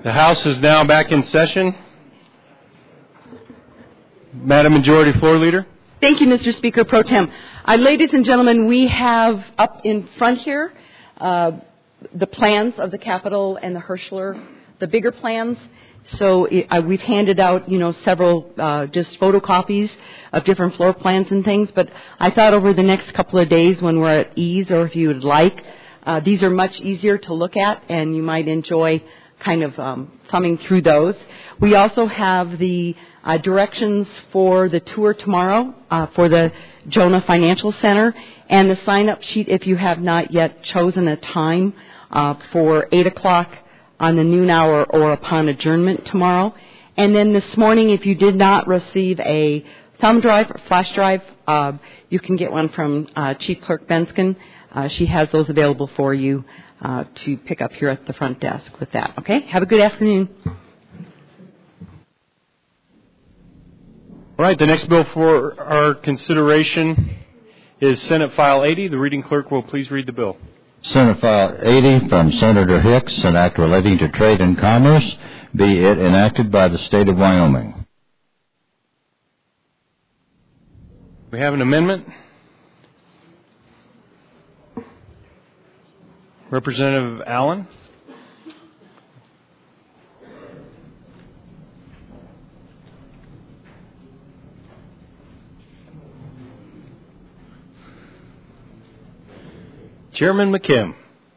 The House is now back in session. Madam Majority Floor Leader. Thank you, Mr. Speaker Pro Tem. Ladies and gentlemen, we have up in front here the plans of the Capitol and the Hirschler, the bigger plans. So we've handed out, several just photocopies of different floor plans and things. But I thought over the next couple of days when we're at ease, or if you would like, these are much easier to look at, and you might enjoy kind of thumbing through those. We also have the directions for the tour tomorrow for the Jonah Financial Center, and the sign-up sheet if you have not yet chosen a time for 8 o'clock on the noon hour or upon adjournment tomorrow. And then this morning, if you did not receive a thumb drive or flash drive, you can get one from Chief Clerk Benskin. She has those available for you to pick up here at the front desk with that. Okay? Have a good afternoon. All right, the next bill for our consideration is Senate File 80. The reading clerk will please read the bill. Senate File 80 from Senator Hicks, an act relating to trade and commerce, be it enacted by the state of Wyoming. We have an amendment. Representative Allen. Chairman McKim.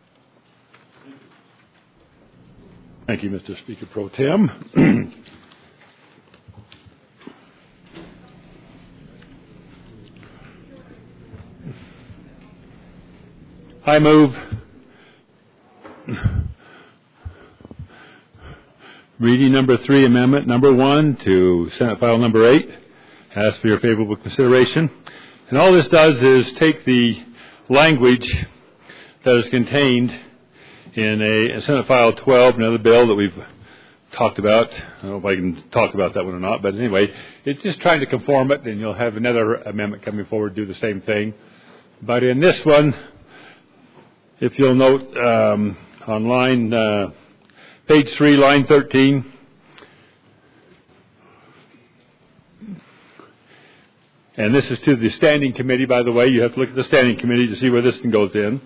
Thank you, Mr. Speaker Pro Tem. I move reading number 3, amendment number 1 to Senate File number 8. Ask for your favorable consideration. And all this does is take the language that is contained in a Senate File 12, another bill that we've talked about. I don't know if I can talk about that one or not, but anyway, it's just trying to conform it, and you'll have another amendment coming forward to do the same thing. But in this one, if you'll note on line, page 3, line 13, and this is to the Standing Committee, by the way. You have to look at the Standing Committee to see where this one goes in.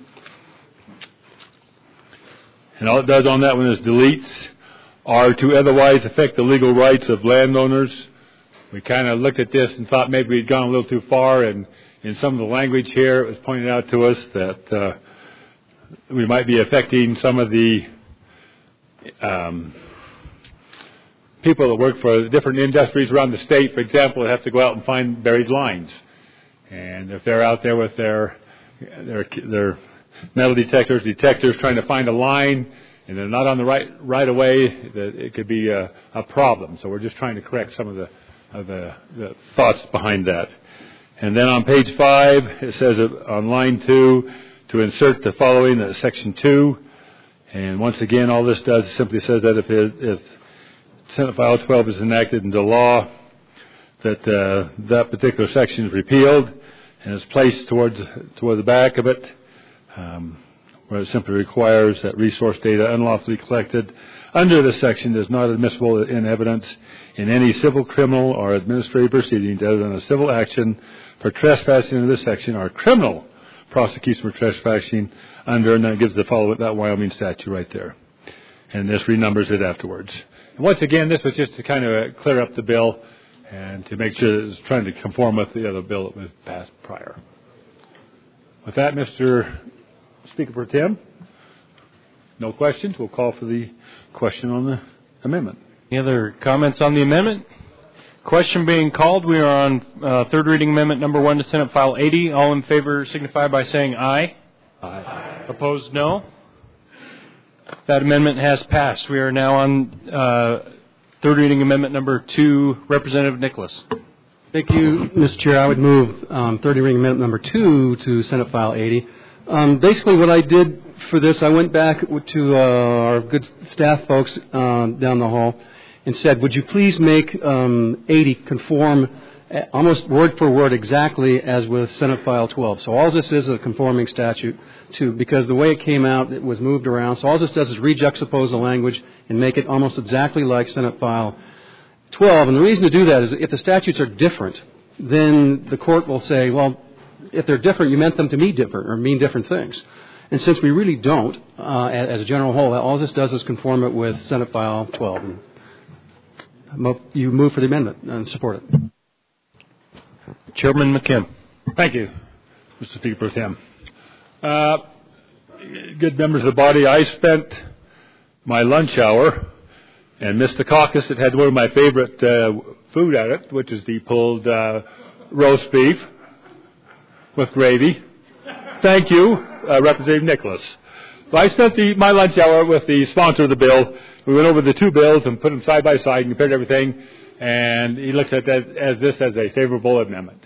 And all it does on that one is deletes or to otherwise affect the legal rights of landowners. We kind of looked at this and thought maybe we'd gone a little too far, and in some of the language here it was pointed out to us that we might be affecting some of the people that work for different industries around the state, for example, that have to go out and find buried lines. And if they're out there with their metal detectors trying to find a line, and they're not on the right away, it could be a problem. So we're just trying to correct some of the thoughts behind that. And then on page 5, it says on line 2 to insert the following, section 2. And once again, all this does is simply says that if Senate File 12 is enacted into law, that that particular section is repealed and is placed toward the back of it, where it simply requires that resource data unlawfully collected under this section is not admissible in evidence in any civil, criminal, or administrative proceedings other than a civil action for trespassing under this section or criminal prosecution for trespassing under, and that gives the following, that Wyoming statute right there. And this renumbers it afterwards. And once again, this was just to kind of clear up the bill and to make sure that it was trying to conform with the other bill that was passed prior. With that, Mr. Speaker Pro Tem, no questions. We'll call for the question on the amendment. Any other comments on the amendment? Question being called. We are on third reading amendment number 1 to Senate File 80. All in favor signify by saying aye. Aye. Opposed, no. That amendment has passed. We are now on third reading amendment number 2. Representative Nicholas. Thank you, Mr. Chair. I would move third reading amendment number 2 to Senate File 80. Basically, what I did for this, I went back to our good staff folks down the hall and said, would you please make 80 conform almost word for word exactly as with Senate File 12. So all this is a conforming statute to, because the way it came out, it was moved around. So all this does is rejuxtapose the language and make it almost exactly like Senate File 12. And the reason to do that is if the statutes are different, then the court will say, well, if they're different, you meant them to mean different things. And since we really don't, as a general whole, all this does is conform it with Senate File 12. And you move for the amendment and support it. Chairman McKim. Thank you, Mr. Speaker Pro Tem. Good members of the body, I spent my lunch hour and missed the caucus that had one of my favorite food at it, which is the pulled roast beef with gravy. Thank you, Representative Nicholas. So I spent my lunch hour with the sponsor of the bill. We went over the two bills and put them side by side and compared everything, and he looks at that as a favorable amendment.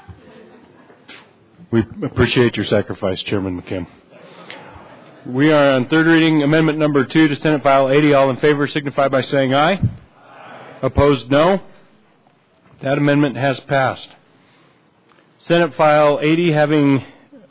We appreciate your sacrifice, Chairman McKim. We are on third reading amendment number 2 to Senate File 80. All in favor signify by saying aye. Opposed, no. That amendment has passed. Senate File 80 having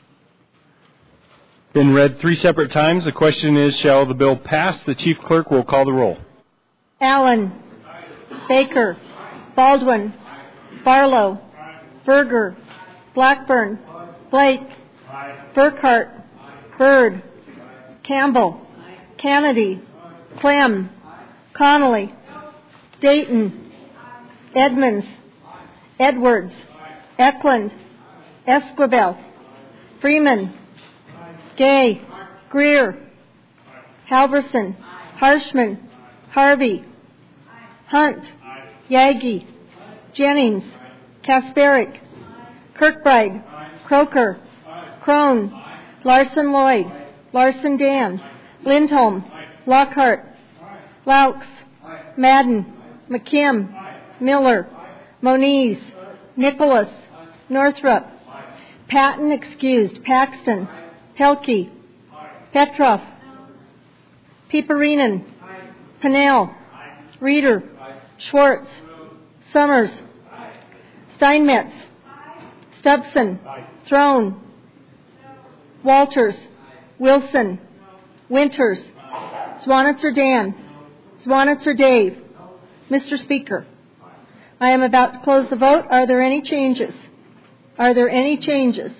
been read 3 separate times, the question is, shall the bill pass? The Chief Clerk will call the roll. Allen. Baker. Baldwin. Barlow. Berger. Blackburn. Blake. Burkhart. Byrd. Campbell. Kennedy. Clem. Connolly. Dayton. Edmonds. Edwards. Eklund. Esquivel. Freeman. Gay. Greer. Halverson. Harshman. Harvey. Hunt. Yagi. Jennings. Kasparic. Kirkbride. Croker. Crone. Larson Lloyd. Larson Dan. Lindholm. Lockhart. Laux. Madden. McKim. Miller. Moniz. Nicholas. Northrup. Patton excused. Paxton. Pelkey. Petroff. Piperinen. Pennell. Reeder. Schwartz. Summers. Steinmetz. Stubson. Throne. Walters. Wilson. Winters. Swanitzer Dan. Swanitzer Dave. Mr. Speaker, I am about to close the vote. Are there any changes? Are there any changes?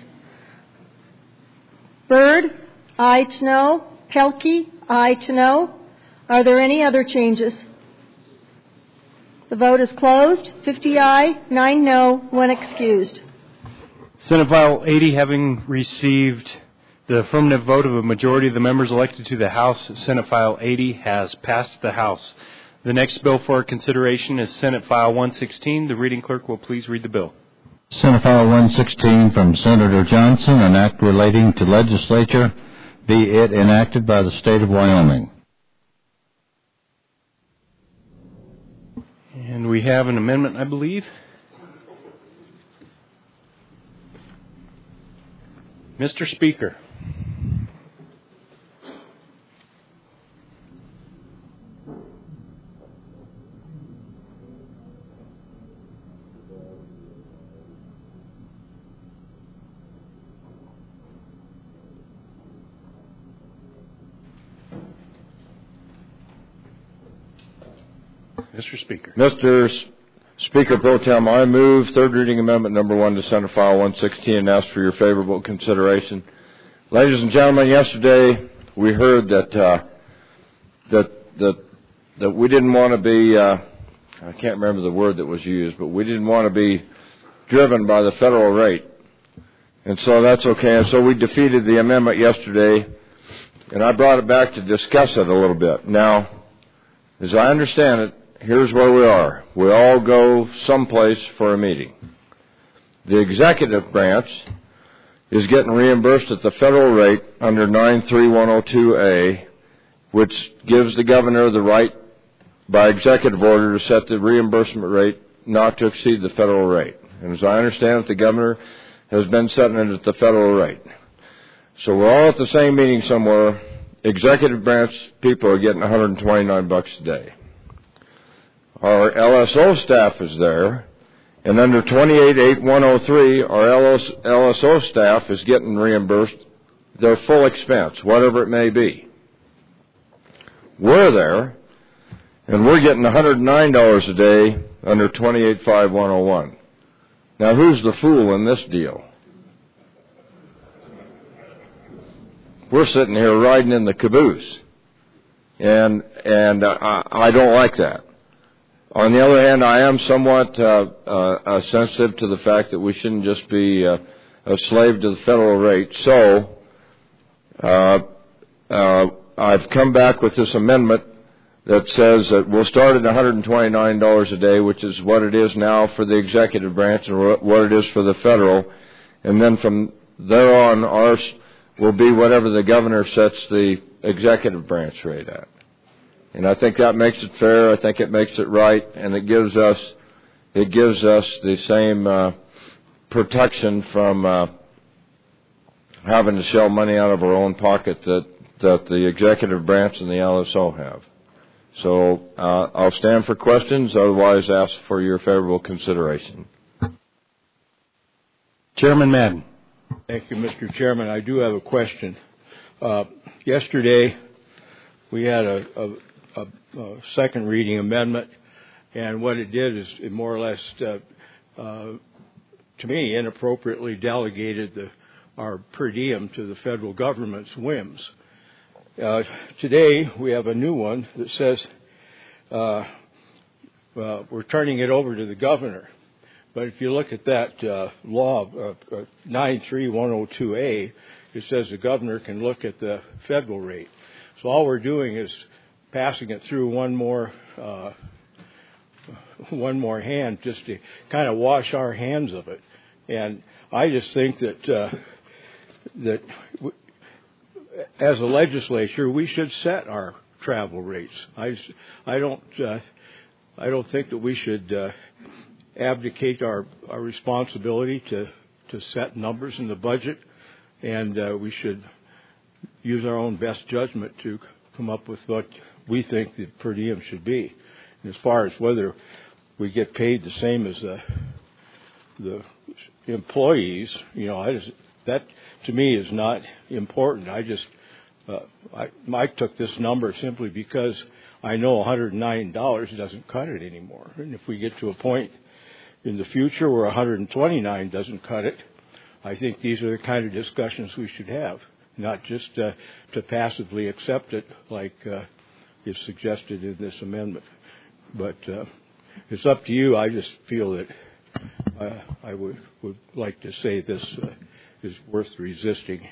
Byrd, aye to no. Pelkey, aye to no. Are there any other changes? The vote is closed. 50 aye, 9 no, 1 excused. Senate File 80 having received the affirmative vote of a majority of the members elected to the House, Senate File 80 has passed the House. The next bill for consideration is Senate File 116. The reading clerk will please read the bill. Senate File 116 from Senator Johnson, an act relating to legislature, be it enacted by the state of Wyoming. And we have an amendment, I believe. Mr. Speaker. Mr. Speaker. Mr. Speaker Pro Tem, I move third reading amendment number 1 to Senate File 116 and ask for your favorable consideration. Ladies and gentlemen, yesterday we heard that we didn't want to be, I can't remember the word that was used, but we didn't want to be driven by the federal rate. And so that's okay. And so we defeated the amendment yesterday, and I brought it back to discuss it a little bit. Now, as I understand it, here's where we are. We all go someplace for a meeting. The executive branch is getting reimbursed at the federal rate under 93102A, which gives the governor the right by executive order to set the reimbursement rate not to exceed the federal rate. And as I understand it, the governor has been setting it at the federal rate. So we're all at the same meeting somewhere. Executive branch people are getting $129 a day. Our LSO staff is there, And under 28.8103, our LSO staff is getting reimbursed their full expense, whatever it may be. We're there, and we're getting $109 a day under 28.5101. Now, who's the fool in this deal? We're sitting here riding in the caboose, and I don't like that. On the other hand, I am somewhat sensitive to the fact that we shouldn't just be a slave to the federal rate. So I've come back with this amendment that says that we'll start at $129 a day, which is what it is now for the executive branch and what it is for the federal. And then from there on, ours will be whatever the governor sets the executive branch rate at. And I think that makes it fair. I think it makes it right, and it gives us the same protection from having to shell money out of our own pocket that the executive branch and the LSO have. So I'll stand for questions. Otherwise, ask for your favorable consideration. Chairman Madden. Thank you, Mr. Chairman. I do have a question. Yesterday, we had a second reading amendment, and what it did is it more or less, to me, inappropriately delegated our per diem to the federal government's whims. Today, we have a new one that says we're turning it over to the governor. But if you look at that law, 93102A, it says the governor can look at the federal rate. So all we're doing is passing it through one more hand, just to kind of wash our hands of it. And I just think that as a legislature, we should set our travel rates. I don't think that we should abdicate our responsibility to set numbers in the budget, and we should use our own best judgment to come up with what we think the per diem should be. And as far as whether we get paid the same as the employees, that to me is not important. Mike took this number simply because I know $109 doesn't cut it anymore. And if we get to a point in the future where $129 doesn't cut it, I think these are the kind of discussions we should have, not just to passively accept it like is suggested in this amendment. But it's up to you. I just feel that I would like to say this is worth resisting.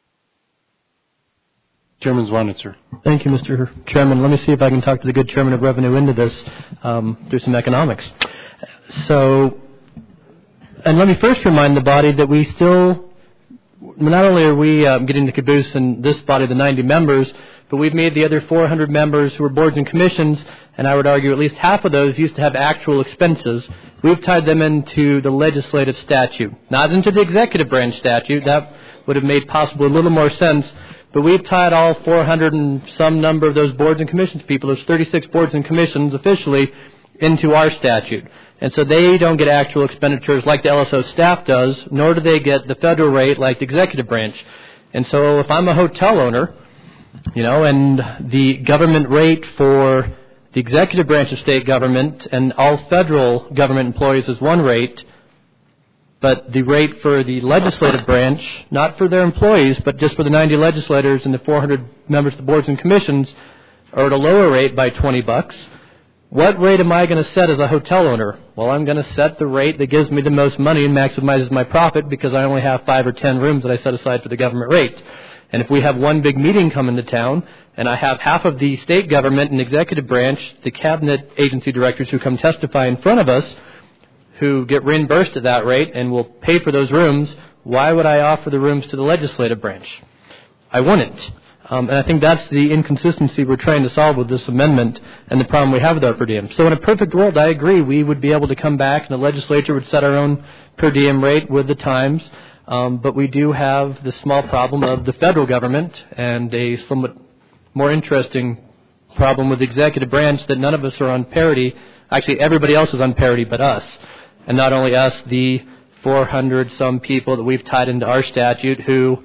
Chairman Zwanitzer. Thank you, Mr. Chairman. Let me see if I can talk to the good chairman of revenue into this through some economics. So, and let me first remind the body that we still, not only are we getting the caboose in this body, the 90 members, but we've made the other 400 members who are boards and commissions, and I would argue at least half of those used to have actual expenses. We've tied them into the legislative statute, not into the executive branch statute. That would have made possible a little more sense. But we've tied all 400 and some number of those boards and commissions people, those 36 boards and commissions officially, into our statute. And so they don't get actual expenditures like the LSO staff does, nor do they get the federal rate like the executive branch. And so if I'm a hotel owner, and the government rate for the executive branch of state government and all federal government employees is one rate, but the rate for the legislative branch, not for their employees, but just for the 90 legislators and the 400 members of the boards and commissions, are at a lower rate by $20. What rate am I going to set as a hotel owner? Well, I'm going to set the rate that gives me the most money and maximizes my profit because I only have 5 or 10 rooms that I set aside for the government rate. And if we have one big meeting come into town and I have half of the state government and executive branch, the cabinet agency directors who come testify in front of us, who get reimbursed at that rate and will pay for those rooms, why would I offer the rooms to the legislative branch? I wouldn't. And I think that's the inconsistency we're trying to solve with this amendment and the problem we have with our per diem. So in a perfect world, I agree, we would be able to come back and the legislature would set our own per diem rate with the times. But we do have the small problem of the federal government and a somewhat more interesting problem with the executive branch that none of us are on parity. Actually, everybody else is on parity but us. And not only us, the 400-some people that we've tied into our statute who,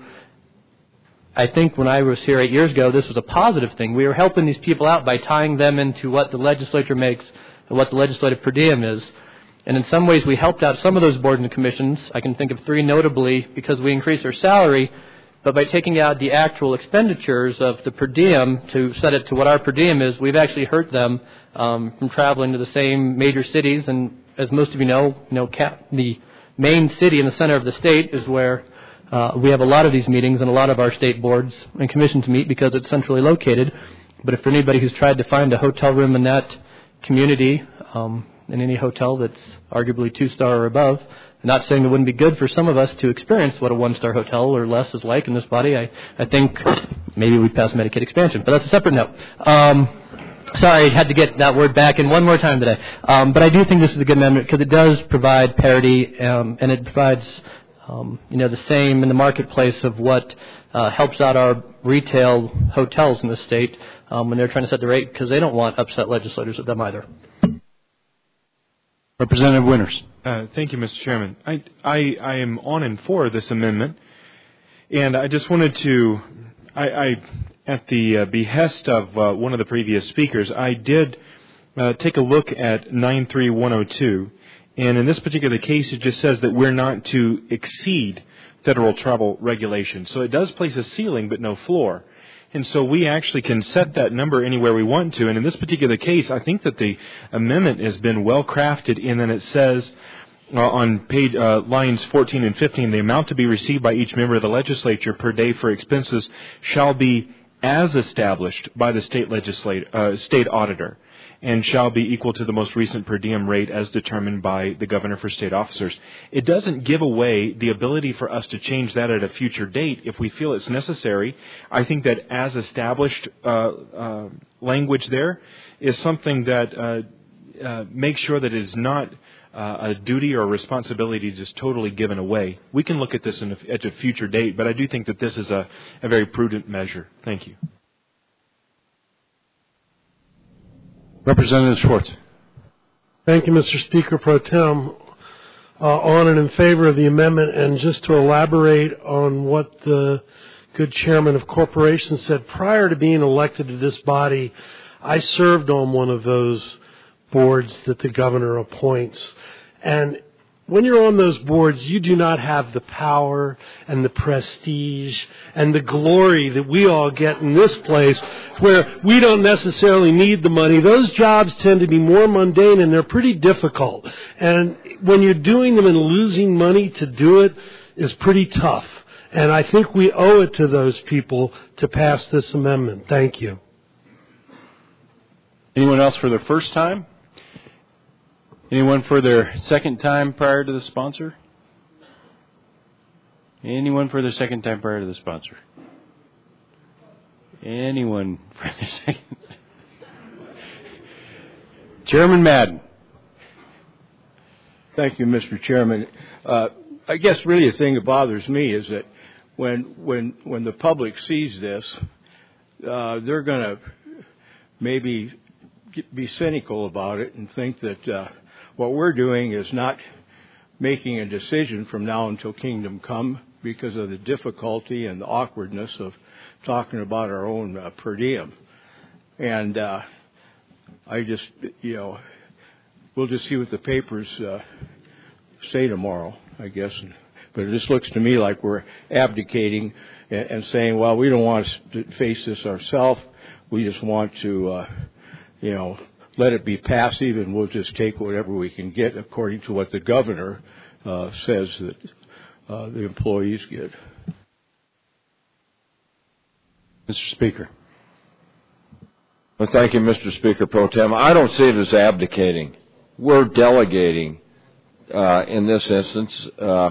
I think when I was here 8 years ago, this was a positive thing. We were helping these people out by tying them into what the legislature makes and what the legislative per diem is. And in some ways, we helped out some of those boards and commissions. I can think of 3 notably because we increased their salary, but by taking out the actual expenditures of the per diem to set it to what our per diem is, we've actually hurt them from traveling to the same major cities. And as most of you know, the main city in the center of the state is where we have a lot of these meetings and a lot of our state boards and commissions meet because it's centrally located. But if for anybody who's tried to find a hotel room in that community, in any hotel that's arguably 2-star or above, I'm not saying it wouldn't be good for some of us to experience what a 1-star hotel or less is like in this body. I think maybe we'd pass Medicaid expansion, but that's a separate note. Sorry, I had to get that word back in one more time today. But I do think this is a good amendment because it does provide parity, and it provides the same in the marketplace of what helps out our retail hotels in the state when they're trying to set the rate because they don't want upset legislators with them either. Representative Winters. Thank you, Mr. Chairman. I am on and for this amendment, and I just wanted to, at the behest of one of the previous speakers, I did take a look at 93102, and in this particular case, it just says that we're not to exceed federal travel regulations. So it does place a ceiling but no floor. And so we actually can set that number anywhere we want to. And in this particular case, I think that the amendment has been well crafted in that it says on page lines 14 and 15, the amount to be received by each member of the legislature per day for expenses shall be as established by the state auditor, and shall be equal to the most recent per diem rate as determined by the governor for state officers. It doesn't give away the ability for us to change that at a future date if we feel it's necessary. I think that as established language there is something that makes sure that it is not a duty or a responsibility just totally given away. We can look at this at a future date, but I do think that this is a very prudent measure. Thank you. Representative Schwartz. Thank you, Mr. Speaker Pro Tem. On and in favor of the amendment, and just to elaborate on what the good chairman of corporations said, prior to being elected to this body, I served on one of those boards that the governor appoints. And when you're on those boards, you do not have the power and the prestige and the glory that we all get in this place where we don't necessarily need the money. Those jobs tend to be more mundane and they're pretty difficult. And when you're doing them and losing money to do it is pretty tough. And I think we owe it to those people to pass this amendment. Thank you. Anyone else for their first time? Anyone for their second time prior to the sponsor? Anyone for their second time prior to the sponsor? Anyone for their second? Chairman Madden. Thank you, Mr. Chairman. I guess really the thing that bothers me is that when the public sees this, they're going to maybe be cynical about it and think that what we're doing is not making a decision from now until kingdom come because of the difficulty and the awkwardness of talking about our own per diem. And I just, we'll just see what the papers say tomorrow, I guess. But it just looks to me like we're abdicating and saying, well, we don't want to face this ourselves. We just want to, let it be passive, and we'll just take whatever we can get according to what the governor says that the employees get. Mr. Speaker. Well, thank you, Mr. Speaker Pro Tem. I don't see it as abdicating. We're delegating in this instance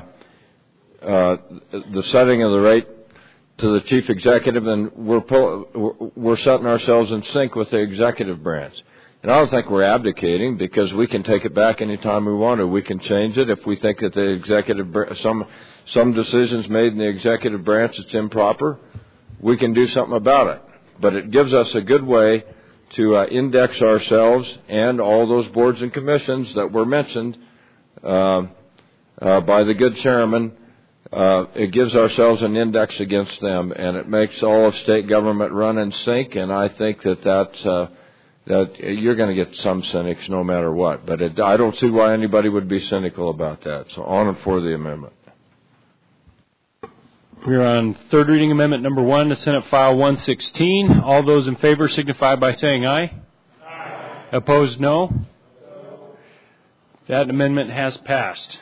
the setting of the rate to the chief executive, and we're setting ourselves in sync with the executive branch. And I don't think we're abdicating because we can take it back anytime we want to. We can change it if we think that the executive some decisions made in the executive branch that's improper. We can do something about it. But it gives us a good way to index ourselves and all those boards and commissions that were mentioned by the good chairman, it gives ourselves an index against them, and it makes all of state government run in sync. And I think that you're going to get some cynics no matter what. But I don't see why anybody would be cynical about that. So on and for the amendment. We're on third reading amendment number 1 to Senate File 116. All those in favor signify by saying aye. Aye. Opposed, no. That amendment has passed.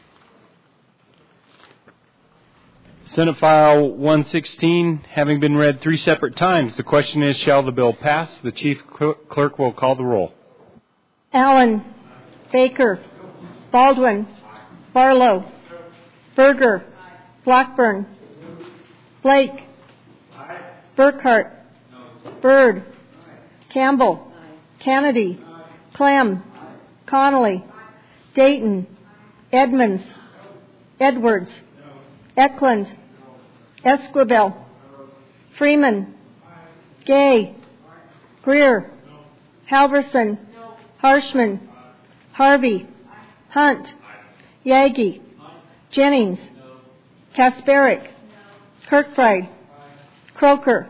Senate File 116, having been read 3 separate times, the question is, shall the bill pass? The Chief Clerk will call the roll. Allen. Baker. Baldwin. Barlow. Berger. Blackburn. Blake. Burkhart. Byrd. Campbell. Kennedy. Clem. Connolly. Dayton. Edmonds. Edwards. Eklund. Esquivel. Freeman. Gay. Greer. Halverson. Harshman. Harvey. Hunt. Yagi. Jennings. Kasparic. Kirkbride. Croker.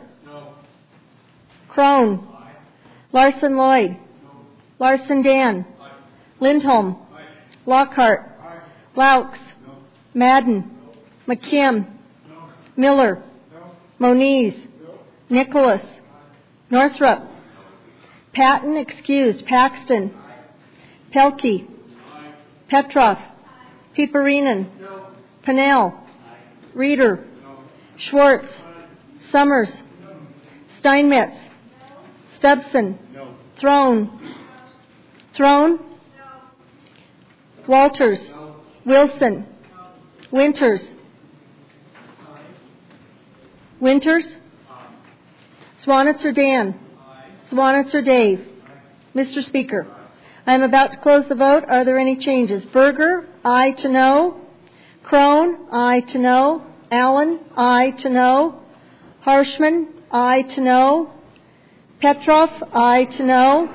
Crone. Larson Lloyd. Larson Dan. Lindholm. Lockhart. Laux. Madden. McKim. Miller. Moniz. Nicholas. Northrup. Patton excused. Paxton. Pelkey. Petroff. Piperinen. Pennell. Reeder. Schwartz. Summers. Steinmetz. Stubson. Throne. Throne. Walters. Wilson. Winters. Winters. Swanitzer Dan. Swanitzer Dave. Mr. Speaker, I am about to close the vote. Are there any changes? Berger, aye to no. Crone, aye to no. Allen, aye to no. Harshman, aye to no. Petroff, aye to no.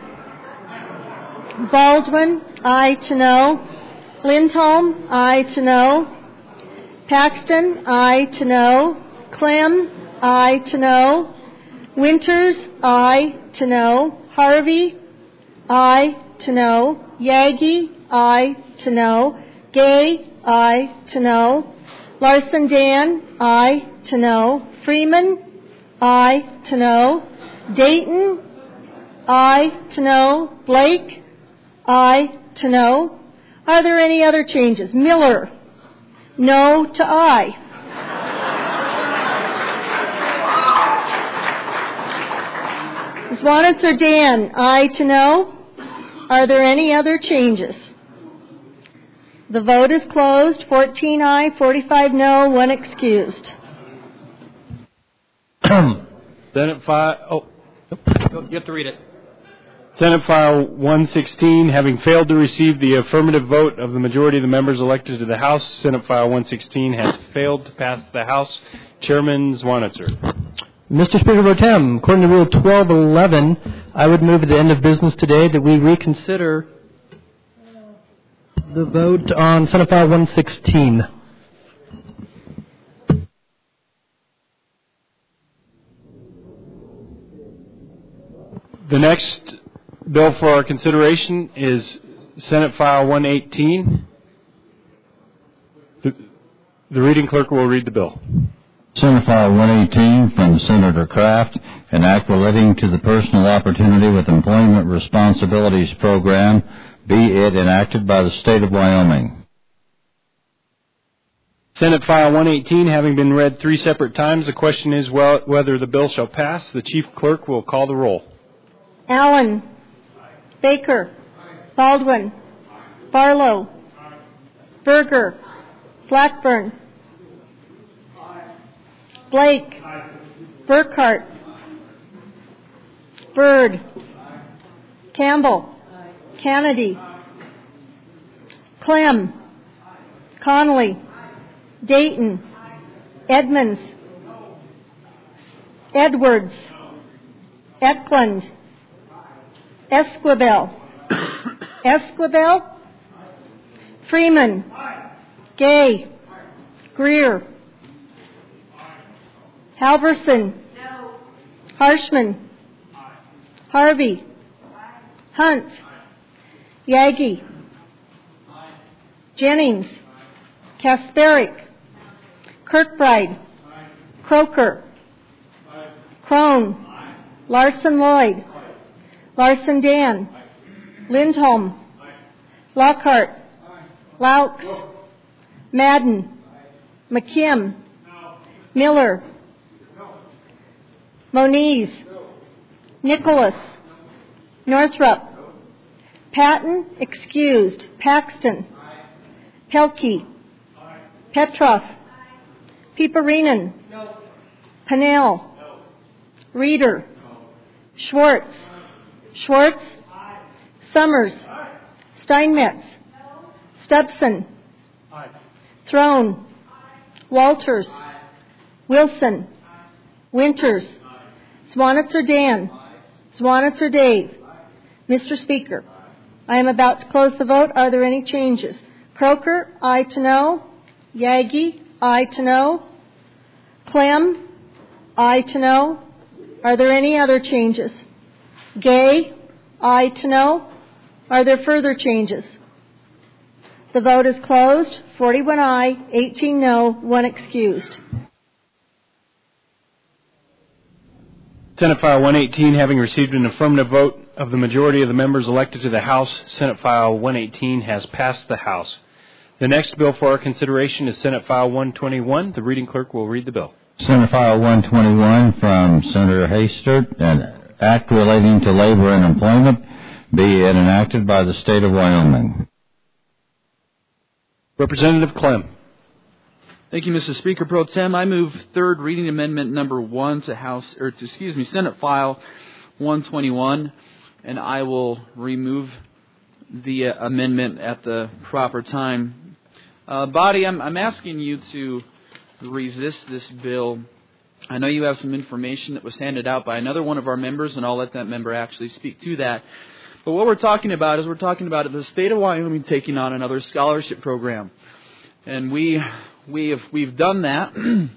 Baldwin, aye to no. Lindholm, aye to no. Paxton, aye to no. Clem, aye to no. Winters, aye to no. Harvey, aye to no. Yagi, aye to no. Gay, aye to no. Larson Dan, aye to no. Freeman, aye to no. Dayton, aye to no. Blake, aye to no. Are there any other changes? Miller, no to aye. Swanitzer Dan, aye to no. Are there any other changes? The vote is closed. 14 aye, 45 no, 1 excused. Senate File. You have to read it. Senate File 116, having failed to receive the affirmative vote of the majority of the members elected to the House, Senate File 116 has failed to pass the House. Chairman Swanitzer. Mr. Speaker Pro Tem, according to Rule 1211, I would move at the end of business today that we reconsider the vote on Senate File 116. The next bill for our consideration is Senate File 118. The reading clerk will read the bill. Senate File 118 from Senator Kraft, an act relating to the Personal Opportunity with Employment Responsibilities Program, be it enacted by the State of Wyoming. Senate File 118 having been read 3 separate times, the question is whether the bill shall pass. The Chief Clerk will call the roll. Allen. Baker. Baldwin. Barlow. Berger. Blackburn. Blake. Burkhart. Byrd. Campbell. Kennedy. Clem. Connolly. Dayton. Edmonds. Edwards. Eklund. Esquivel. Esquivel. Freeman. Gay. Greer. Halverson. Harshman. Harvey. Hunt. Yagi. Jennings. Kasparic. Kirkbride. Croker. Crone. Larson Lloyd. Larson Dan. Lindholm. Lockhart. Laux. Madden. McKim. Miller. Moniz. Nicholas. Northrup. Patton, excused. Paxton. Pelkey. Petroff. Piperinen. Pannell. Reeder. Schwartz. Schwartz. Summers. Steinmetz. Stubson. Throne. Walters. Wilson. Winters. Swanitzer Dan. Swanitzer Dave. Mr. Speaker, I am about to close the vote. Are there any changes? Croker, aye to no. Yagi, aye to no. Clem, aye to no. Are there any other changes? Gay, aye to no. Are there further changes? The vote is closed. 41 aye, 18 no, 1 excused. Senate File 118, having received an affirmative vote of the majority of the members elected to the House, Senate File 118 has passed the House. The next bill for our consideration is Senate File 121. The reading clerk will read the bill. Senate File 121 from Senator Hastert, an act relating to labor and employment, be it enacted by the state of Wyoming. Representative Clem. Thank you, Mr. Speaker Pro Tem. I move third reading amendment number 1 to Senate File 121, and I will remove the amendment at the proper time. Body, I'm asking you to resist this bill. I know you have some information that was handed out by another one of our members, and I'll let that member actually speak to that. But what we're talking about is the state of Wyoming taking on another scholarship program, and we've done that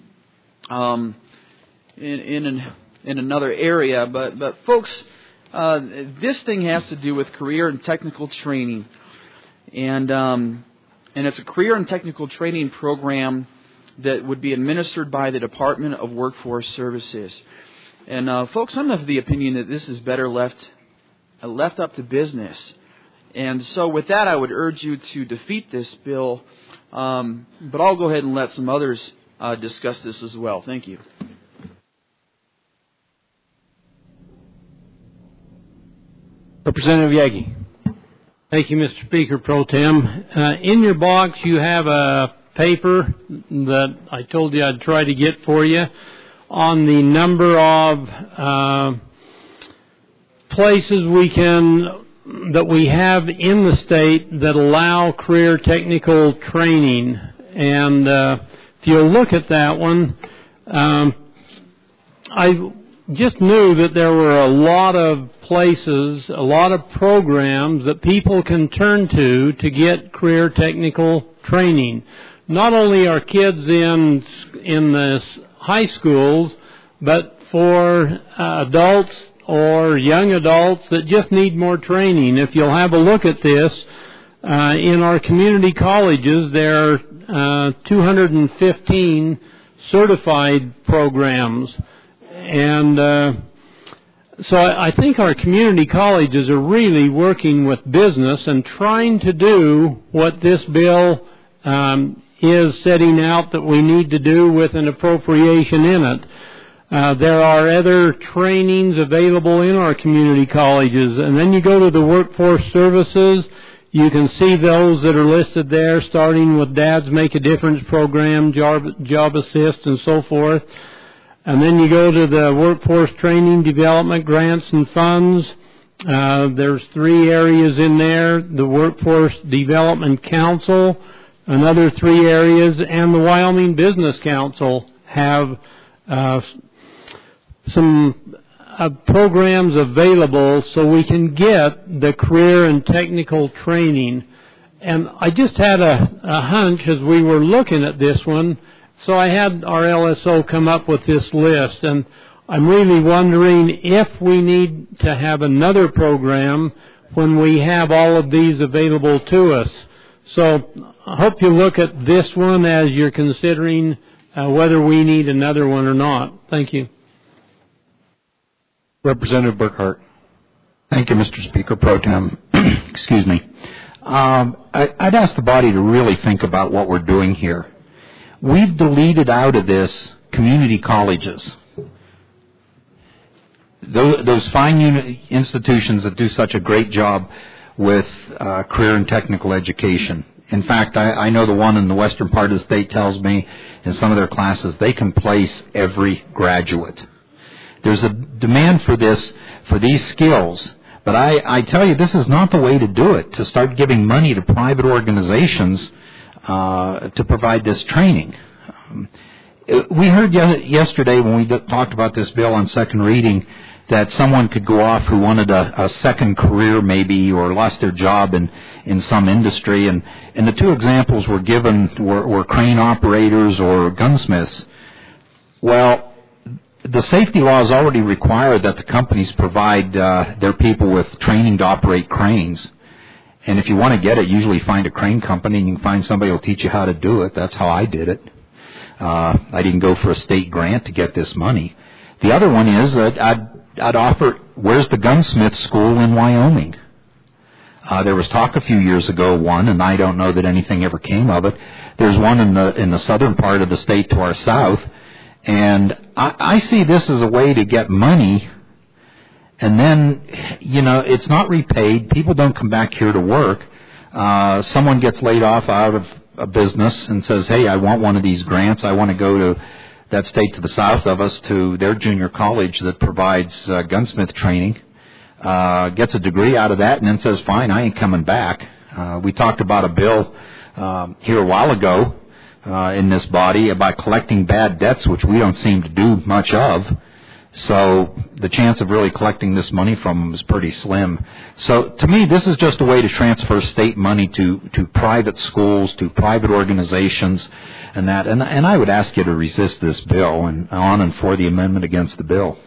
in another area, but folks, this thing has to do with career and technical training, and it's a career and technical training program that would be administered by the Department of Workforce Services. And folks, I'm of the opinion that this is better left up to business. And so with that, I would urge you to defeat this bill. But I'll go ahead and let some others discuss this as well. Thank you. Representative Yagi. Thank you, Mr. Speaker Pro Tem. In your box, you have a paper that I told you I'd try to get for you on the number of places that we have in the state that allow career technical training. And if you'll look at that one, I just knew that there were a lot of places, a lot of programs that people can turn to get career technical training. Not only are kids in the high schools, but for adults or young adults that just need more training. If you'll have a look at this, in our community colleges, there are 215 certified programs. And so I think our community colleges are really working with business and trying to do what this bill is setting out that we need to do with an appropriation in it. There are other trainings available in our community colleges. And then you go to the workforce services, you can see those that are listed there, starting with Dads Make a Difference program, Job Assist, and so forth. And then you go to the workforce training, development grants and funds. There's 3 areas in there, the Workforce Development Council, another 3 areas, and the Wyoming Business Council have some programs available so we can get the career and technical training. And I just had a hunch as we were looking at this one, so I had our LSO come up with this list, and I'm really wondering if we need to have another program when we have all of these available to us. So I hope you look at this one as you're considering whether we need another one or not. Thank you. Representative Burkhart. Thank you, Mr. Speaker Pro Tem. Excuse me. I'd ask the body to really think about what we're doing here. We've deleted out of this community colleges. Those fine institutions that do such a great job with career and technical education. In fact, I know the one in the western part of the state tells me in some of their classes they can place every graduate. There's a demand for these skills. But I tell you, this is not the way to do it, to start giving money to private organizations to provide this training. We heard yesterday when we talked about this bill on second reading that someone could go off who wanted a second career maybe or lost their job in some industry. And the two examples were given were crane operators or gunsmiths. Well, the safety laws already require that the companies provide their people with training to operate cranes. And if you want to get it, usually find a crane company and you can find somebody who will teach you how to do it. That's how I did it. I didn't go for a state grant to get this money. The other one is that I'd offer, where's the gunsmith school in Wyoming? There was talk a few years ago, one, and I don't know that anything ever came of it. There's one in the southern part of the state to our south. And I see this as a way to get money, and then, it's not repaid. People don't come back here to work. Someone gets laid off out of a business and says, hey, I want one of these grants. I want to go to that state to the south of us to their junior college that provides gunsmith training, gets a degree out of that, and then says, fine, I ain't coming back. We talked about a bill here a while ago in this body about collecting bad debts, which we don't seem to do much of. So the chance of really collecting this money from them is pretty slim. So to me, this is just a way to transfer state money to private schools, to private organizations, and that. And I would ask you to resist this bill and on and for the amendment against the bill.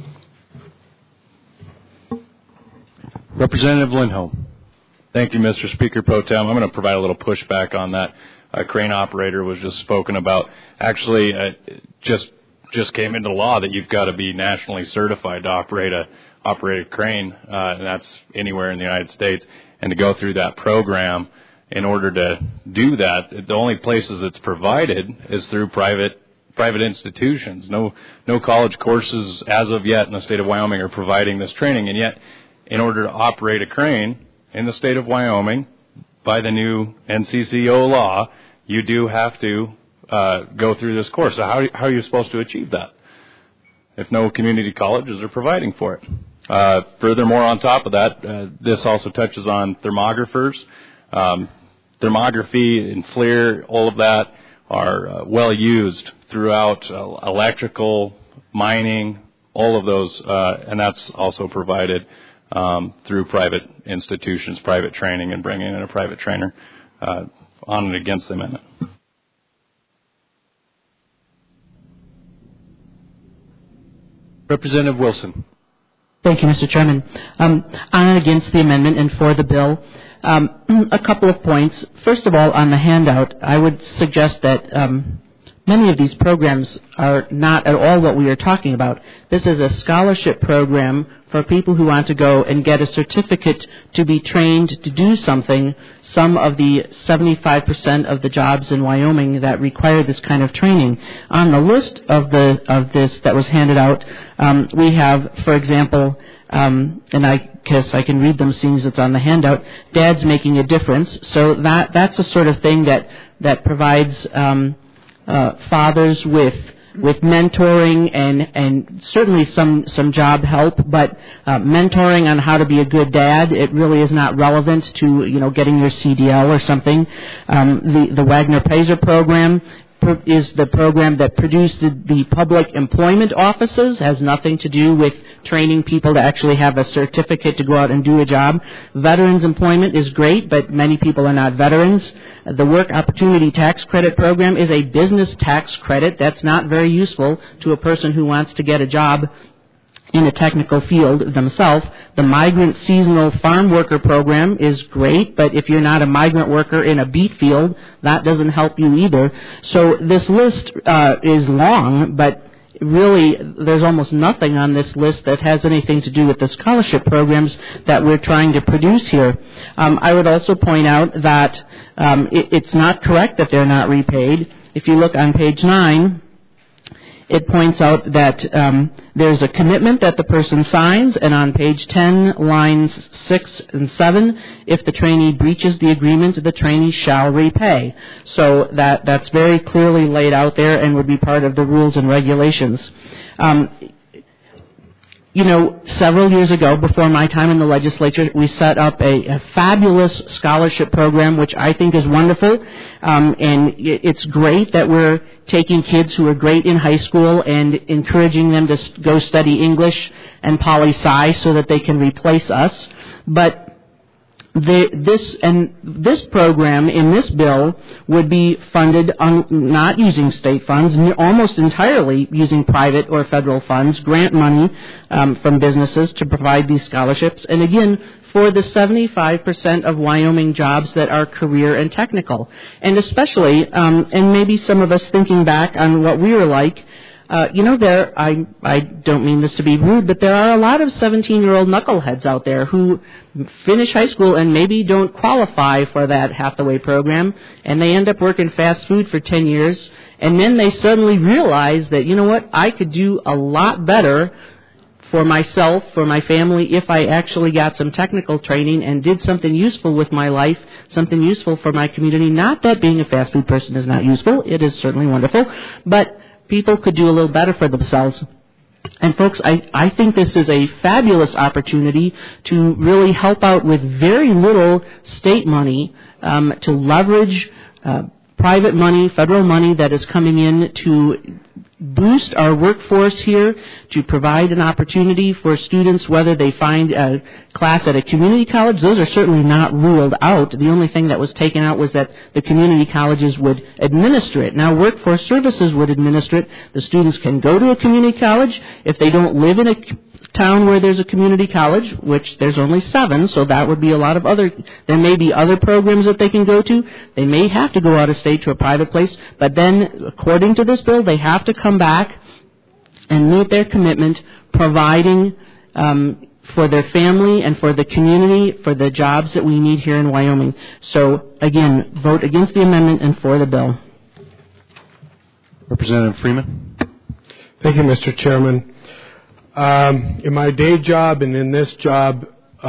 Representative Lindholm. Thank you, Mr. Speaker Pro Tem. I'm going to provide a little pushback on that. A crane operator was just spoken about. Actually, just came into law that you've got to be nationally certified to operate a crane, and that's anywhere in the United States. And to go through that program, in order to do that, the only places it's provided is through private institutions. No college courses as of yet in the state of Wyoming are providing this training. And yet, in order to operate a crane in the state of Wyoming, by the new NCCO law, you do have to go through this course. So how are you supposed to achieve that if no community colleges are providing for it? Furthermore, on top of that, this also touches on thermographers. Thermography and FLIR, all of that are well used throughout electrical, mining, all of those, and that's also provided through private institutions, private training, and bringing in a private trainer on and against the amendment. Representative Wilson. Thank you, Mr. Chairman. On and against the amendment and for the bill. A couple of points. First of all, on the handout, I would suggest that many of these programs are not at all what we are talking about. This is a scholarship program for people who want to go and get a certificate to be trained to do something. Some of the 75% of the jobs in Wyoming that require this kind of training. On the list of this that was handed out, we have, for example, and I guess I can read them seeing as it's on the handout, Dad's Making a Difference. So that's a sort of thing that provides fathers with mentoring and certainly some job help, but mentoring on how to be a good dad, it really is not relevant to getting your CDL or something. The Wagner Paiser program is the program that produced the public employment offices, has nothing to do with training people to actually have a certificate to go out and do a job. Veterans employment is great, but many people are not veterans. The Work Opportunity Tax Credit program is a business tax credit that's not very useful to a person who wants to get a job in a technical field themselves. The Migrant Seasonal Farm Worker Program is great, but if you're not a migrant worker in a beet field, that doesn't help you either. So this list is long, but really there's almost nothing on this list that has anything to do with the scholarship programs that we're trying to produce here. I would also point out that it's not correct that they're not repaid. If you look on page 9, it points out that there's a commitment that the person signs, and on page 10, lines 6 and 7, if the trainee breaches the agreement, the trainee shall repay. So that's very clearly laid out there and would be part of the rules and regulations. Several years ago, before my time in the legislature, we set up a fabulous scholarship program, which I think is wonderful. And it's great that we're taking kids who are great in high school and encouraging them to go study English and poli-sci so that they can replace us. But this program in this bill would be funded not using state funds, almost entirely using private or federal funds, grant money from businesses to provide these scholarships. And again, for the 75% of Wyoming jobs that are career and technical. And especially, and maybe some of us thinking back on what we were like, I don't mean this to be rude, but there are a lot of 17-year-old knuckleheads out there who finish high school and maybe don't qualify for that Hathaway program, and they end up working fast food for 10 years, and then they suddenly realize that, I could do a lot better for myself, for my family, if I actually got some technical training and did something useful with my life, something useful for my community. Not that being a fast food person is not useful. It is certainly wonderful, but people could do a little better for themselves. And folks, I think this is a fabulous opportunity to really help out with very little state money, to leverage private money, federal money that is coming in to boost our workforce here, to provide an opportunity for students, whether they find a class at a community college. Those are certainly not ruled out. The only thing that was taken out was that the community colleges would administer it. Now, Workforce Services would administer it. The students can go to a community college. If they don't live in a town where there's a community college, which there's only 7, so that would be a lot of there may be other programs that they can go to. They may have to go out of state to a private place, but then, according to this bill, they have to come back and meet their commitment, providing for their family and for the community, for the jobs that we need here in Wyoming. So, again, vote against the amendment and for the bill. Representative Freeman. Thank you, Mr. Chairman. In my day job and in this job,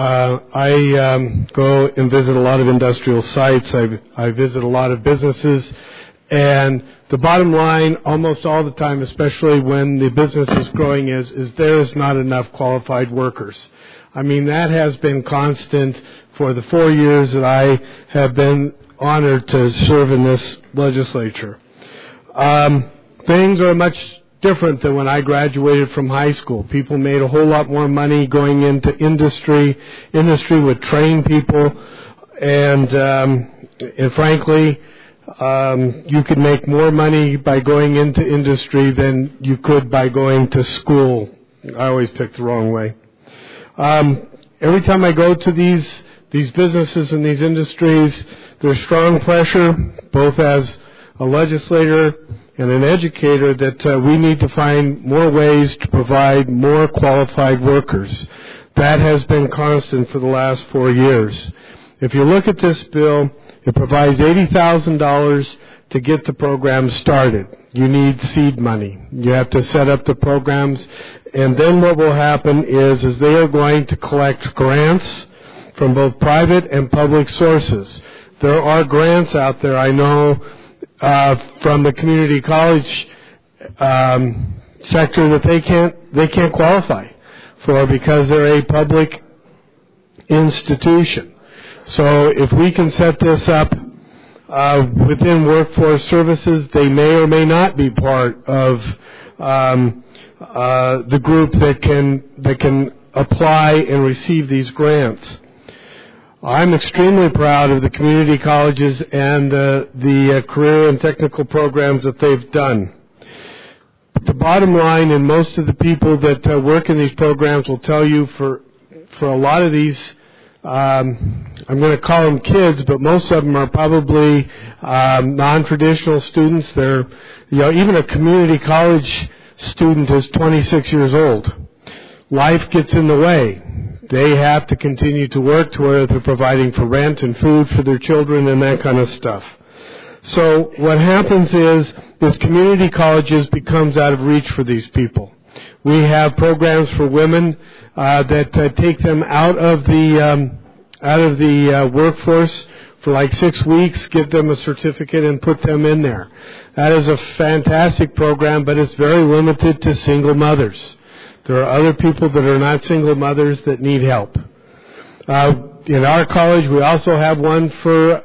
I go and visit a lot of industrial sites. I visit a lot of businesses. And the bottom line, almost all the time, especially when the business is growing, is there is not enough qualified workers. I mean, that has been constant for the 4 years that I have been honored to serve in this legislature. Things are much different than when I graduated from high school. People made a whole lot more money going into industry. Industry would train people, and frankly, you could make more money by going into industry than you could by going to school. I always pick the wrong way. Every time I go to these businesses and these industries, there's strong pressure, both as a legislator and an educator, that we need to find more ways to provide more qualified workers. That has been constant for the last 4 years. If you look at this bill, it provides $80,000 to get the program started. You need seed money. You have to set up the programs, and then what will happen is they are going to collect grants from both private and public sources. There are grants out there, I know, from the community college sector that they can't qualify for because they're a public institution. So if we can set this up within workforce services, they may or may not be part of the group that can apply and receive these grants. I'm extremely proud of the community colleges and the career and technical programs that they've done. But the bottom line, and most of the people that work in these programs will tell you, for a lot of these, I'm going to call them kids, but most of them are probably non-traditional students. They're, even a community college student is 26 years old. Life gets in the way. They have to continue to work to where they're providing for rent and food for their children and that kind of stuff. So what happens is this community colleges becomes out of reach for these people. We have programs for women that take them out of the workforce for like 6 weeks, give them a certificate, and put them in there. That is a fantastic program, but it's very limited to single mothers. There are other people that are not single mothers that need help. In our college, we also have one for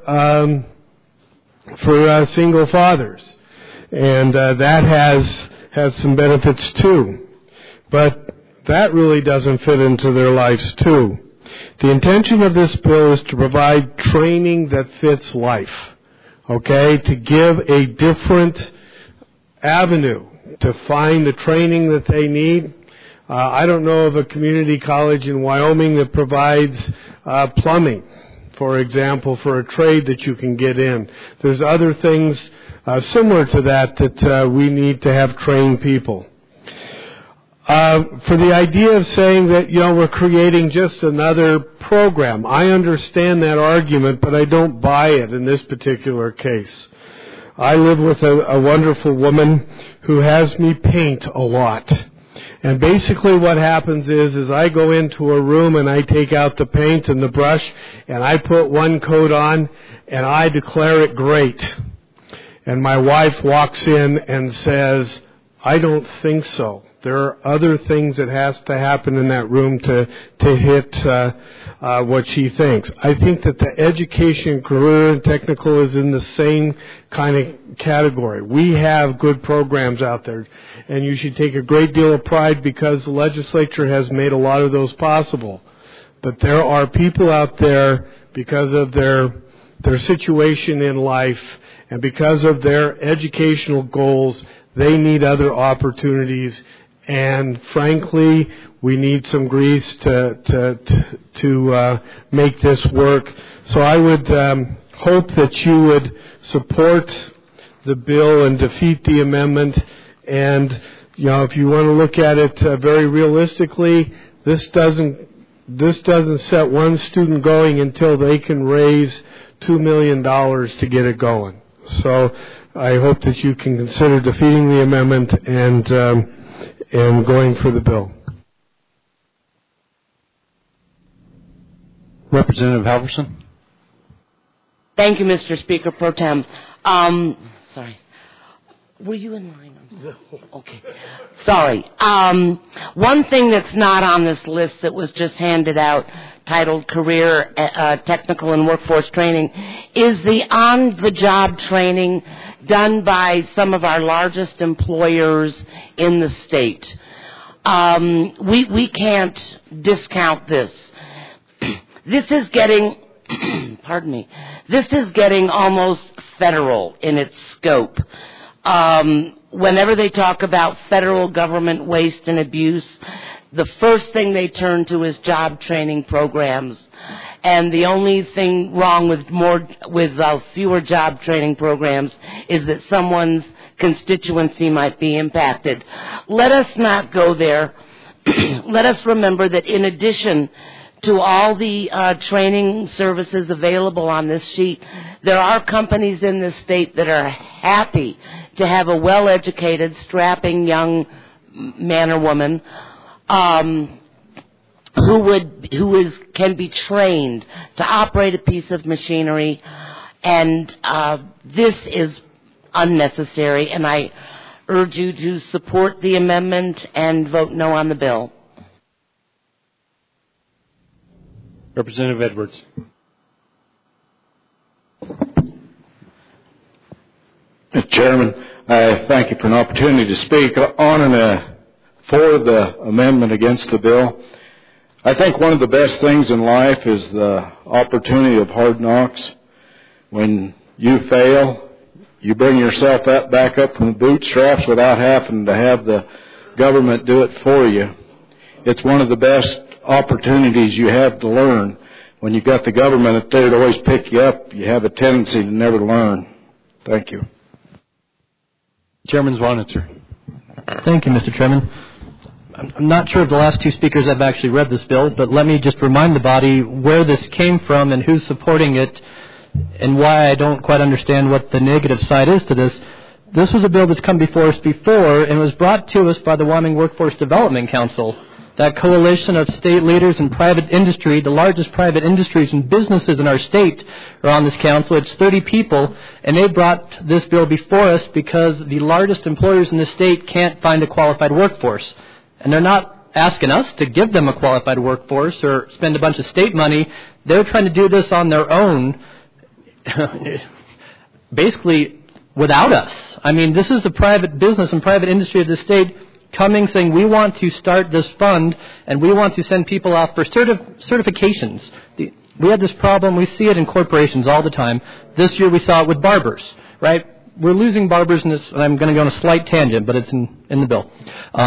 single fathers, and that has some benefits too. But that really doesn't fit into their lives too. The intention of this bill is to provide training that fits life, okay, to give a different avenue to find the training that they need. I don't know of a community college in Wyoming that provides plumbing, for example, for a trade that you can get in. There's other things similar to that we need to have trained people. For the idea of saying that, we're creating just another program, I understand that argument, but I don't buy it in this particular case. I live with a wonderful woman who has me paint a lot. And basically what happens is I go into a room and I take out the paint and the brush and I put one coat on and I declare it great. And my wife walks in and says, I don't think so. There are other things that has to happen in that room to hit what she thinks. I think that the education, career, and technical is in the same kind of category. We have good programs out there, and you should take a great deal of pride because the legislature has made a lot of those possible. But there are people out there, because of their situation in life and because of their educational goals, they need other opportunities. And frankly, we need some grease to make this work. So I would hope that you would support the bill and defeat the amendment. And if you want to look at it very realistically, this doesn't set one student going until they can raise $2 million to get it going. So I hope that you can consider defeating the amendment and going for the bill. Representative Halverson. Thank you, Mr. Speaker Pro Tem. Sorry. Were you in line? Okay. Sorry. One thing that's not on this list that was just handed out, titled Career, Technical and Workforce Training, is the on-the-job training done by some of our largest employers in the state. We can't discount this. This is getting, pardon me, this is getting almost federal in its scope. Whenever they talk about federal government waste and abuse, the first thing they turn to is job training programs. And the only thing wrong with fewer job training programs is that someone's constituency might be impacted. Let us not go there. Let us remember that in addition to all the training services available on this sheet, there are companies in this state that are happy to have a well-educated, strapping young man or woman who can be trained to operate a piece of machinery, and this is unnecessary, and I urge you to support the amendment and vote no on the bill. Representative Edwards. Mr. Chairman, I thank you for an opportunity to speak on and for the amendment against the bill. I think one of the best things in life is the opportunity of hard knocks. When you fail, you bring yourself back up from the bootstraps without having to have the government do it for you. It's one of the best opportunities you have to learn. When you've got the government up there to always pick you up, you have a tendency to never learn. Thank you. Chairman Zwanitzer. Thank you, Mr. Chairman. I'm not sure if the last two speakers have actually read this bill, but let me just remind the body where this came from and who's supporting it and why I don't quite understand what the negative side is to this. This was a bill that's come before us before and was brought to us by the Wyoming Workforce Development Council. That coalition of state leaders and private industry, the largest private industries and businesses in our state are on this council. It's 30 people, and they brought this bill before us because the largest employers in the state can't find a qualified workforce. And they're not asking us to give them a qualified workforce or spend a bunch of state money. They're trying to do this on their own, basically without us. I mean, this is a private business and private industry of the state coming saying we want to start this fund and we want to send people off for certifications. We had this problem. We see it in corporations all the time. This year we saw it with barbers, right? We're losing barbers in this, and I'm going to go on a slight tangent, but it's in the bill.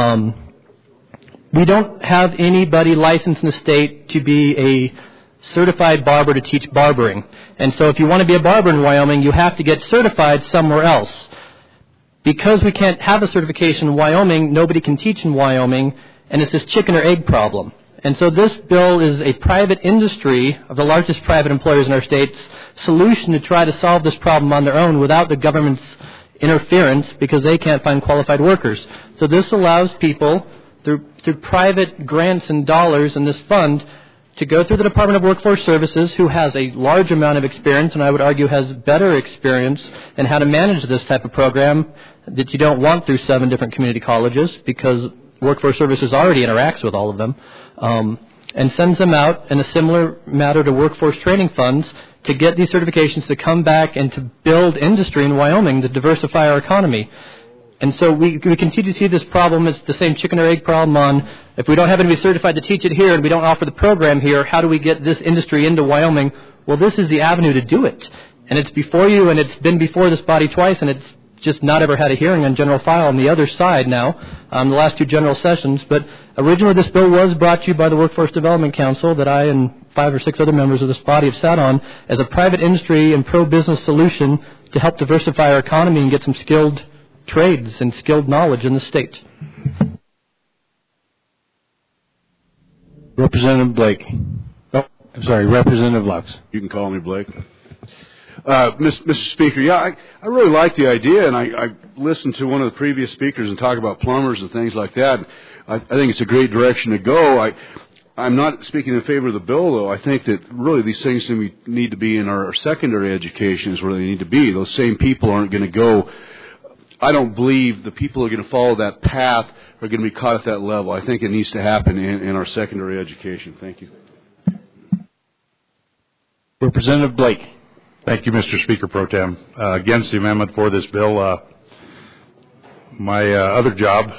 We don't have anybody licensed in the state to be a certified barber to teach barbering. And so if you want to be a barber in Wyoming, you have to get certified somewhere else. Because we can't have a certification in Wyoming, nobody can teach in Wyoming, and it's this chicken or egg problem. And so this bill is a private industry of the largest private employers in our state's solution to try to solve this problem on their own without the government's interference because they can't find qualified workers. So this allows people, through private grants and dollars in this fund, to go through the Department of Workforce Services, who has a large amount of experience, and I would argue has better experience in how to manage this type of program that you don't want through 7 different community colleges, because Workforce Services already interacts with all of them, and sends them out in a similar matter to workforce training funds to get these certifications to come back and to build industry in Wyoming to diversify our economy. And so we continue to see this problem. It's the same chicken or egg problem on if we don't have anybody certified to teach it here and we don't offer the program here, how do we get this industry into Wyoming? Well, this is the avenue to do it. And it's before you, and it's been before this body twice, and it's just not ever had a hearing on general file on the other side now, the last 2 general sessions. But originally this bill was brought to you by the Workforce Development Council that I and 5 or 6 other members of this body have sat on as a private industry and pro-business solution to help diversify our economy and get some skilled trades and skilled knowledge in the state. Representative Blake. Oh, I'm sorry, Representative Lux. You can call me Blake. Mr. Speaker, yeah, I really like the idea, and I listened to one of the previous speakers and talk about plumbers and things like that. I think it's a great direction to go. I'm not speaking in favor of the bill, though. I think that really these things need to be in our secondary education is where they need to be. Those same people aren't going to go. I don't believe the people who are going to follow that path are going to be caught at that level. I think it needs to happen in our secondary education. Thank you. Representative Blake. Thank you, Mr. Speaker Pro Tem. Against the amendment for this bill, my other job,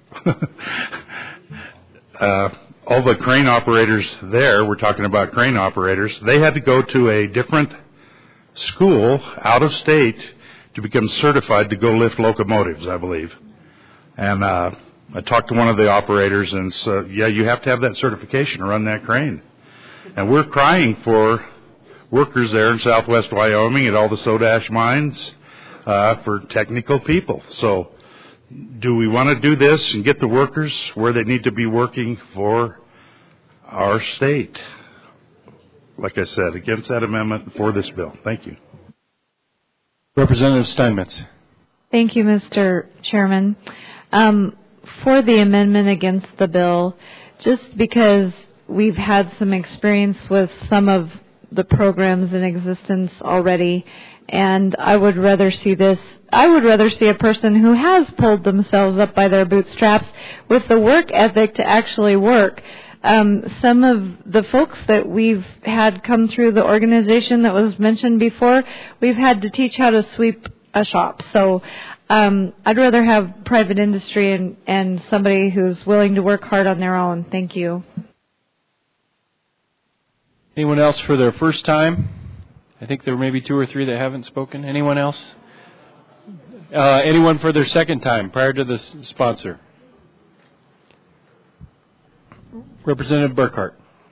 all the crane operators there, we're talking about crane operators, they had to go to a different school out of state to become certified to go lift locomotives, I believe. And I talked to one of the operators and said, yeah, you have to have that certification to run that crane. And we're crying for workers there in southwest Wyoming at all the soda ash mines for technical people. So do we want to do this and get the workers where they need to be working for our state? Like I said, against that amendment for this bill. Thank you. Representative Steinmetz. Thank you, Mr. Chairman. For the amendment against the bill, just because we've had some experience with some of the programs in existence already, and I would rather see a person who has pulled themselves up by their bootstraps with the work ethic to actually work. Some of the folks that we've had come through the organization that was mentioned before, we've had to teach how to sweep a shop. So I'd rather have private industry and somebody who's willing to work hard on their own. Thank you. Anyone else for their first time? I think there may be 2 or 3 that haven't spoken. Anyone else? Anyone for their second time prior to the sponsor? Representative Burkhart.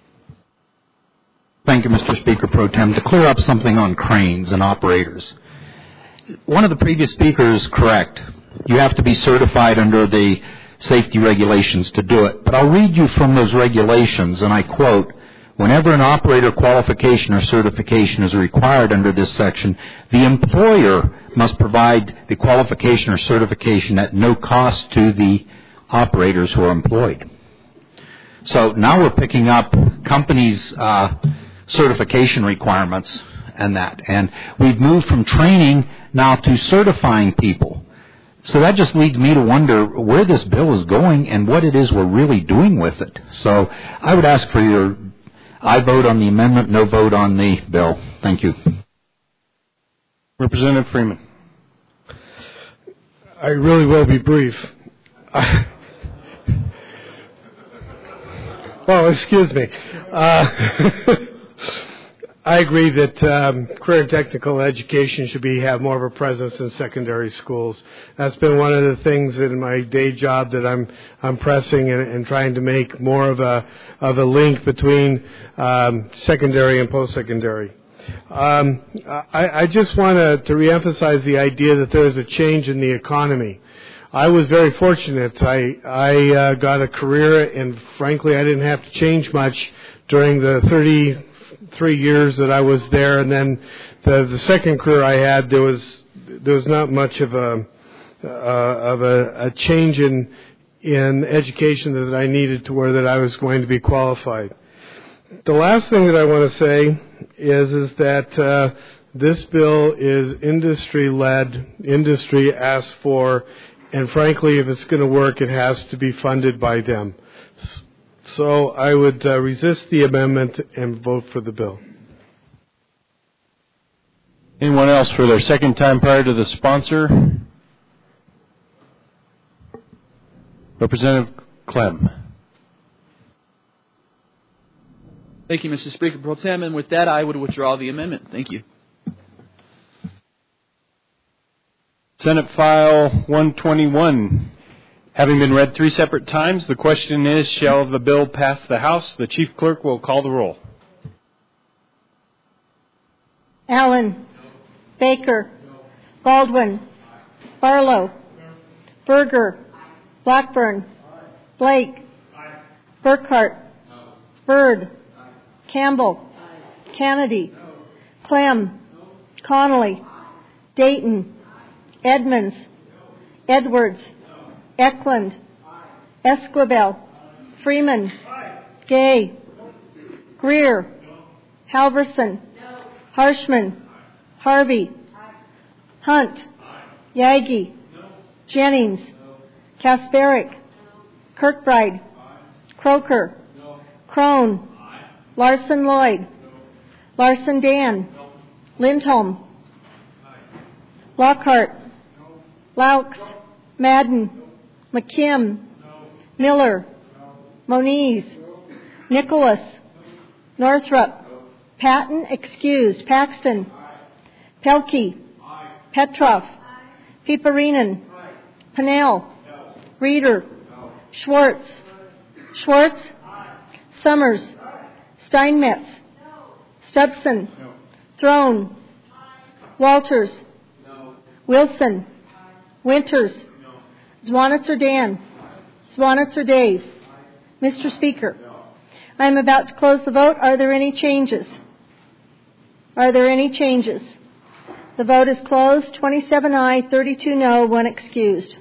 Thank you, Mr. Speaker Pro Tem. To clear up something on cranes and operators, one of the previous speakers is correct. You have to be certified under the safety regulations to do it. But I'll read you from those regulations, and I quote, "Whenever an operator qualification or certification is required under this section, the employer must provide the qualification or certification at no cost to the operators who are employed." So now we're picking up companies' certification requirements and that. And we've moved from training now to certifying people. So that just leads me to wonder where this bill is going and what it is we're really doing with it. So I would ask for your aye vote on the amendment, no vote on the bill. Thank you. Representative Freeman. I really will be brief. Oh, excuse me. I agree that career and technical education should have more of a presence in secondary schools. That's been one of the things in my day job that I'm pressing and trying to make more of a link between secondary and post-secondary. I just want to reemphasize the idea that there is a change in the economy. I was very fortunate. I got a career, and frankly, I didn't have to change much during the 33 years that I was there. And then the second career I had, there was not much of a change in education that I needed to where that I was going to be qualified. The last thing that I want to say is that this bill is industry-led, industry asked for, and frankly, if it's going to work, it has to be funded by them. So I would resist the amendment and vote for the bill. Anyone else for their second time prior to the sponsor? Representative Clem. Thank you, Mr. Speaker Pro Tem. And with that, I would withdraw the amendment. Thank you. Senate File 121. Having been read 3 separate times, the question is, shall the bill pass the House? The Chief Clerk will call the roll. Allen. Baker. Baldwin. Barlow. Berger. Blackburn. Blake. Burkhart. Byrd. Campbell. Kennedy. Clem. Connolly. Dayton. Edmonds. Edwards. Eklund. Esquivel. Freeman. Gay. Greer. Halverson. Harshman. Harvey. Hunt. Yagi. Jennings. Kasparic. Kirkbride. Croker. Crone. Larson Lloyd. Larson Dan. Lindholm. Lockhart. Laux. Madden. McKim. Miller. Moniz. Nicholas. Northrup. Patton excused. Paxton. Pelkey. Petrov. Piperinen. Pennell. Reeder. Schwartz. Schwartz. Summers. Steinmetz. Stubson. Throne. Walters. Wilson. Winters. Zwanitzer Dan. Zwanitzer Dave. Mr. Speaker, I am about to close the vote. Are there any changes? Are there any changes? The vote is closed. 27 aye, 32 no, 1 excused.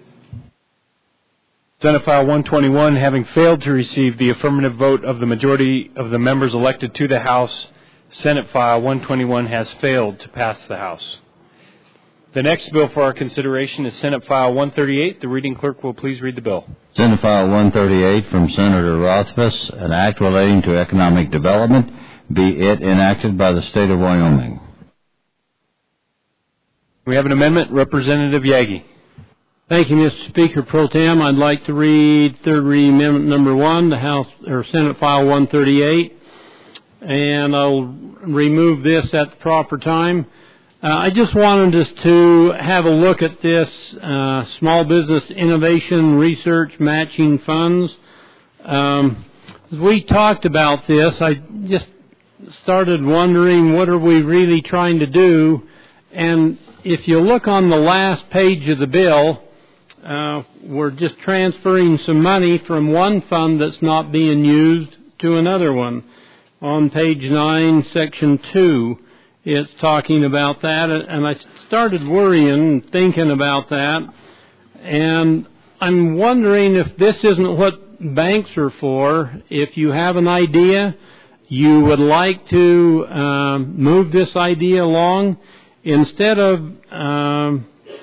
Senate File 121, having failed to receive the affirmative vote of the majority of the members elected to the House, Senate File 121 has failed to pass the House. The next bill for our consideration is Senate File 138. The reading clerk will please read the bill. Senate File 138 from Senator Rothfuss, an act relating to economic development, be it enacted by the state of Wyoming. We have an amendment. Representative Yagi. Thank you, Mr. Speaker Pro Tem. I'd like to read third reading amendment number 1, the House or Senate File 138, and I'll remove this at the proper time. I just wanted us to have a look at this Small Business Innovation Research Matching Funds. As we talked about this, I just started wondering, what are we really trying to do? And if you look on the last page of the bill, we're just transferring some money from one fund that's not being used to another one. On page 9, section 2, it's talking about that, and I started worrying, thinking about that, and I'm wondering if this isn't what banks are for. If you have an idea, you would like to move this idea along, instead of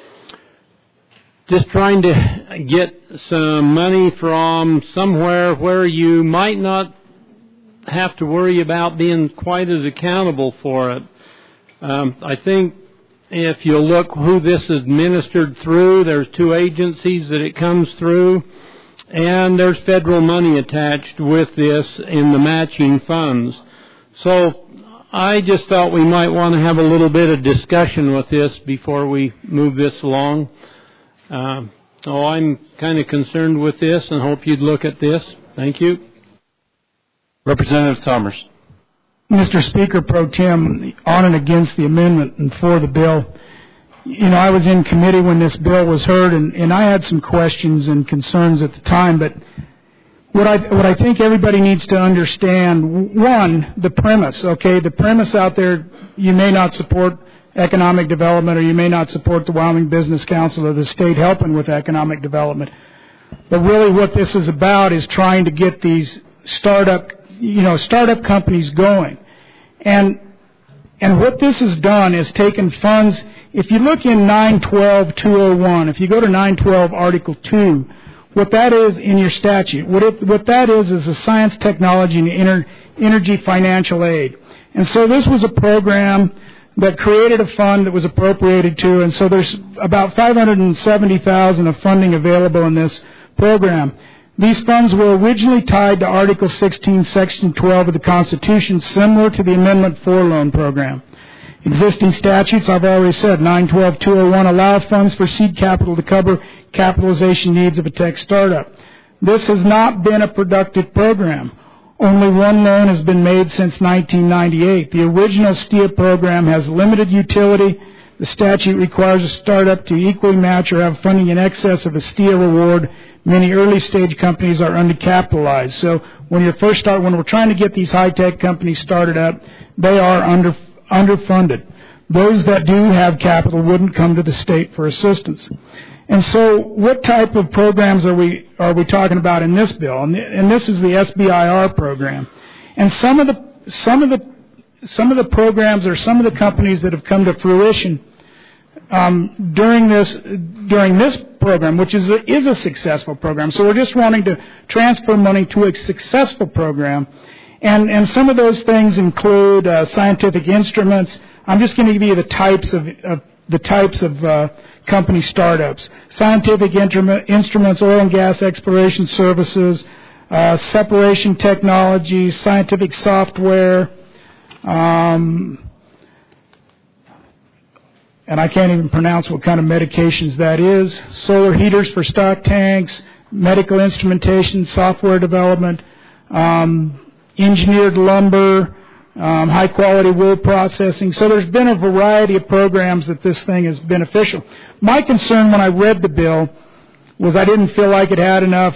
just trying to get some money from somewhere where you might not have to worry about being quite as accountable for it. I think if you look who this is administered through, there's 2 agencies that it comes through, and there's federal money attached with this in the matching funds. So I just thought we might want to have a little bit of discussion with this before we move this along. So I'm kind of concerned with this and hope you'd look at this. Thank you. Representative Summers. Mr. Speaker Pro Tem, on and against the amendment and for the bill. You know, I was in committee when this bill was heard, and I had some questions and concerns at the time, but what I think everybody needs to understand, one, the premise, okay? The premise out there, you may not support economic development, or you may not support the Wyoming Business Council or the state helping with economic development. But really what this is about is trying to get these startup companies going. And what this has done is taken funds. If you look in 912-201, if you go to 912 Article 2, what that is in your statute, what that is a science, technology, and energy financial aid. And so this was a program that created a fund that was appropriated to, and so there's about $570,000 of funding available in this program. These funds were originally tied to Article 16, Section 12 of the Constitution, similar to the Amendment 4 loan program. Existing statutes, I've already said, 912-201, allow funds for seed capital to cover capitalization needs of a tech startup. This has not been a productive program. Only one loan has been made since 1998. The original STIA program has limited utility. The statute requires a startup to equally match or have funding in excess of a STIA reward. Many early-stage companies are undercapitalized. So when we're trying to get these high-tech companies started up, they are underfunded. Those that do have capital wouldn't come to the state for assistance. And so what type of programs are we talking about in this bill? And this is the SBIR program. And some of the programs or some of the companies that have come to fruition during this program, which is a successful program. So we're just wanting to transfer money to a successful program. And some of those things include scientific instruments. I'm just going to give you the types of company startups: scientific instruments, oil and gas exploration services, separation technologies, scientific software, and I can't even pronounce what kind of medications that is, solar heaters for stock tanks, medical instrumentation, software development, engineered lumber, high-quality wool processing. So there's been a variety of programs that this thing is beneficial. My concern when I read the bill was I didn't feel like it had enough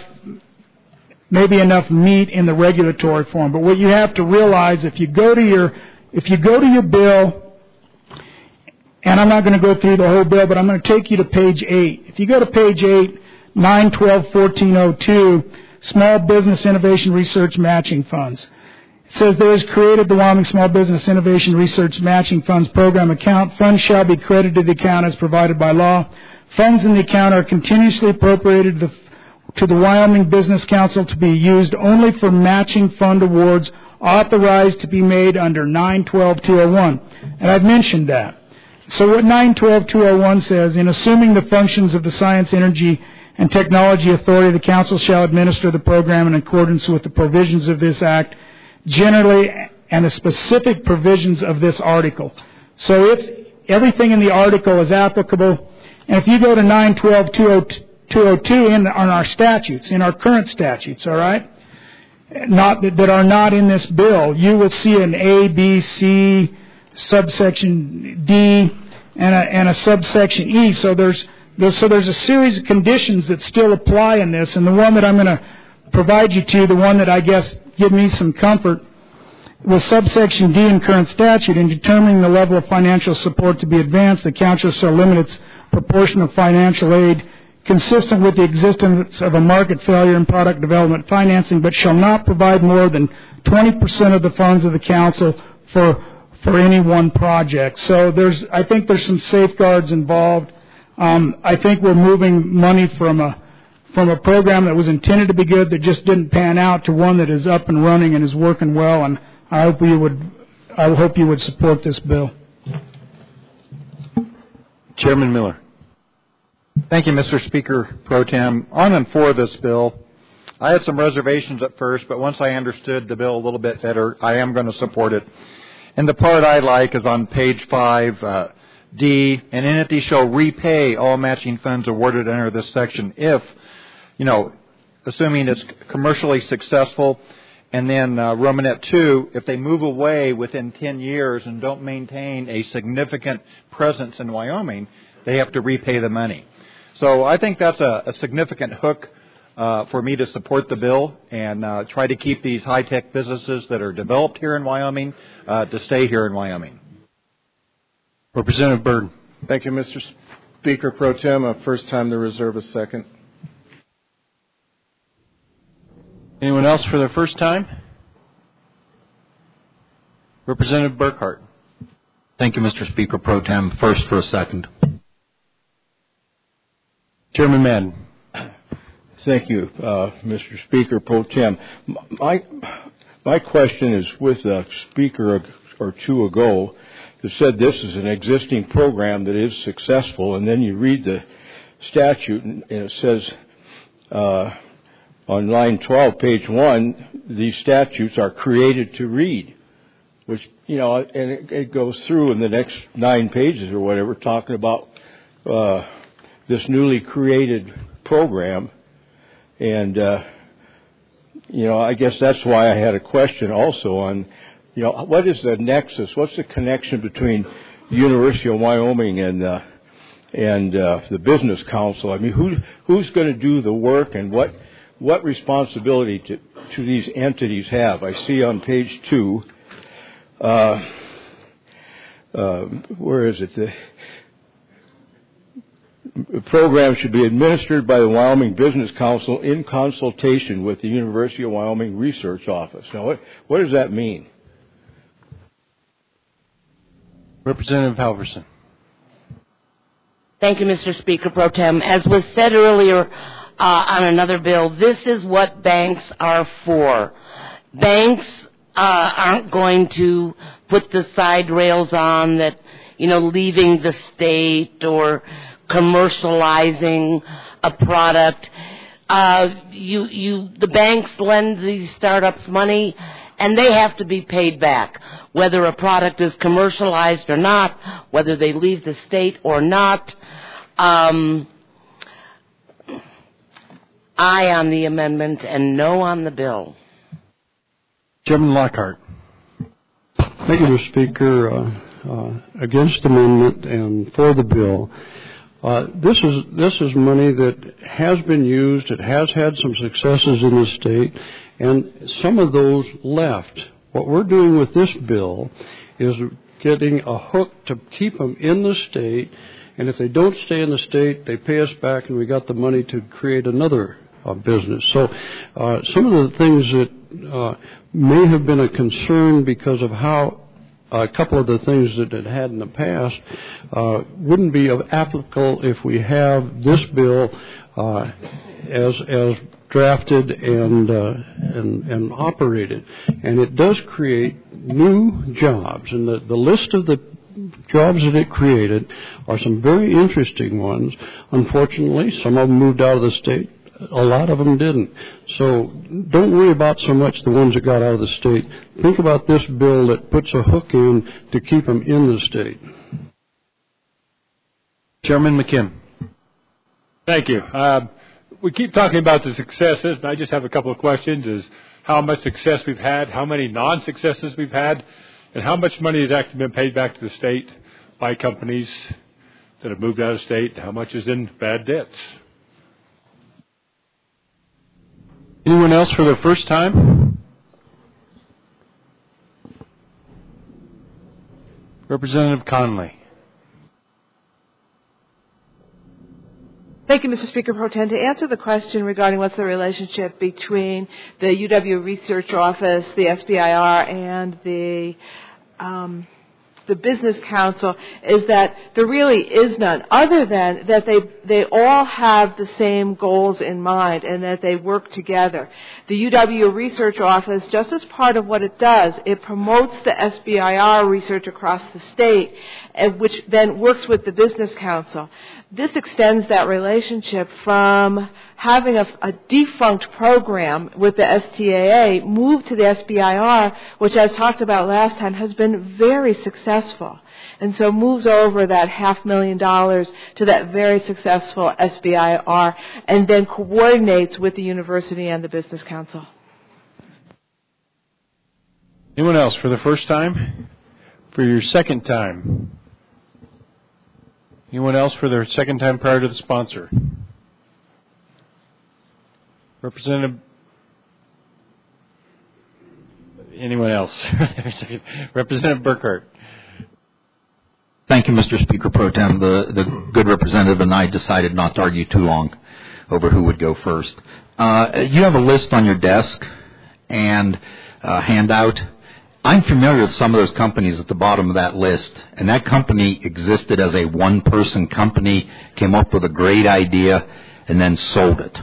meat in the regulatory form. But what you have to realize, if you go to your bill, and I'm not going to go through the whole bill, but I'm going to take you to page 8. If you go to page 8, 912-1402, Small Business Innovation Research Matching Funds. It says there is created the Wyoming Small Business Innovation Research Matching Funds Program account. Funds shall be credited to the account as provided by law. Funds in the account are continuously appropriated to the Wyoming Business Council to be used only for matching fund awards authorized to be made under 912-201. And I've mentioned that. So what 912-201 says, in assuming the functions of the Science, Energy, and Technology Authority, the Council shall administer the program in accordance with the provisions of this Act, generally, and the specific provisions of this article. So everything in the article is applicable. And if you go to 912-202 on our statutes, in our current statutes, all right, that are not in this bill, you will see an A, B, C, subsection D, and a subsection E. So there's a series of conditions that still apply in this, and the one that I'm going to provide you to, the one that I guess give me some comfort, was subsection D in current statute. In determining the level of financial support to be advanced, the Council shall limit its proportion of financial aid consistent with the existence of a market failure in product development financing, but shall not provide more than 20% of the funds of the Council for any one project. So I think there's some safeguards involved. I think we're moving money from a program that was intended to be good that just didn't pan out to one that is up and running and is working well, and I hope you would support this bill. Chairman Miller. Thank you, Mr. Speaker Pro Tem. On and for this bill, I had some reservations at first, but once I understood the bill a little bit better, I am going to support it. And the part I like is on page 5, D, an entity shall repay all matching funds awarded under this section if, assuming it's commercially successful. And then Romanet 2, if they move away within 10 years and don't maintain a significant presence in Wyoming, they have to repay the money. So I think that's a significant hook for me to support the bill and try to keep these high-tech businesses that are developed here in Wyoming to stay here in Wyoming. Representative Byrd. Thank you, Mr. Speaker Pro Tem. First time to reserve a second. Anyone else for their first time? Representative Burkhart. Thank you, Mr. Speaker Pro Tem. First for a second. Chairman Madden. Thank you, Mr. Speaker Pro Tem. My question is with a speaker or two ago who said this is an existing program that is successful, and then you read the statute and it says on line 12, page 1, these statutes are created to read, which, and it goes through in the next 9 pages or whatever talking about this newly created program. And, I guess that's why I had a question also on, what is the nexus? What's the connection between the University of Wyoming and the Business Council? I mean, who's going to do the work, and what responsibility to these entities have? I see on page 2, where is it? The program should be administered by the Wyoming Business Council in consultation with the University of Wyoming Research Office. Now, what does that mean? Representative Halverson. Thank you, Mr. Speaker Pro Tem. As was said earlier on another bill, this is what banks are for. Banks aren't going to put the side rails on that, leaving the state or commercializing a product. The banks lend these startups money, and they have to be paid back, whether a product is commercialized or not, whether they leave the state or not. Aye on the amendment and no on the bill. Chairman Lockhart. Thank you, Mr. Speaker. Against the amendment and for the bill. This is money that has been used. It has had some successes in the state, and some of those left. What we're doing with this bill is getting a hook to keep them in the state, and if they don't stay in the state, they pay us back, and we got the money to create another business. So some of the things that may have been a concern because of how a couple of the things that it had in the past wouldn't be applicable if we have this bill as drafted and operated. And it does create new jobs. And the list of the jobs that it created are some very interesting ones. Unfortunately, some of them moved out of the state. A lot of them didn't. So don't worry about so much the ones that got out of the state. Think about this bill that puts a hook in to keep them in the state. Chairman McKim. Thank you. We keep talking about the successes, and I just have a couple of questions. Is how much success we've had, how many non-successes we've had, and how much money has actually been paid back to the state by companies that have moved out of state, how much is in bad debts? Anyone else for the first time? Representative Conley. Thank you, Mr. Speaker Pro Tem. To answer the question regarding what's the relationship between the UW Research Office, the SBIR, and the Business Council, is that there really is none, other than that they all have the same goals in mind and that they work together. The UW Research Office, just as part of what it does, it promotes the SBIR research across the state, which then works with the Business Council. This extends that relationship from having a defunct program with the STAA move to the SBIR, which, as talked about last time, has been very successful. And so moves over that $500,000 to that very successful SBIR and then coordinates with the university and the Business Council. Anyone else for the first time? For your second time? Anyone else for their second time prior to the sponsor? Representative? Anyone else? Representative Burkhart. Thank you, Mr. Speaker Pro Tem. The good representative and I decided not to argue too long over who would go first. You have a list on your desk and handout. I'm familiar with some of those companies at the bottom of that list, and that company existed as a one-person company, came up with a great idea, and then sold it.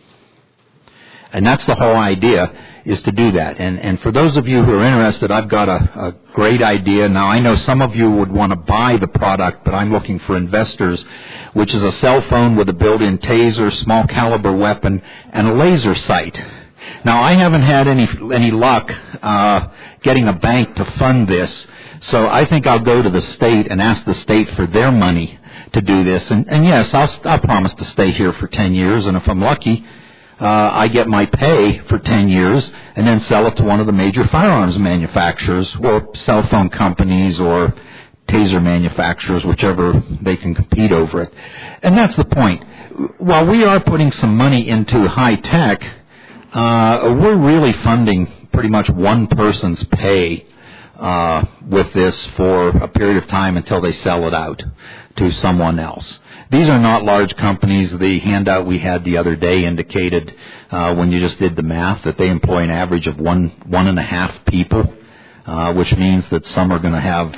And that's the whole idea, is to do that. And for those of you who are interested, I've got a great idea. Now, I know some of you would want to buy the product, but I'm looking for investors, which is a cell phone with a built-in taser, small caliber weapon, and a laser sight. Now, I haven't had any luck getting a bank to fund this, so I think I'll go to the state and ask the state for their money to do this. And yes, I'll promise to stay here for 10 years, and if I'm lucky, I get my pay for 10 years and then sell it to one of the major firearms manufacturers or cell phone companies or taser manufacturers, whichever they can compete over it. And that's the point. While we are putting some money into high tech, we're really funding pretty much one person's pay with this for a period of time until they sell it out to someone else. These are not large companies. The handout we had the other day indicated, when you just did the math, that they employ an average of one and a half people, which means that some are going to have,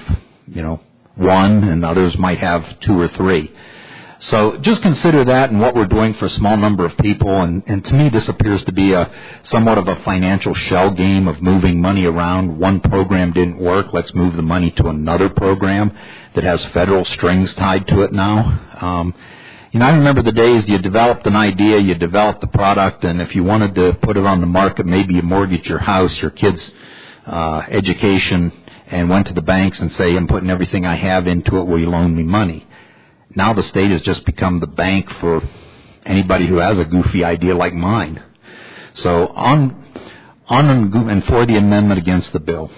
one, and others might have two or three. So just consider that and what we're doing for a small number of people. And to me, this appears to be somewhat of a financial shell game of moving money around. One program didn't work. Let's move the money to another program that has federal strings tied to it now. I remember the days you developed an idea, you developed the product, and if you wanted to put it on the market, maybe you mortgaged your house, your kids' education, and went to the banks and say, I'm putting everything I have into it, will you loan me money? Now the state has just become the bank for anybody who has a goofy idea like mine. So on and for the amendment against the bill.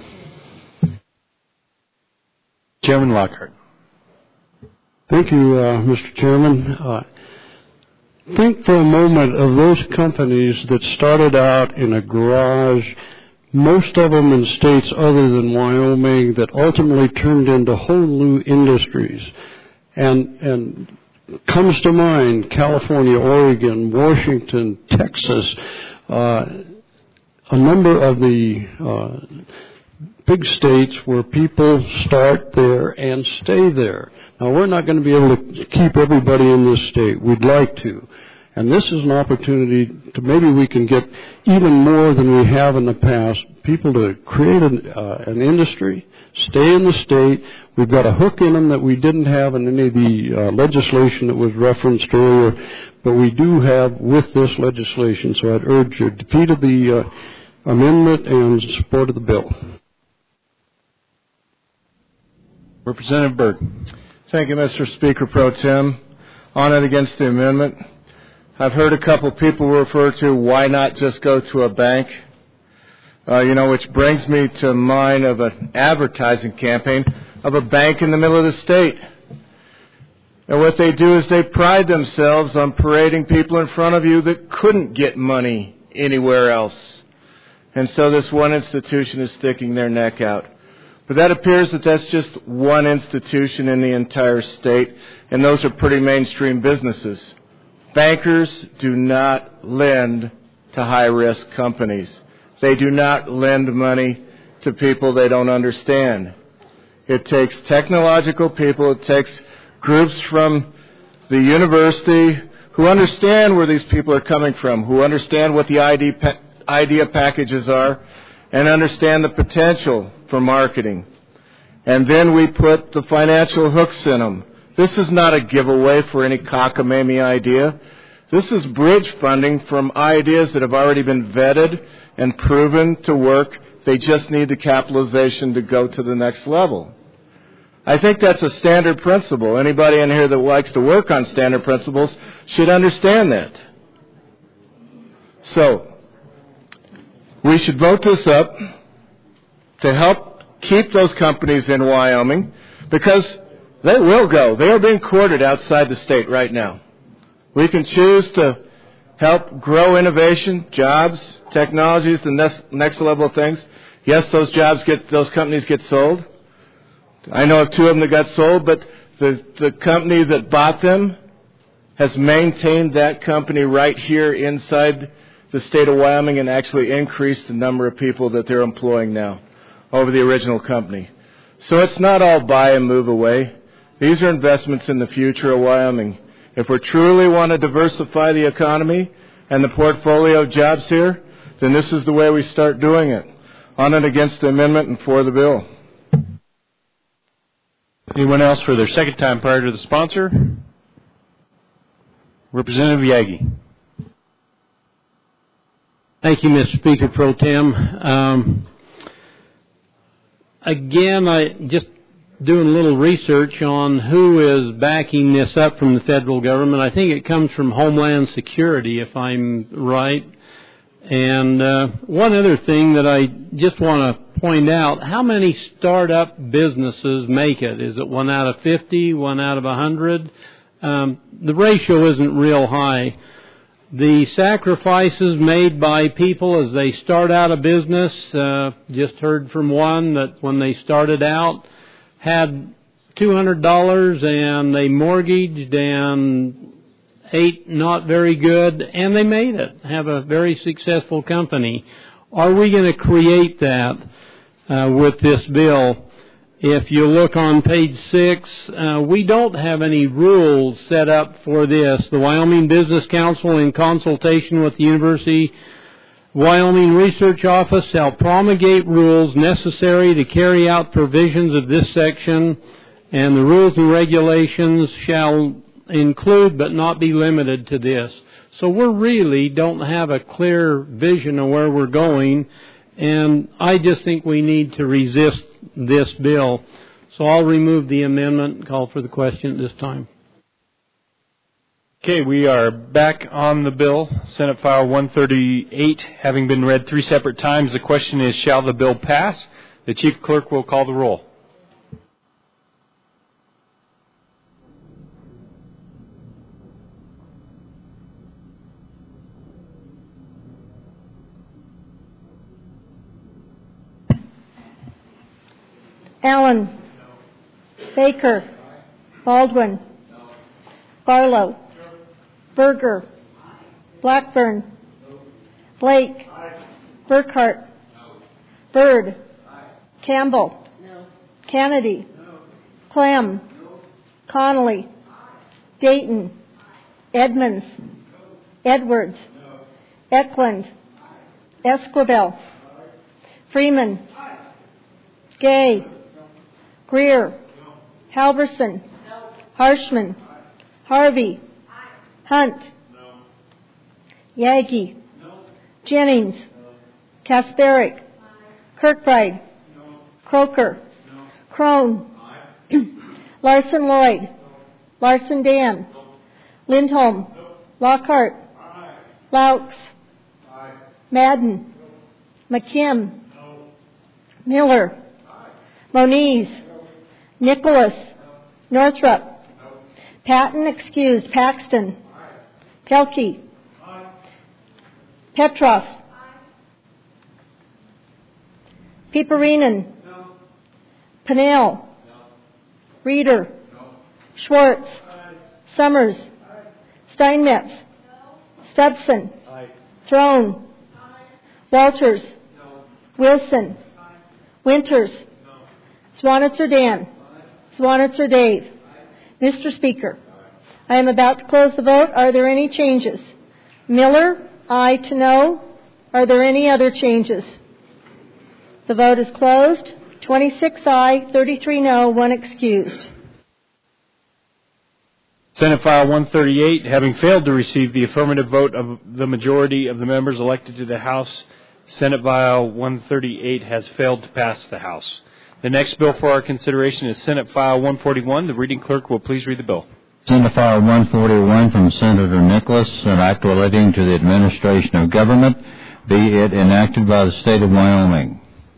Chairman Lockhart. Thank you, Mr. Chairman. Think for a moment of those companies that started out in a garage, most of them in states other than Wyoming, that ultimately turned into whole new industries. And comes to mind California, Oregon, Washington, Texas, a number of the big states where people start there and stay there. Now, we're not going to be able to keep everybody in this state. We'd like to. And this is an opportunity to maybe we can get even more than we have in the past, people to create an industry, stay in the state. We've got a hook in them that we didn't have in any of the legislation that was referenced earlier, but we do have with this legislation. So I'd urge your defeat of the amendment and support of the bill. Representative Byrd. Thank you, Mr. Speaker Pro Tem. On and against the amendment. I've heard a couple people refer to why not just go to a bank, which brings me to mind of an advertising campaign of a bank in the middle of the state. And what they do is they pride themselves on parading people in front of you that couldn't get money anywhere else. And so this one institution is sticking their neck out. But that appears that that's just one institution in the entire state, and those are pretty mainstream businesses. Bankers do not lend to high-risk companies. They do not lend money to people they don't understand. It takes technological people, it takes groups from the university who understand where these people are coming from, who understand what the idea packages are, and understand the potential for marketing. And then we put the financial hooks in them. This is not a giveaway for any cockamamie idea. This is bridge funding from ideas that have already been vetted and proven to work. They just need the capitalization to go to the next level. I think that's a standard principle. Anybody in here that likes to work on standard principles should understand that. So, we should vote this up to help keep those companies in Wyoming, because they will go. They are being courted outside the state right now. We can choose to help grow innovation, jobs, technologies, the next level of things. Yes, those companies get sold. I know of two of them that got sold, but the company that bought them has maintained that company right here inside the state of Wyoming and actually increased the number of people that they're employing now over the original company. So it's not all buy and move away. These are investments in the future of Wyoming. If we truly want to diversify the economy and the portfolio of jobs here, then this is the way we start doing it. On and against the amendment and for the bill. Anyone else for their second time prior to the sponsor? Representative Yagi. Thank you, Mr. Speaker Pro Tem. Again, I just doing a little research on who is backing this up from the federal government. I think it comes from Homeland Security, if I'm right. And one other thing that I just want to point out, how many startup businesses make it? Is it 1 out of 50, 1 out of 100? The ratio isn't real high. The sacrifices made by people as they start out a business, just heard from one that when they started out had $200 and they mortgaged and ate not very good, and they made it, have a very successful company. Are we going to create that with this bill? If you look on page 6, we don't have any rules set up for this. The Wyoming Business Council, in consultation with the University Wyoming Research Office, shall promulgate rules necessary to carry out provisions of this section, and the rules and regulations shall include but not be limited to this. So we really don't have a clear vision of where we're going, and I just think we need to resist this bill. So I'll remove the amendment and call for the question at this time. Okay, we are back on the bill, Senate File 138, having been read 3 separate times. The question is, shall the bill pass? The Chief Clerk will call the roll. Allen. Baker. Baldwin. Barlow. Berger. Blackburn. Blake. Burkhart. Byrd. Campbell. Kennedy. Clem. Connolly. Dayton. Edmonds. Edwards. Eklund. Esquivel. Freeman. Gay. Greer. Halverson. Harshman. Harvey. Hunt. Yagi. Jennings. Kasperick. Kirkbride. Croker. Crone. Larson Lloyd. Larson Dan. Lindholm. Lockhart. Laux. Madden. McKim. Miller. Moniz. Nicholas. Northrup. Patton excused. Paxton. Pelkey. Petroff. Piperinen. Pennell. Reeder. Schwartz. Summers. Steinmetz. Stubson. Throne. Walters. Wilson. Winters. Swanitzer Dan. Swanitzer Dave. Mr. Speaker, I am about to close the vote. Are there any changes? Miller, aye to no. Are there any other changes? The vote is closed. 26 aye, 33 no, 1 excused. Senate File 138, having failed to receive the affirmative vote of the majority of the members elected to the House, Senate File 138 has failed to pass the House. The next bill for our consideration is Senate File 141. The reading clerk will please read the bill. Senate File 141 from Senator Nicholas, an act relating to the administration of government, be it enacted by the state of Wyoming.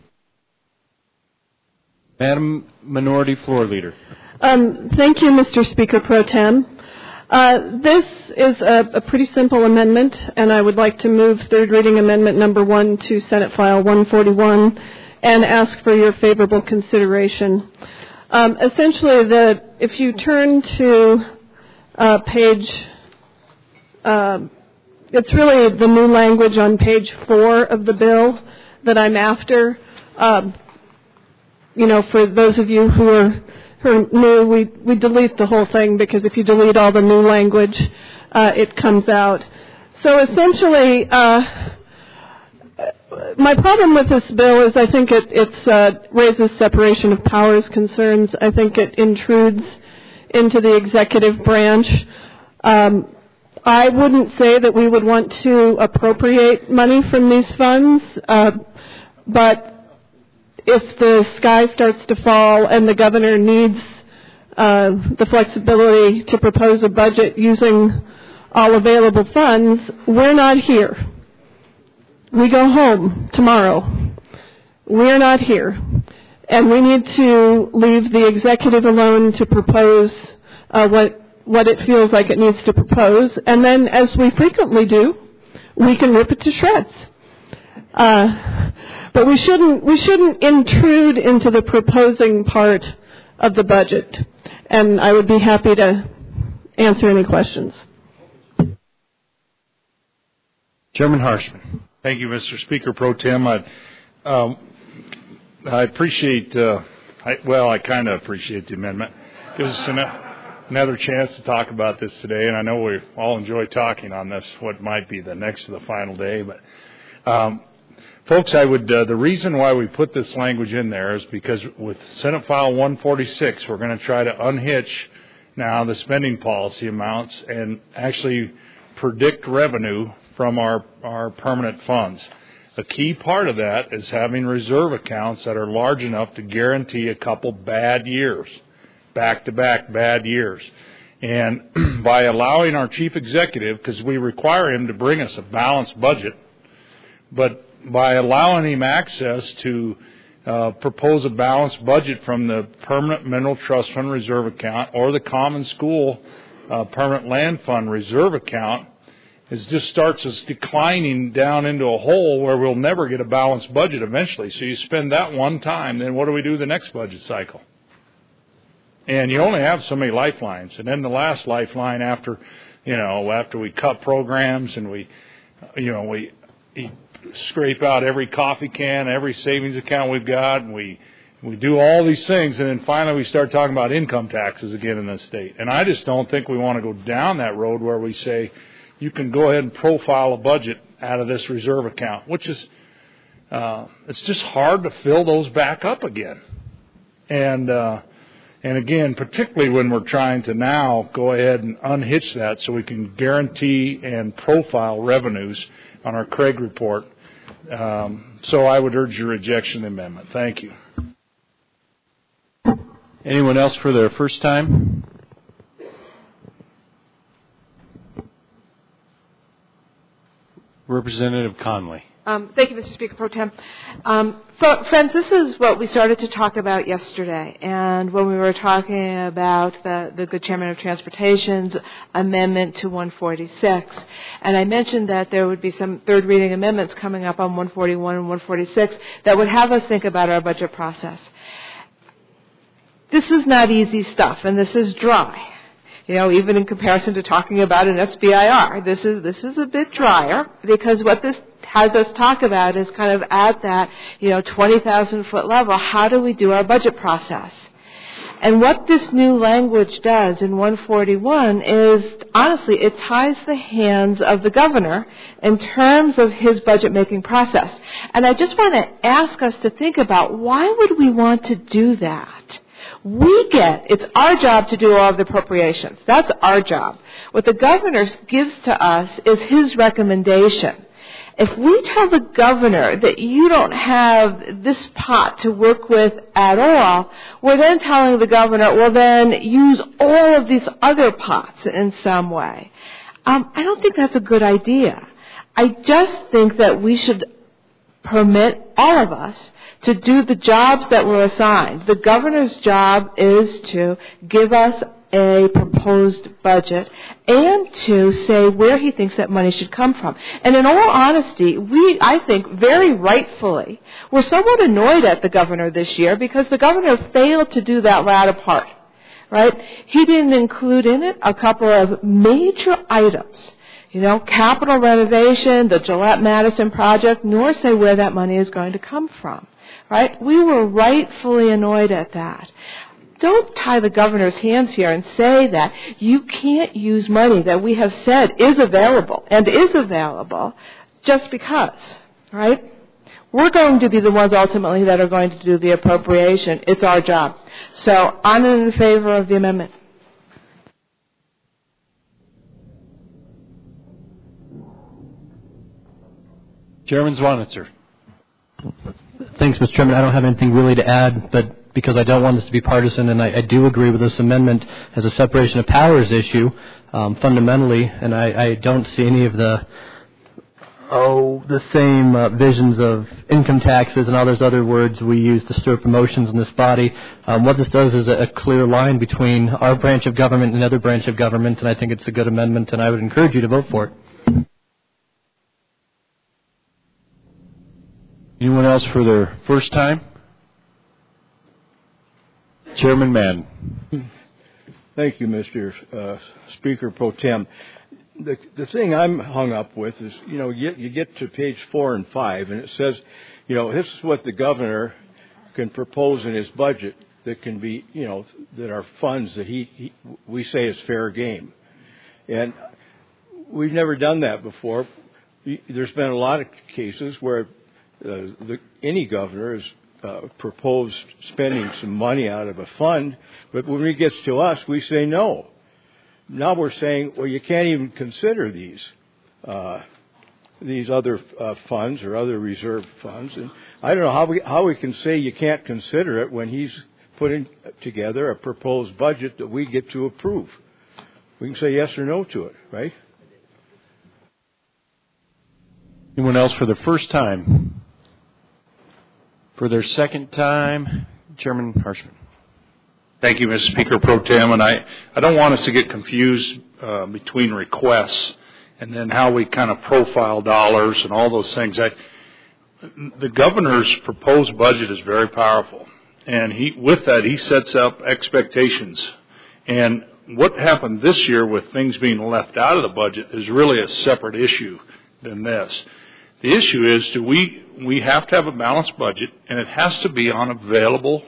Madam Minority Floor Leader. Thank you, Mr. Speaker Pro Tem. This is a pretty simple amendment, and I would like to move third reading amendment number 1 to Senate File 141 and ask for your favorable consideration. Essentially, if you turn to page, it's really the new language on page 4 of the bill that I'm after. For those of you who are new, we delete the whole thing because if you delete all the new language, it comes out. So essentially, my problem with this bill is I think it raises separation of powers concerns. I think it intrudes into the executive branch. I wouldn't say that we would want to appropriate money from these funds, but if the sky starts to fall and the governor needs the flexibility to propose a budget using all available funds, we're not here. We go home tomorrow. We're not here. And we need to leave the executive alone to propose what it feels like it needs to propose. And then, as we frequently do, we can rip it to shreds. But we shouldn't intrude into the proposing part of the budget. And I would be happy to answer any questions. Chairman Harshman. Thank you, Mr. Speaker Pro Tem. I appreciate, I kind of appreciate the amendment. Gives us another chance to talk about this today, and I know we all enjoy talking on this, what might be the next to the final day. But, folks, the reason why we put this language in there is because with Senate File 146, we're going to try to unhitch now the spending policy amounts and actually predict revenue from our permanent funds. A key part of that is having reserve accounts that are large enough to guarantee a couple bad years, back-to-back bad years. And by allowing our chief executive, because we require him to bring us a balanced budget, but by allowing him access to propose a balanced budget from the Permanent Mineral Trust Fund Reserve Account or the Common School Permanent Land Fund Reserve Account, it just starts us declining down into a hole where we'll never get a balanced budget eventually. So you spend that one time, then what do we do the next budget cycle? And you only have so many lifelines. And then the last lifeline after we cut programs and we scrape out every coffee can, every savings account we've got, and we do all these things, and then finally we start talking about income taxes again in this state. And I just don't think we want to go down that road where we say, you can go ahead and profile a budget out of this reserve account, which is, it's just hard to fill those back up again. And again, particularly when we're trying to now go ahead and unhitch that so we can guarantee and profile revenues on our Craig report. So I would urge your rejection of the amendment. Thank you. Anyone else for their first time? Representative Conley. Thank you, Mr. Speaker Pro Tem. So, friends, this is what we started to talk about yesterday, and when we were talking about the good chairman of Transportation's amendment to 146. And I mentioned that there would be some third reading amendments coming up on 141 and 146 that would have us think about our budget process. This is not easy stuff, and this is dry. Even in comparison to talking about an SBIR, this is a bit drier, because what this has us talk about is kind of at that, 20,000 foot level, how do we do our budget process? And what this new language does in 141 is, honestly, it ties the hands of the governor in terms of his budget making process. And I just want to ask us to think about, why would we want to do that? It's our job to do all of the appropriations. That's our job. What the governor gives to us is his recommendation. If we tell the governor that you don't have this pot to work with at all, we're then telling the governor, well, then use all of these other pots in some way. I don't think that's a good idea. I just think that we should permit all of us to do the jobs that were assigned. The governor's job is to give us a proposed budget and to say where he thinks that money should come from. And in all honesty, I think very rightfully, we're somewhat annoyed at the governor this year because the governor failed to do that latter part, right? He didn't include in it a couple of major items, capital renovation, the Gillette-Madison project, nor say where that money is going to come from. Right? We were rightfully annoyed at that. Don't tie the governor's hands here and say that you can't use money that we have said is available just because, right? We're going to be the ones ultimately that are going to do the appropriation. It's our job. So I'm in favor of the amendment. Chairman Zwanitzer. Thanks, Mr. Chairman. I don't have anything really to add, but because I don't want this to be partisan, and I do agree with this amendment as a separation of powers issue, fundamentally, and I don't see any of the same visions of income taxes and all those other words we use to stir up emotions in this body. What this does is a clear line between our branch of government and another branch of government, and I think it's a good amendment, and I would encourage you to vote for it. Anyone else for their first time? Chairman Madden. Thank you, Mr. Speaker Pro Tem. The thing I'm hung up with is, you get to page 4 and 5, and it says, this is what the governor can propose in his budget that can be, that are funds that we say is fair game. And we've never done that before. There's been a lot of cases where any governor has proposed spending some money out of a fund, but when it gets to us, we say no. Now we're saying, well, you can't even consider these other funds or other reserve funds. And I don't know how we can say you can't consider it when he's putting together a proposed budget that we get to approve. We can say yes or no to it, right? Anyone else for the first time? For their second time, Chairman Harshman. Thank you, Mr. Speaker Pro Tem. And I don't want us to get confused between requests and then how we kind of profile dollars and all those things. The governor's proposed budget is very powerful. And with that, he sets up expectations. And what happened this year with things being left out of the budget is really a separate issue than this. The issue is, we have to have a balanced budget, and it has to be on available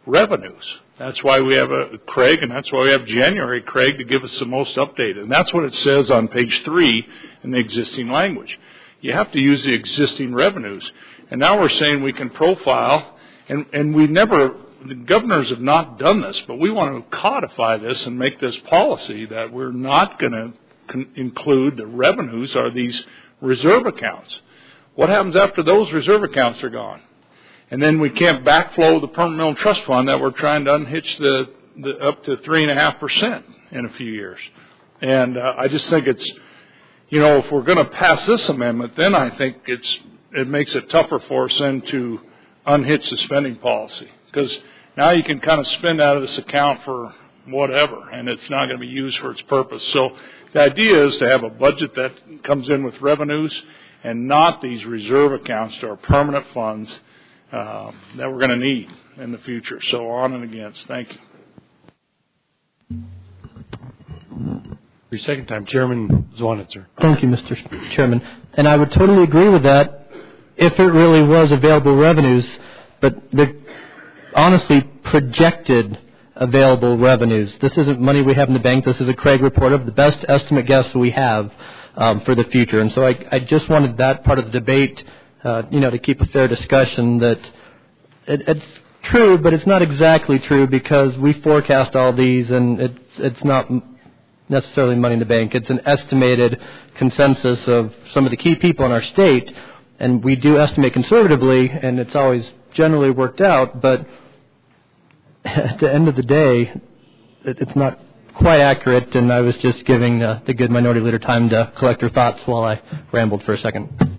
revenues. That's why we have Craig, and that's why we have January Craig to give us the most updated. And that's what it says on page 3 in the existing language. You have to use the existing revenues. And now we're saying we can profile, and the governors have not done this, but we want to codify this and make this policy that we're not going to include the revenues or these reserve accounts. What happens after those reserve accounts are gone? And then we can't backflow the permanent mineral trust fund that we're trying to unhitch the up to 3.5% in a few years. And I just think it's, if we're going to pass this amendment, then I think it makes it tougher for us then to unhitch the spending policy, because now you can kind of spend out of this account for whatever, and it's not going to be used for its purpose. So the idea is to have a budget that comes in with revenues and not these reserve accounts to our permanent funds that we're going to need in the future. So on and against. Thank you. For your second time, Chairman Zwanitzer. Thank you, Mr. Chairman. And I would totally agree with that if it really was available revenues, but the honestly projected available revenues. This isn't money we have in the bank. This is a Craig report of the best estimate guess we have for the future. And so I just wanted that part of the debate, to keep a fair discussion that it's true, but it's not exactly true because we forecast all these and it's not necessarily money in the bank. It's an estimated consensus of some of the key people in our state, and we do estimate conservatively, and it's always generally worked out, but at the end of the day, it's not quite accurate, and I was just giving the good minority leader time to collect her thoughts while I rambled for a second.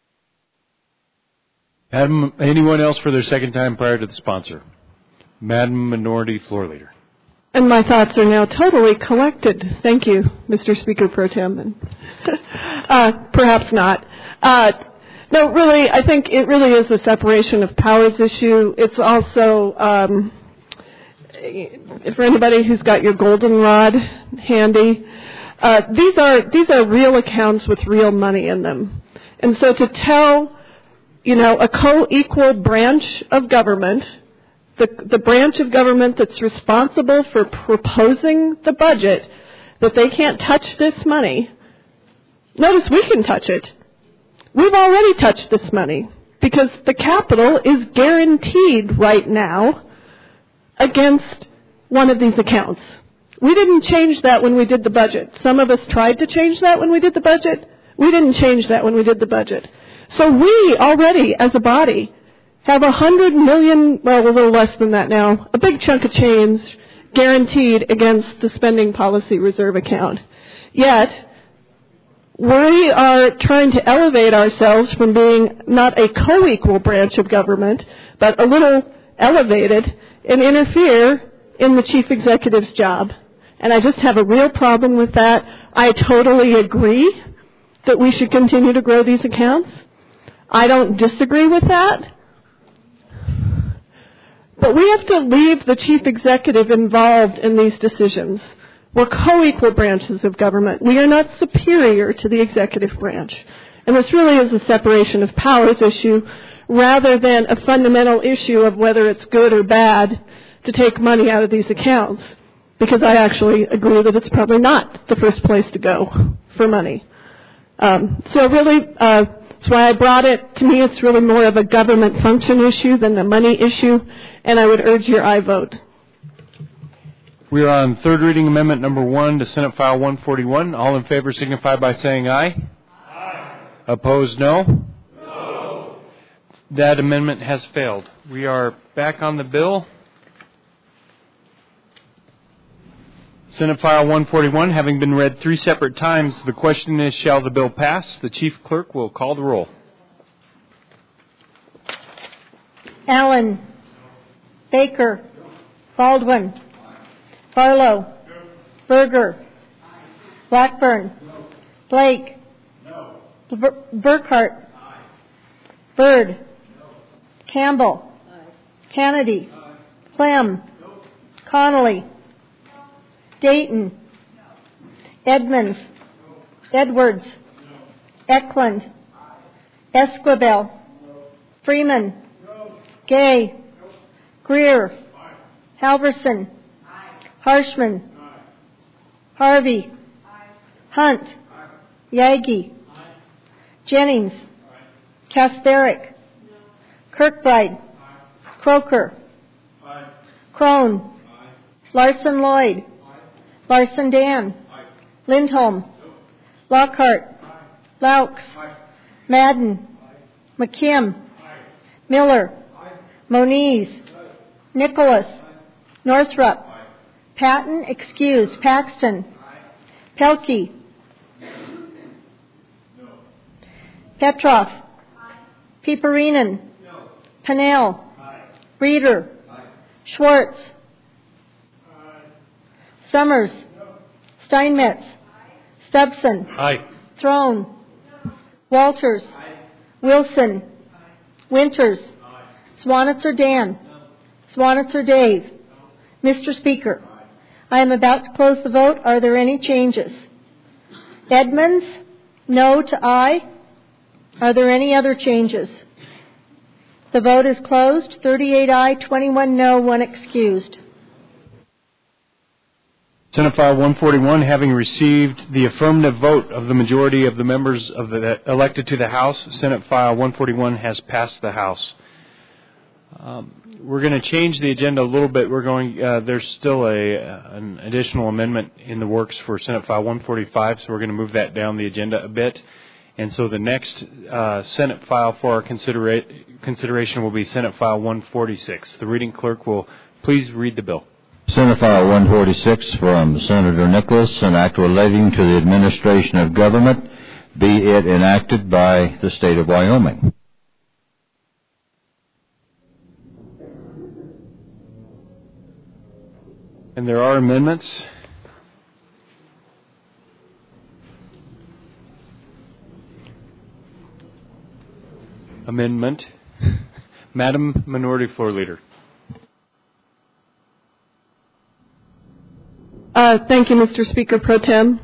Madam, anyone else for their second time prior to the sponsor? Madam Minority Floor Leader. And my thoughts are now totally collected. Thank you, Mr. Speaker Pro Tem. Perhaps not. No, really, I think it really is a separation of powers issue. It's also, for anybody who's got your goldenrod handy, these are real accounts with real money in them. And so to tell, a co-equal branch of government, the branch of government that's responsible for proposing the budget, that they can't touch this money. Notice we can touch it. We've already touched this money because the capital is guaranteed right now against one of these accounts. We didn't change that when we did the budget. Some of us tried to change that when we did the budget. We didn't change that when we did the budget. So we already, as a body, have $100 million, well, a little less than that now, a big chunk of change guaranteed against the spending policy reserve account. Yet, we are trying to elevate ourselves from being not a co-equal branch of government, but a little elevated and interfere in the chief executive's job. And I just have a real problem with that. I totally agree that we should continue to grow these accounts. I don't disagree with that. But we have to leave the chief executive involved in these decisions. We're co-equal branches of government. We are not superior to the executive branch. And this really is a separation of powers issue rather than a fundamental issue of whether it's good or bad to take money out of these accounts. Because I actually agree that it's probably not the first place to go for money. So really, that's why I brought it. To me, it's really more of a government function issue than a money issue. And I would urge your aye vote. We are on third reading amendment number 1 to Senate File 141. All in favor signify by saying aye. Aye. Opposed, no? No. That amendment has failed. We are back on the bill. Senate File 141, having been read 3 separate times, the question is, shall the bill pass? The Chief Clerk will call the roll. Allen. Baker. Baldwin. Barlow. Berger. Blackburn. Blake. Burkhart. Byrd. Campbell. Kennedy. Clem. Connolly. Dayton. Edmonds. Edwards. Eklund. Esquivel. Freeman. Gay. Greer. Halverson. Harshman. Harvey. Hunt. Yagi. Jennings. Kasperick. Kirkbride. Croker. Crone. Larson Lloyd. Larson Dan. Lindholm. Lockhart. Laux. Madden. McKim. Miller. Moniz. Nicholas. Northrup. Patton, excused. Paxton. Pelkey. Petrov. Piperinen. Pannell. Reeder. Schwartz. Summers. Steinmetz. Stubson. Throne. Walters. Wilson. Winters. Swanitzer Dan. Swanitzer Dave. Mr. Speaker, I am about to close the vote. Are there any changes? Edmonds, no to aye. Are there any other changes? The vote is closed. 38 aye, 21 no, 1 excused. Senate File 141, having received the affirmative vote of the majority of the members of the elected to the House, Senate File 141 has passed the House. We're going to change the agenda a little bit. There's still an additional amendment in the works for Senate File 145, so we're going to move that down the agenda a bit. And so the next Senate file for our consideration will be Senate File 146. The reading clerk will please read the bill. Senate File 146 from Senator Nicholas, an act relating to the administration of government, be it enacted by the state of Wyoming. And there are amendments. Amendment. Madam Minority Floor Leader. Thank you, Mr. Speaker Pro Tem.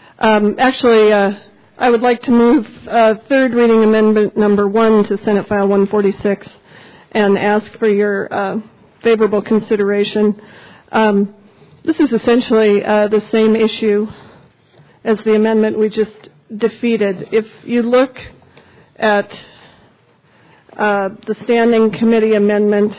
I would like to move third reading amendment number 1 to Senate File 146 and ask for your favorable consideration. This is essentially the same issue as the amendment we just defeated. If you look at the Standing Committee amendment,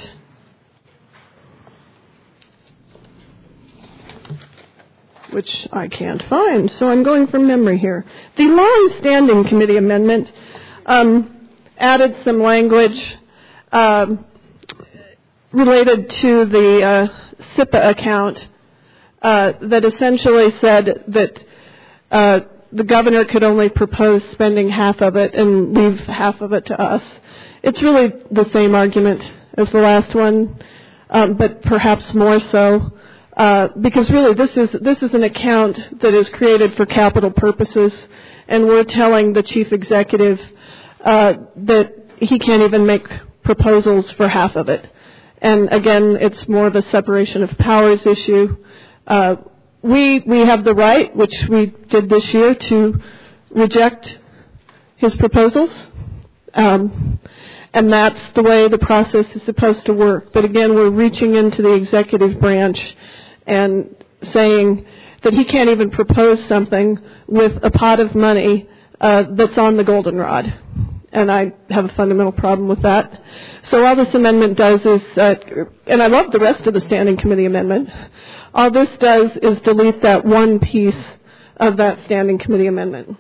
which I can't find, so I'm going from memory here. The long Standing Committee amendment added some language related to the SIPA account that essentially said that the governor could only propose spending half of it and leave half of it to us. It's really the same argument as the last one, but perhaps more so, because really this is an account that is created for capital purposes, and we're telling the chief executive that he can't even make proposals for half of it. And again, it's more of a separation of powers issue. We have the right, which we did this year, to reject his proposals. And that's the way the process is supposed to work. But again, we're reaching into the executive branch and saying that he can't even propose something with a pot of money that's on the goldenrod. And I have a fundamental problem with that. So all this amendment does is, and I love the rest of the Standing Committee amendment, all this does is delete that one piece of that Standing Committee amendment.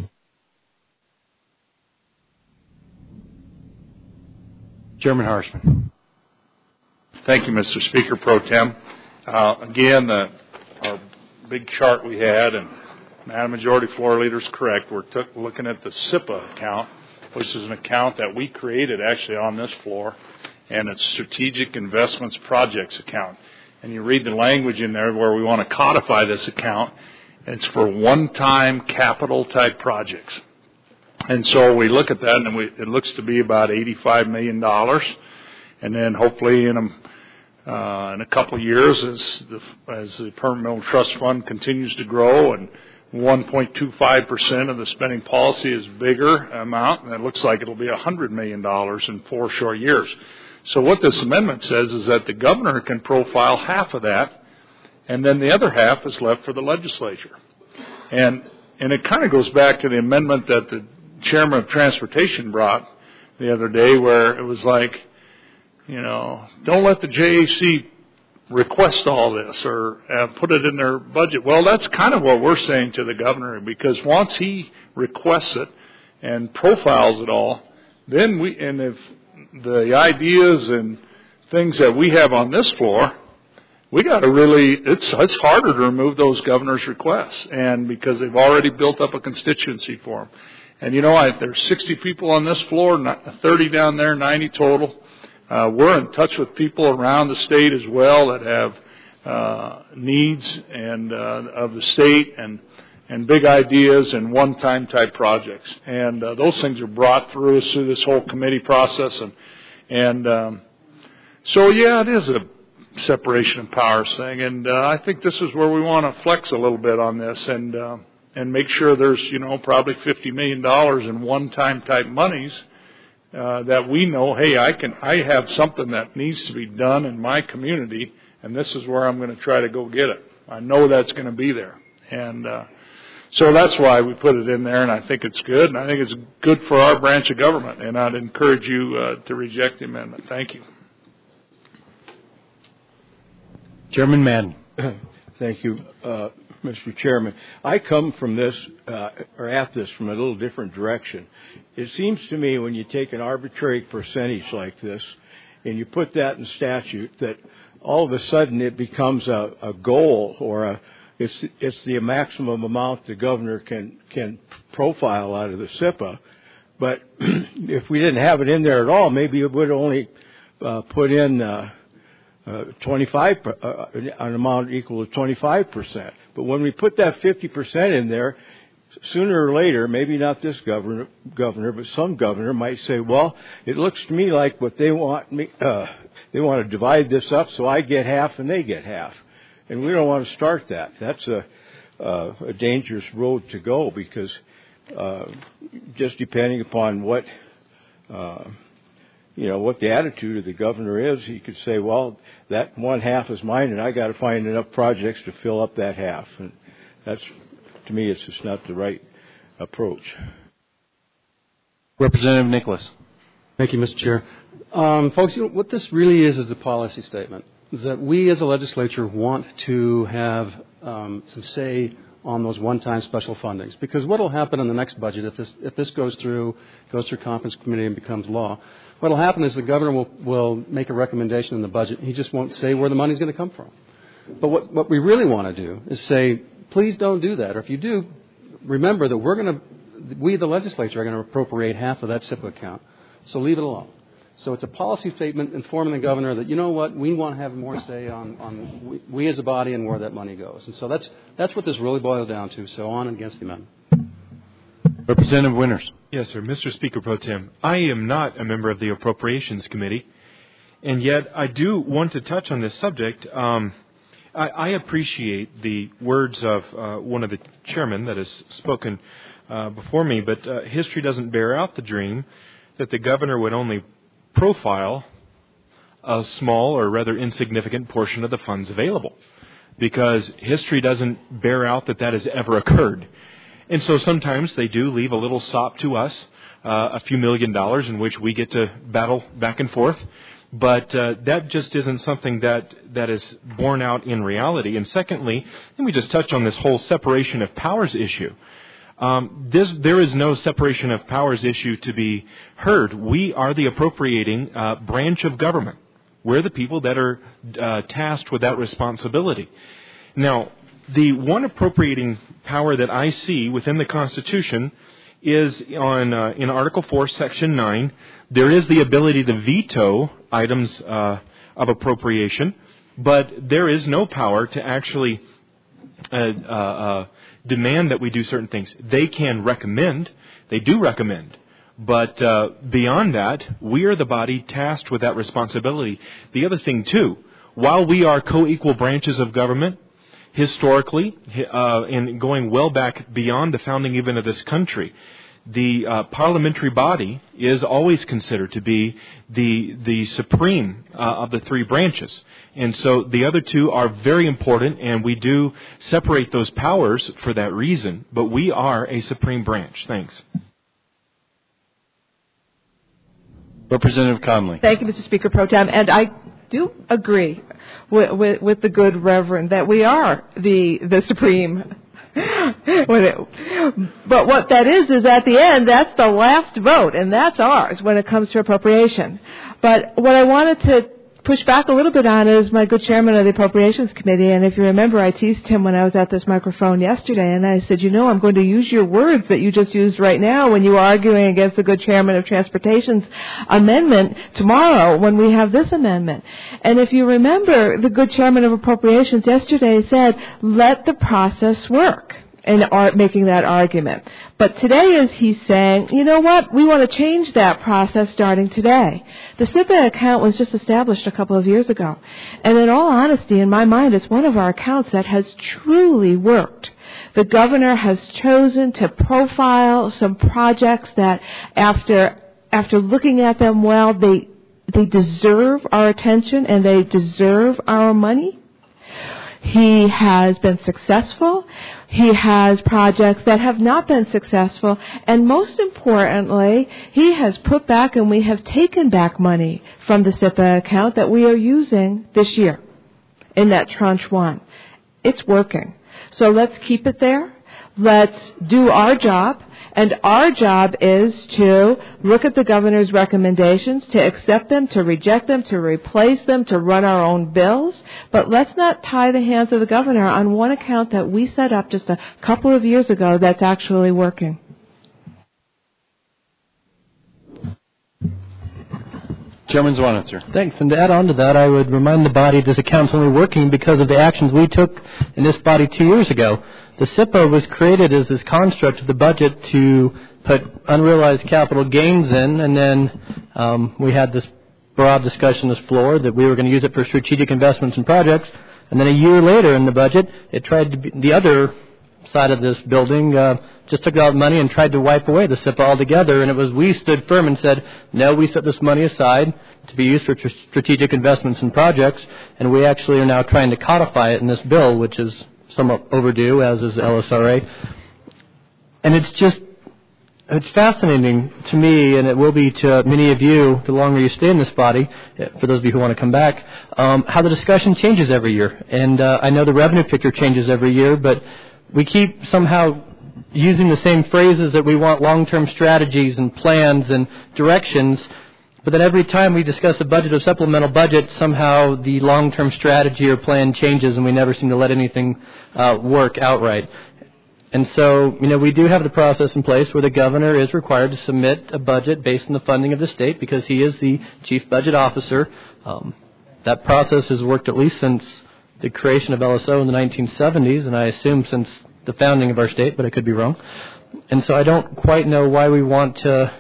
Chairman Harshman. Thank you, Mr. Speaker Pro Tem. Again, our big chart we had, and Madam Majority Floor Leader is correct. We're looking at the SIPA account, which is an account that we created actually on this floor, and it's Strategic Investments Projects account. And you read the language in there where we want to codify this account. It's for one-time capital type projects. And so we look at that, and it looks to be about $85 million. And then hopefully in a couple of years, as the Permanent Trust Fund continues to grow, and 1.25% of the spending policy is bigger amount, and it looks like it'll be $100 million in 4 short years. So what this amendment says is that the governor can profile half of that, and then the other half is left for the legislature. And it kind of goes back to the amendment that the chairman of transportation brought the other day, where it was like, don't let the JAC request all this or put it in their budget. Well, that's kind of what we're saying to the governor, because once he requests it and profiles it all, then if the ideas and things that we have on this floor, we got to really, it's harder to remove those governor's requests, and because they've already built up a constituency for them. And there's 60 people on this floor, 30 down there, 90 total. We're in touch with people around the state as well that have needs and of the state and big ideas and one-time type projects. And those things are brought through us through this whole committee process. So it is a separation of powers thing. And I think this is where we want to flex a little bit on this and make sure there's, probably $50 million in one-time type monies that we know, hey, I have something that needs to be done in my community, and this is where I'm going to try to go get it. I know that's going to be there. And so that's why we put it in there, and I think it's good, and I think it's good for our branch of government, and I'd encourage you to reject the amendment. Thank you. Chairman Madden. Thank you, Mr. Chairman. I come from this, or at this from a little different direction. It seems to me when you take an arbitrary percentage like this and you put that in statute, that all of a sudden it becomes a goal, or it's the maximum amount the governor can profile out of the SIPA. But if we didn't have it in there at all, maybe it would only put in 25 an amount equal to 25%. But when we put that 50% in there, sooner or later, maybe not this governor, but some governor might say, well, it looks to me like what they want they want to divide this up so I get half and they get half. And we don't want to start that. That's a dangerous road to go, because just depending upon what what the attitude of the governor is, he could say, well, that one half is mine and I got to find enough projects to fill up that half. And that's, to me, it's just not the right approach. Representative Nicholas. Thank you, Mr. Chair. Folks, what this really is a policy statement, that we as a legislature want to have some say on those one-time special fundings. Because what will happen in the next budget, if this goes through conference committee and becomes law, what will happen is the governor will make a recommendation in the budget. He just won't say where the money is going to come from. But what we really want to do is say, please don't do that. Or if you do, remember that we, the legislature, are going to appropriate half of that SIPA account. So leave it alone. So it's a policy statement informing the governor that, you know what, we want to have more say on we as a body and where that money goes. And so that's what this really boils down to. So on and against the amendment. Representative Winters. Yes, sir. Mr. Speaker Pro Tem, I am not a member of the Appropriations Committee, and yet I do want to touch on this subject. I appreciate the words of one of the chairmen that has spoken before me, but history doesn't bear out the dream that the governor would only profile a small or rather insignificant portion of the funds available, because history doesn't bear out that has ever occurred. And so sometimes they do leave a little sop to us, a few $1 million in which we get to battle back and forth. But that just isn't something that is borne out in reality. And secondly, let me just touch on this whole separation of powers issue. There is no separation of powers issue to be heard. We are the appropriating branch of government. We're the people that are tasked with that responsibility. Now, the one appropriating power that I see within the Constitution is in Article 4, Section 9. There is the ability to veto items of appropriation, but there is no power to actually demand that we do certain things. They can recommend. They do recommend. But beyond that, we are the body tasked with that responsibility. The other thing, too, while we are co-equal branches of government, historically, and going well back beyond the founding even of this country, the parliamentary body is always considered to be the supreme of the three branches. And so the other two are very important, and we do separate those powers for that reason, but we are a supreme branch. Thanks. Representative Conley. Thank you, Mr. Speaker Pro Tem. And I do agree with the good Reverend that we are the supreme. But what that is at the end, that's the last vote, and that's ours when it comes to appropriation. But what I wanted to push back a little bit on is my good chairman of the Appropriations Committee, and if you remember, I teased him when I was at this microphone yesterday, and I said, I'm going to use your words that you just used right now when you were arguing against the good chairman of Transportation's amendment tomorrow when we have this amendment. And if you remember, the good chairman of Appropriations yesterday said, let the process work. And making that argument. But today is he's saying, you know what, we want to change that process starting today. The SIPA account was just established a couple of years ago. And in all honesty, in my mind, it's one of our accounts that has truly worked. The governor has chosen to profile some projects that after looking at them well, they deserve our attention and they deserve our money. He has been successful. He has projects that have not been successful. And most importantly, he has put back and we have taken back money from the SIPA account that we are using this year in that tranche 1. It's working. So let's keep it there. Let's do our job. And our job is to look at the governor's recommendations, to accept them, to reject them, to replace them, to run our own bills. But let's not tie the hands of the governor on one account that we set up just a couple of years ago that's actually working. Chairman Zwanitzer. Thanks. And to add on to that, I would remind the body this account's only working because of the actions we took in this body 2 years ago. The SIPA was created as this construct of the budget to put unrealized capital gains in, and then we had this broad discussion on this floor that we were going to use it for strategic investments and projects. And then a year later in the budget, it tried to be, the other side of this building just took out money and tried to wipe away the SIPA altogether. And it was we stood firm and said, no, we set this money aside to be used for strategic investments and projects, and we actually are now trying to codify it in this bill, which is somewhat overdue, as is LSRA. And it's fascinating to me, and it will be to many of you, the longer you stay in this body, for those of you who want to come back, how the discussion changes every year. And I know the revenue picture changes every year, but we keep somehow using the same phrases that we want long-term strategies and plans and directions. But then every time we discuss a budget or supplemental budget, somehow the long-term strategy or plan changes, and we never seem to let anything work outright. And so, we do have the process in place where the governor is required to submit a budget based on the funding of the state because he is the chief budget officer. That process has worked at least since the creation of LSO in the 1970s, and I assume since the founding of our state, but I could be wrong. And so I don't quite know why we want to...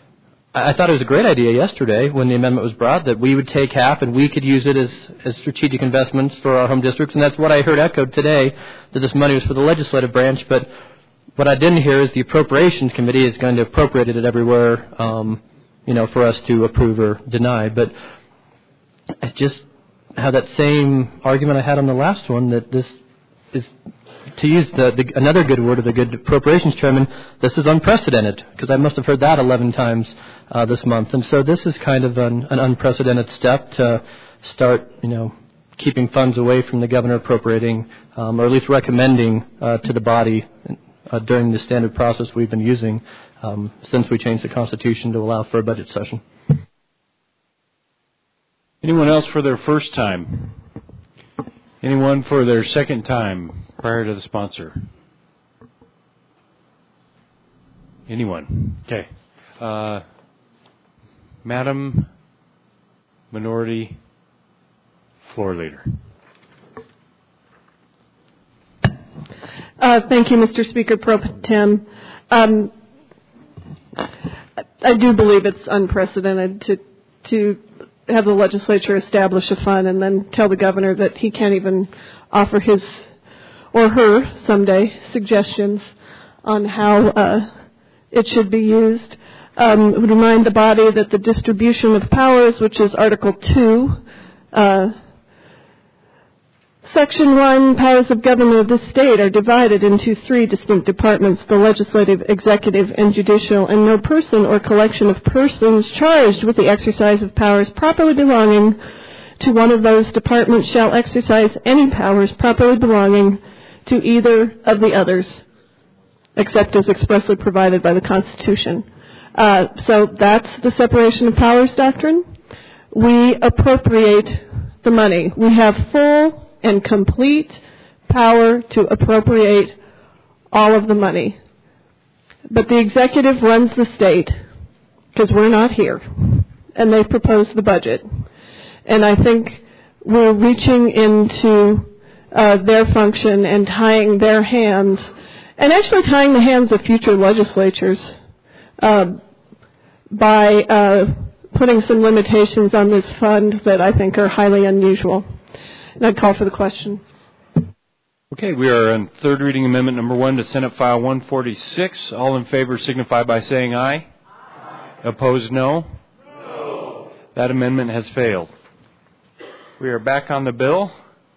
I thought it was a great idea yesterday when the amendment was brought that we would take half and we could use it as strategic investments for our home districts. And that's what I heard echoed today, that this money was for the legislative branch. But what I didn't hear is the Appropriations Committee is going to appropriate it everywhere, for us to approve or deny. But I just have that same argument I had on the last one, that this is, to use another good word of the good Appropriations Chairman, this is unprecedented, because I must have heard that 11 times this month. And so this is kind of an unprecedented step to start, keeping funds away from the governor appropriating, or at least recommending to the body during the standard process we've been using since we changed the Constitution to allow for a budget session. Anyone else for their first time? Anyone for their second time prior to the sponsor? Anyone? Okay. Madam Minority Floor Leader. Thank you, Mr. Speaker Pro Tem. I do believe it's unprecedented to have the legislature establish a fund and then tell the governor that he can't even offer his or her someday suggestions on how it should be used. I would remind the body that the distribution of powers, which is Article 2, Section 1, powers of government of the state are divided into 3 distinct departments, the legislative, executive, and judicial, and no person or collection of persons charged with the exercise of powers properly belonging to one of those departments shall exercise any powers properly belonging to either of the others, except as expressly provided by the Constitution. So that's the separation of powers doctrine. We appropriate the money. We have full and complete power to appropriate all of the money. But the executive runs the state, because we're not here, and they've proposed the budget. And I think we're reaching into their function and tying their hands, and actually tying the hands of future legislatures by putting some limitations on this fund that I think are highly unusual. And I'd call for the question. Okay, we are on third reading amendment number 1 to Senate File 146. All in favor signify by saying aye. Aye. Opposed, no? No. That amendment has failed. We are back on the bill.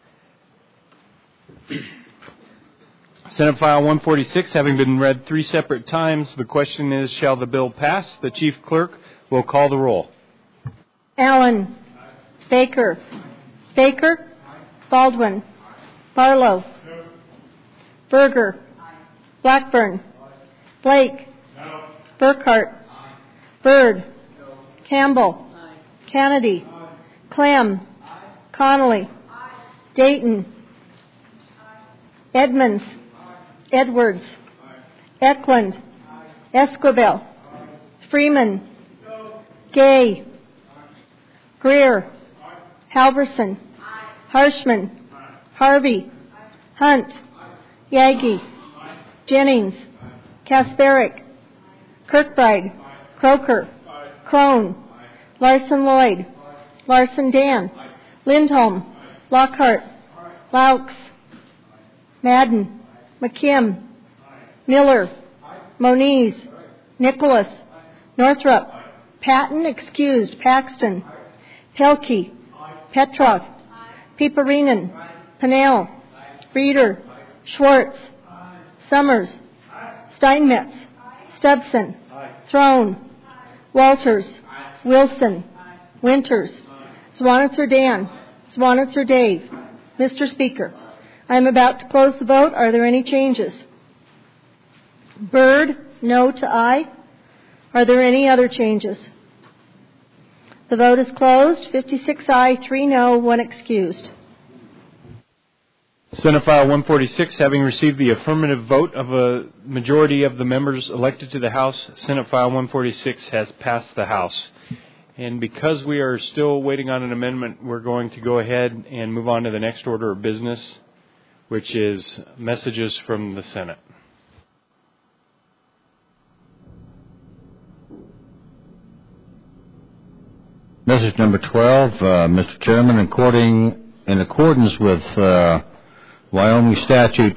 Senate File 146 having been read 3 separate times, the question is, shall the bill pass? The Chief Clerk will call the roll. Allen. Baker. Baker. Baldwin. Barlow. Berger. Blackburn. Blake. Burkhart. Byrd. Campbell. Kennedy. Clem. Connolly. Dayton. Edmonds. Edwards. Eklund. Esquivel. Freeman. Gay. Greer. Halverson. Harshman. Harvey. Hunt. Yagi. Jennings. Kasparic. Kirkbride. Croker. Crone. Larson Lloyd. Larson Dan. Lindholm. Lockhart. Laux. Madden. McKim. Miller. Moniz. Nicholas. Northrup. Patton excused. Paxton. Pelkey. Petrov. Piperinen. Pennell. Reeder. Schwartz. Summers. Steinmetz. Stubson. Throne. Walters. Wilson. Winters. Zwanitzer Dan. Zwanitzer Dave. Mr. Speaker, I am about to close the vote. Are there any changes? Byrd, no to aye. Are there any other changes? The vote is closed. 56 aye, 3 no, 1 excused. Senate File 146, having received the affirmative vote of a majority of the members elected to the House, Senate File 146 has passed the House. And because we are still waiting on an amendment, we're going to go ahead and move on to the next order of business, which is messages from the Senate. Message number 12, Mr. Chairman, in accordance with Wyoming Statute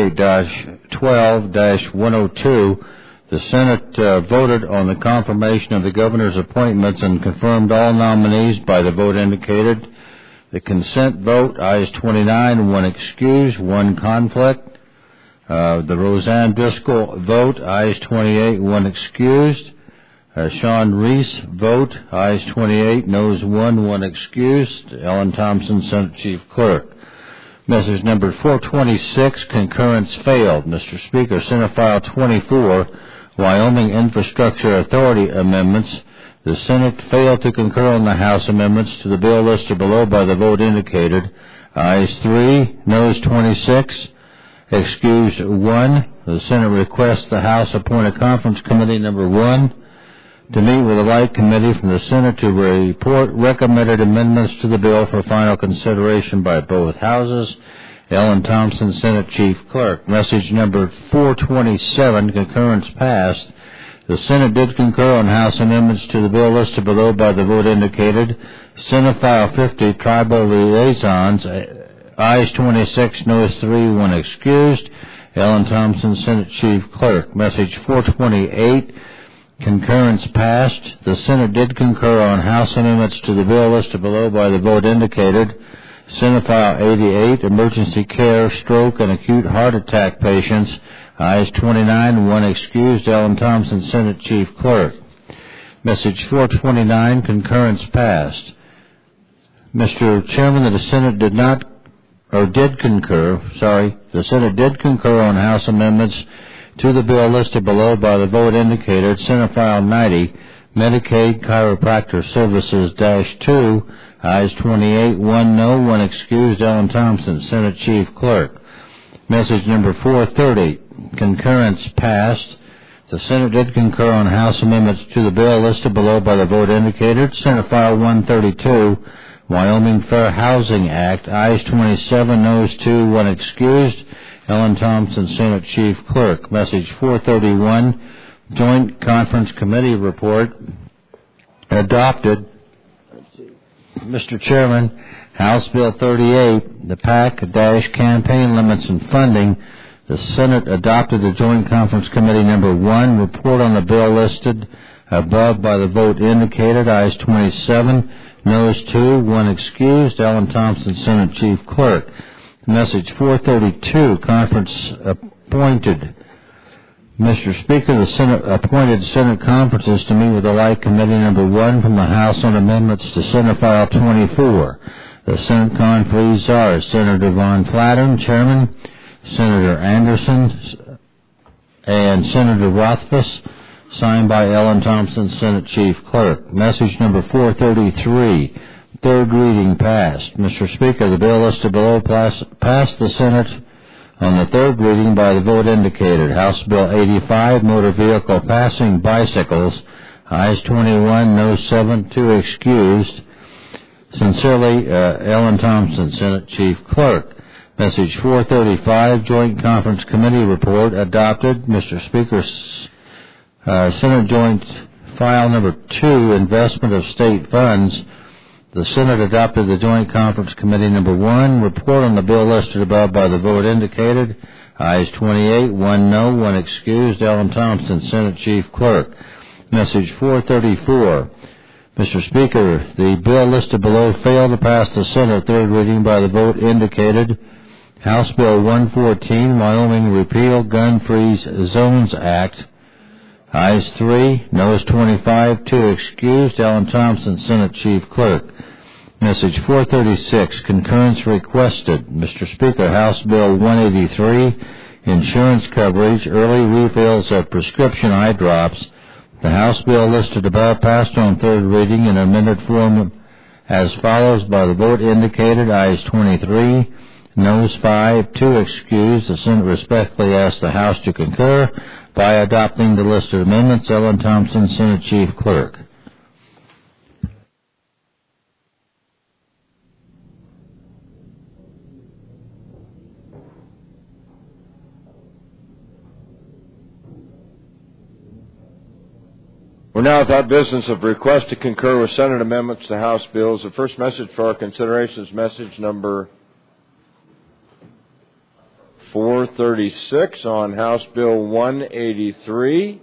28-12-102, the Senate voted on the confirmation of the governor's appointments and confirmed all nominees by the vote indicated. The consent vote, ayes 29, 1 excused, 1 conflict. The Roseanne Driscoll vote, ayes 28, 1 excused. Sean Reese vote, ayes 28, noes 1, 1 excused. Ellen Thompson, Senate Chief Clerk. Message number 426, concurrence failed. Mr. Speaker, Senate File 24, Wyoming Infrastructure Authority amendments. The Senate failed to concur on the House amendments to the bill listed below by the vote indicated. Ayes 3, noes 26, excused 1. The Senate requests the House appoint a conference committee number 1 to meet with the Light Committee from the Senate to report recommended amendments to the bill for final consideration by both houses. Ellen Thompson, Senate Chief Clerk. Message number 427, concurrence passed. The Senate did concur on House amendments to the bill listed below by the vote indicated. Senate File 50, Tribal Liaisons, ayes 26, noes 3, 1 excused. Ellen Thompson, Senate Chief Clerk. Message 428, concurrence passed. The Senate did concur on House amendments to the bill listed below by the vote indicated. Senate File 88, emergency care, stroke, and acute heart attack patients. Ayes 29, 1 excused. Ellen Thompson, Senate Chief Clerk. Message 429, concurrence passed. Mr. Chairman, the Senate did concur on House amendments to the bill listed below by the vote indicated. Senate File 90, Medicaid Chiropractor Services -2. Ayes 28, 1 no, 1 excused. Ellen Thompson, Senate Chief Clerk. Message number 430, concurrence passed. The Senate did concur on House amendments to the bill listed below by the vote indicated. Senate File 132, Wyoming Fair Housing Act. Ayes 27, noes 2, 1 excused. Ellen Thompson, Senate Chief Clerk. Message 431, Joint Conference Committee report adopted. Mr. Chairman, House Bill 38, the PAC-campaign limits and funding. The Senate adopted the Joint Conference Committee number 1 report on the bill listed above by the vote indicated. Ayes 27, noes 2, 1 excused. Ellen Thompson, Senate Chief Clerk. Message 432, conference appointed. Mr. Speaker, the Senate appointed Senate conferences to meet with the Light Committee number 1 from the House on amendments to Senate File 24. The Senate conferees are Senator Von Flattern, Chairman, Senator Anderson, and Senator Rothfuss, signed by Ellen Thompson, Senate Chief Clerk. Message number 433, third reading passed. Mr. Speaker, the bill listed below passed the Senate on the third reading by the vote indicated. House Bill 85, motor vehicle passing bicycles. Ayes 21, noes 7, 2 excused. Sincerely, Ellen Thompson, Senate Chief Clerk. Message 435, Joint Conference Committee report adopted. Mr. Speaker, Senate Joint File number 2, investment of state funds. The Senate adopted the Joint Conference Committee number 1 report on the bill listed above by the vote indicated. Ayes 28, 1 no, 1 excused. Ellen Thompson, Senate Chief Clerk. Message 434. Mr. Speaker, the bill listed below failed to pass the Senate third reading by the vote indicated. House Bill 114, Wyoming Repeal Gun-Free Zones Act. Ayes 3, noes 25, 2 excused. Ellen Thompson, Senate Chief Clerk. Message 436, concurrence requested. Mr. Speaker, House Bill 183, insurance coverage, early refills of prescription eye drops. The House bill listed above passed on third reading in amended form as follows by the vote indicated. Ayes 23, noes 5, 2 excused. The Senate respectfully asks the House to concur by adopting the listed amendments. Ellen Thompson, Senate Chief Clerk. We're now at that business of request to concur with Senate amendments to House bills. The first message for our consideration is message number 436 on House Bill 183.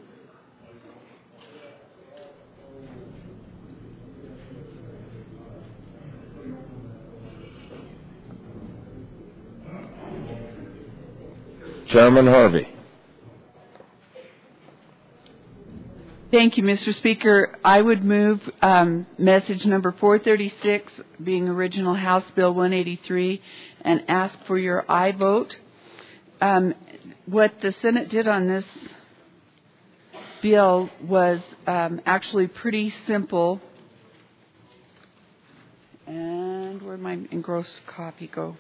Chairman Harvey. Thank you, Mr. Speaker. I would move message number 436, being original House Bill 183, and ask for your aye vote. What the Senate did on this bill was actually pretty simple. And where'd my engrossed copy go?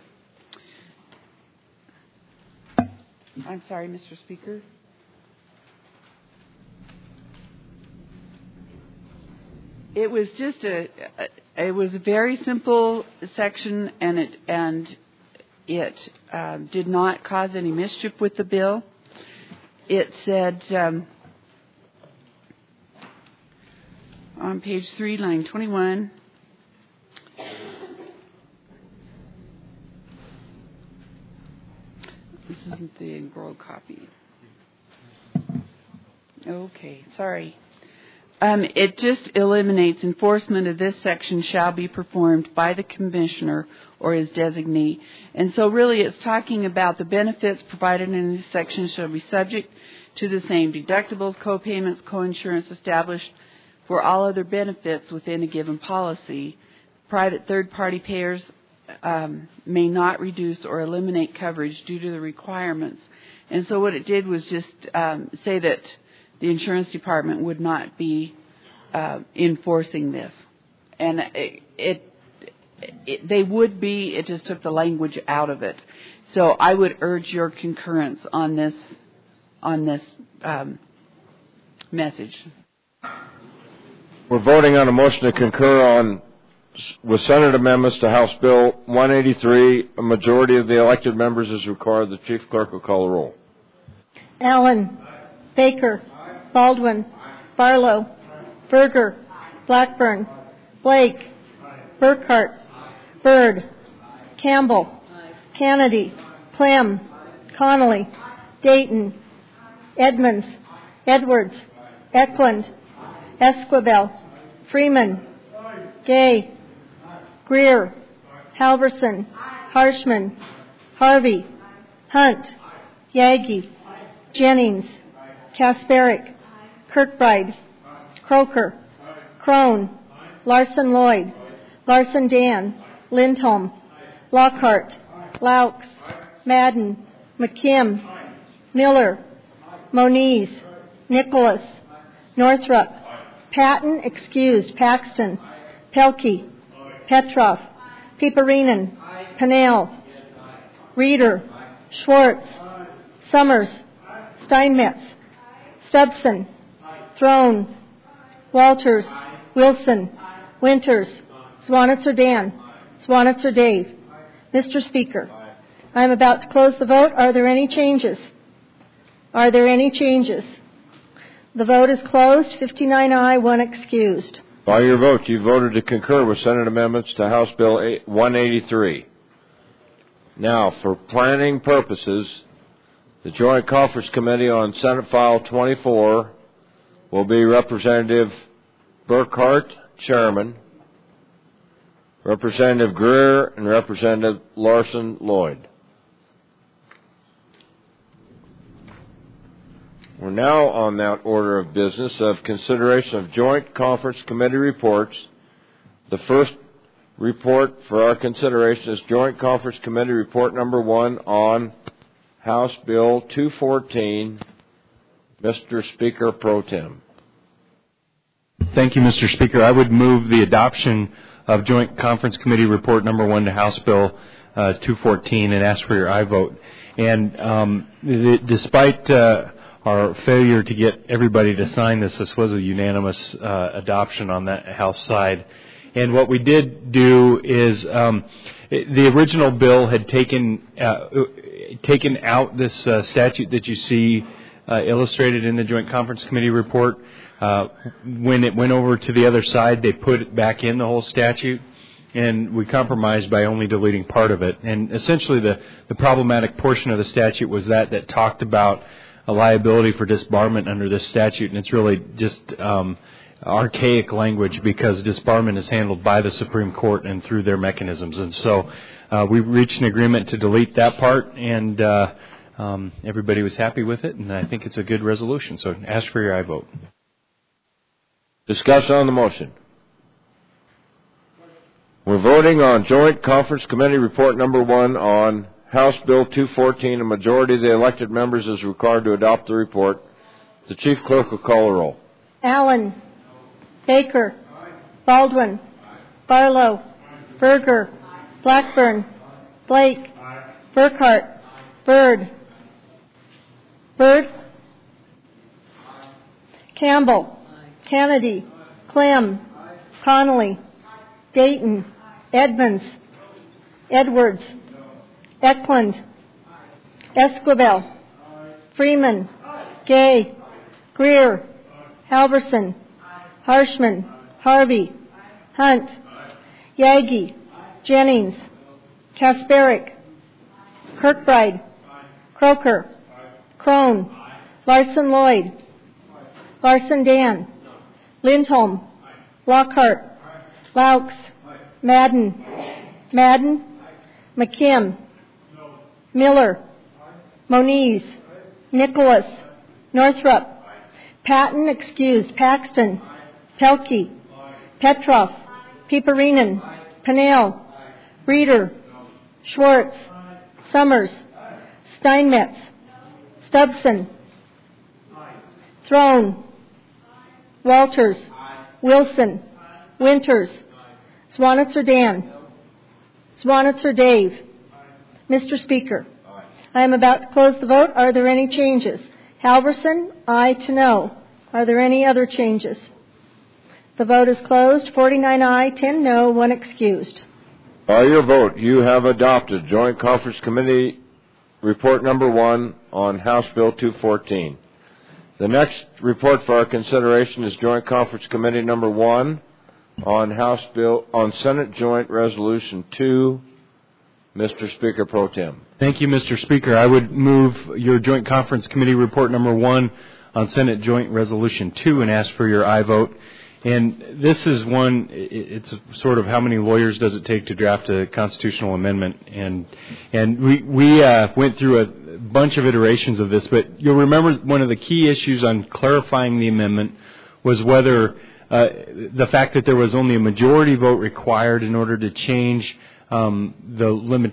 I'm sorry, Mr. Speaker. It was just it was a very simple section, and it did not cause any mischief with the bill. It said on page 3, line 21, this is the enrolled copy. Okay, sorry. It just eliminates enforcement of this section shall be performed by the commissioner or his designee. And so really it's talking about the benefits provided in this section shall be subject to the same deductibles, co-payments, co-insurance established for all other benefits within a given policy. Private third-party payers may not reduce or eliminate coverage due to the requirements. And so what it did was just say that the insurance department would not be enforcing this. And they would be, it just took the language out of it. So I would urge your concurrence on this message. We're voting on a motion to concur with Senate amendments to House Bill 183. A majority of the elected members is required. The Chief Clerk will call the roll. Allen. Baker. Baldwin. Barlow. Berger. Blackburn. Blake. Burkhart. Byrd. Campbell. Kennedy. Clem. Connolly. Dayton. Edmonds. Edwards. Eklund. Esquivel. Freeman. Gay. Greer. Halverson. Harshman. Harvey. Hunt. Yagi. Jennings. Kasperick. Kirkbride. Croker. Crone. Larson Lloyd. Larson Dan. Lindholm. Lockhart. Laux. Madden. McKim. Miller. Moniz. Nicholas. Northrup. Patton, excused. Paxton. Pelkey. Petrov. Piperinen. Pennell. Reeder. Schwartz. Summers. Steinmetz. Stubson. Throne. Walters. Wilson. Winters. Swanitzer Dan. Swanitzer Dave. Mr. Speaker, I am about to close the vote. Are there any changes? Are there any changes? The vote is closed. 59 aye, 1 excused. By your vote, you voted to concur with Senate amendments to House Bill 183. Now, for planning purposes, the Joint Conference Committee on Senate File 24 will be Representative Burkhart, Chairman, Representative Greer, and Representative Larson Lloyd. We're now on that order of business of consideration of Joint Conference Committee reports. The first report for our consideration is Joint Conference Committee Report Number 1 on House Bill 214. Mr. Speaker Pro Tem. Thank you, Mr. Speaker. I would move the adoption of Joint Conference Committee Report Number 1 to House Bill 214 and ask for your aye vote. And despite our failure to get everybody to sign this was a unanimous adoption on that House side. And what we did do is the original bill had taken out this statute that you see illustrated in the Joint Conference Committee report. When it went over to the other side, they put it back in the whole statute, and we compromised by only deleting part of it. And essentially the problematic portion of the statute was that talked about a liability for disbarment under this statute, and it's really just archaic language because disbarment is handled by the Supreme Court and through their mechanisms. And so we reached an agreement to delete that part, and everybody was happy with it, and I think it's a good resolution. So ask for your aye vote. Discussion on the motion. We're voting on Joint Conference Committee Report Number 1 on House Bill 214. A majority of the elected members is required to adopt the report. The Chief Clerk will call the roll. Allen. Baker. Baldwin. Barlow. Berger. Blackburn. Blake. Burkhart. Byrd. Campbell. Kennedy. Clem. Connolly. Dayton. Edmonds. Edwards. Eklund. Esquivel. Freeman. Gay. Greer. Halverson. Harshman. Harvey. Hunt. Yagi. Jennings. Kasperick. Kirkbride. Croker. Crone. Larson Lloyd. Larson Dan. Lindholm. Lockhart. Laux. Madden. Madden. McKim. Miller. Moniz. Nicholas. Northrup. Patton excused. Paxton. Pelkey. Petrov. Peeperinen. Pennell. Reeder. Schwartz. Summers. Steinmetz. Stubson. Throne. Walters. Wilson. Winters. Swanitzer Dan. Swanitzer Dave. Mr. Speaker, I am about to close the vote. Are there any changes? Halverson, aye to no. Are there any other changes? The vote is closed. 49 aye, 10 no, 1 excused. By your vote, you have adopted Joint Conference Committee Report Number 1 on House Bill 214. The next report for our consideration is Joint Conference Committee Number 1 on Senate Joint Resolution 2. Mr. Speaker Pro Tem. Thank you, Mr. Speaker. I would move your Joint Conference Committee Report Number 1 on Senate Joint Resolution 2 and ask for your aye vote. And this is one, it's sort of how many lawyers does it take to draft a constitutional amendment. And we went through a bunch of iterations of this, but you'll remember one of the key issues on clarifying the amendment was whether the fact that there was only a majority vote required in order to change the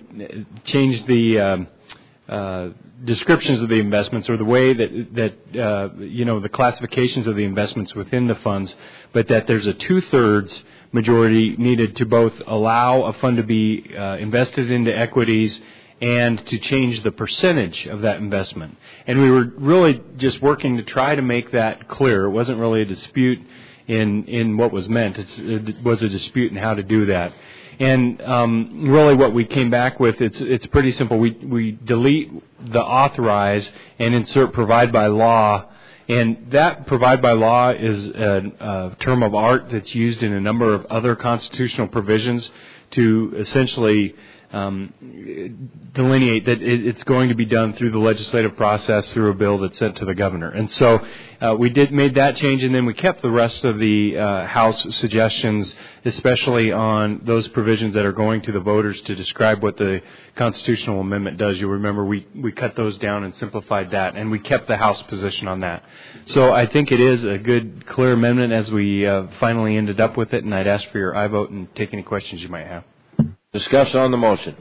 descriptions of the investments or the way that the classifications of the investments within the funds, but that there's a 2/3 majority needed to both allow a fund to be invested into equities and to change the percentage of that investment. And we were really just working to try to make that clear. It wasn't really a dispute in what was meant. It was a dispute in how to do that. And really what we came back with, it's pretty simple. We delete the authorize and insert provide by law. And that provide by law is a term of art that's used in a number of other constitutional provisions to essentially delineate that it's going to be done through the legislative process through a bill that's sent to the governor. And so we made that change, and then we kept the rest of the House suggestions, especially on those provisions that are going to the voters to describe what the constitutional amendment does. You'll remember we cut those down and simplified that, and we kept the House position on that. So I think it is a good, clear amendment as we finally ended up with it, and I'd ask for your aye vote and take any questions you might have. Discussion on the motion.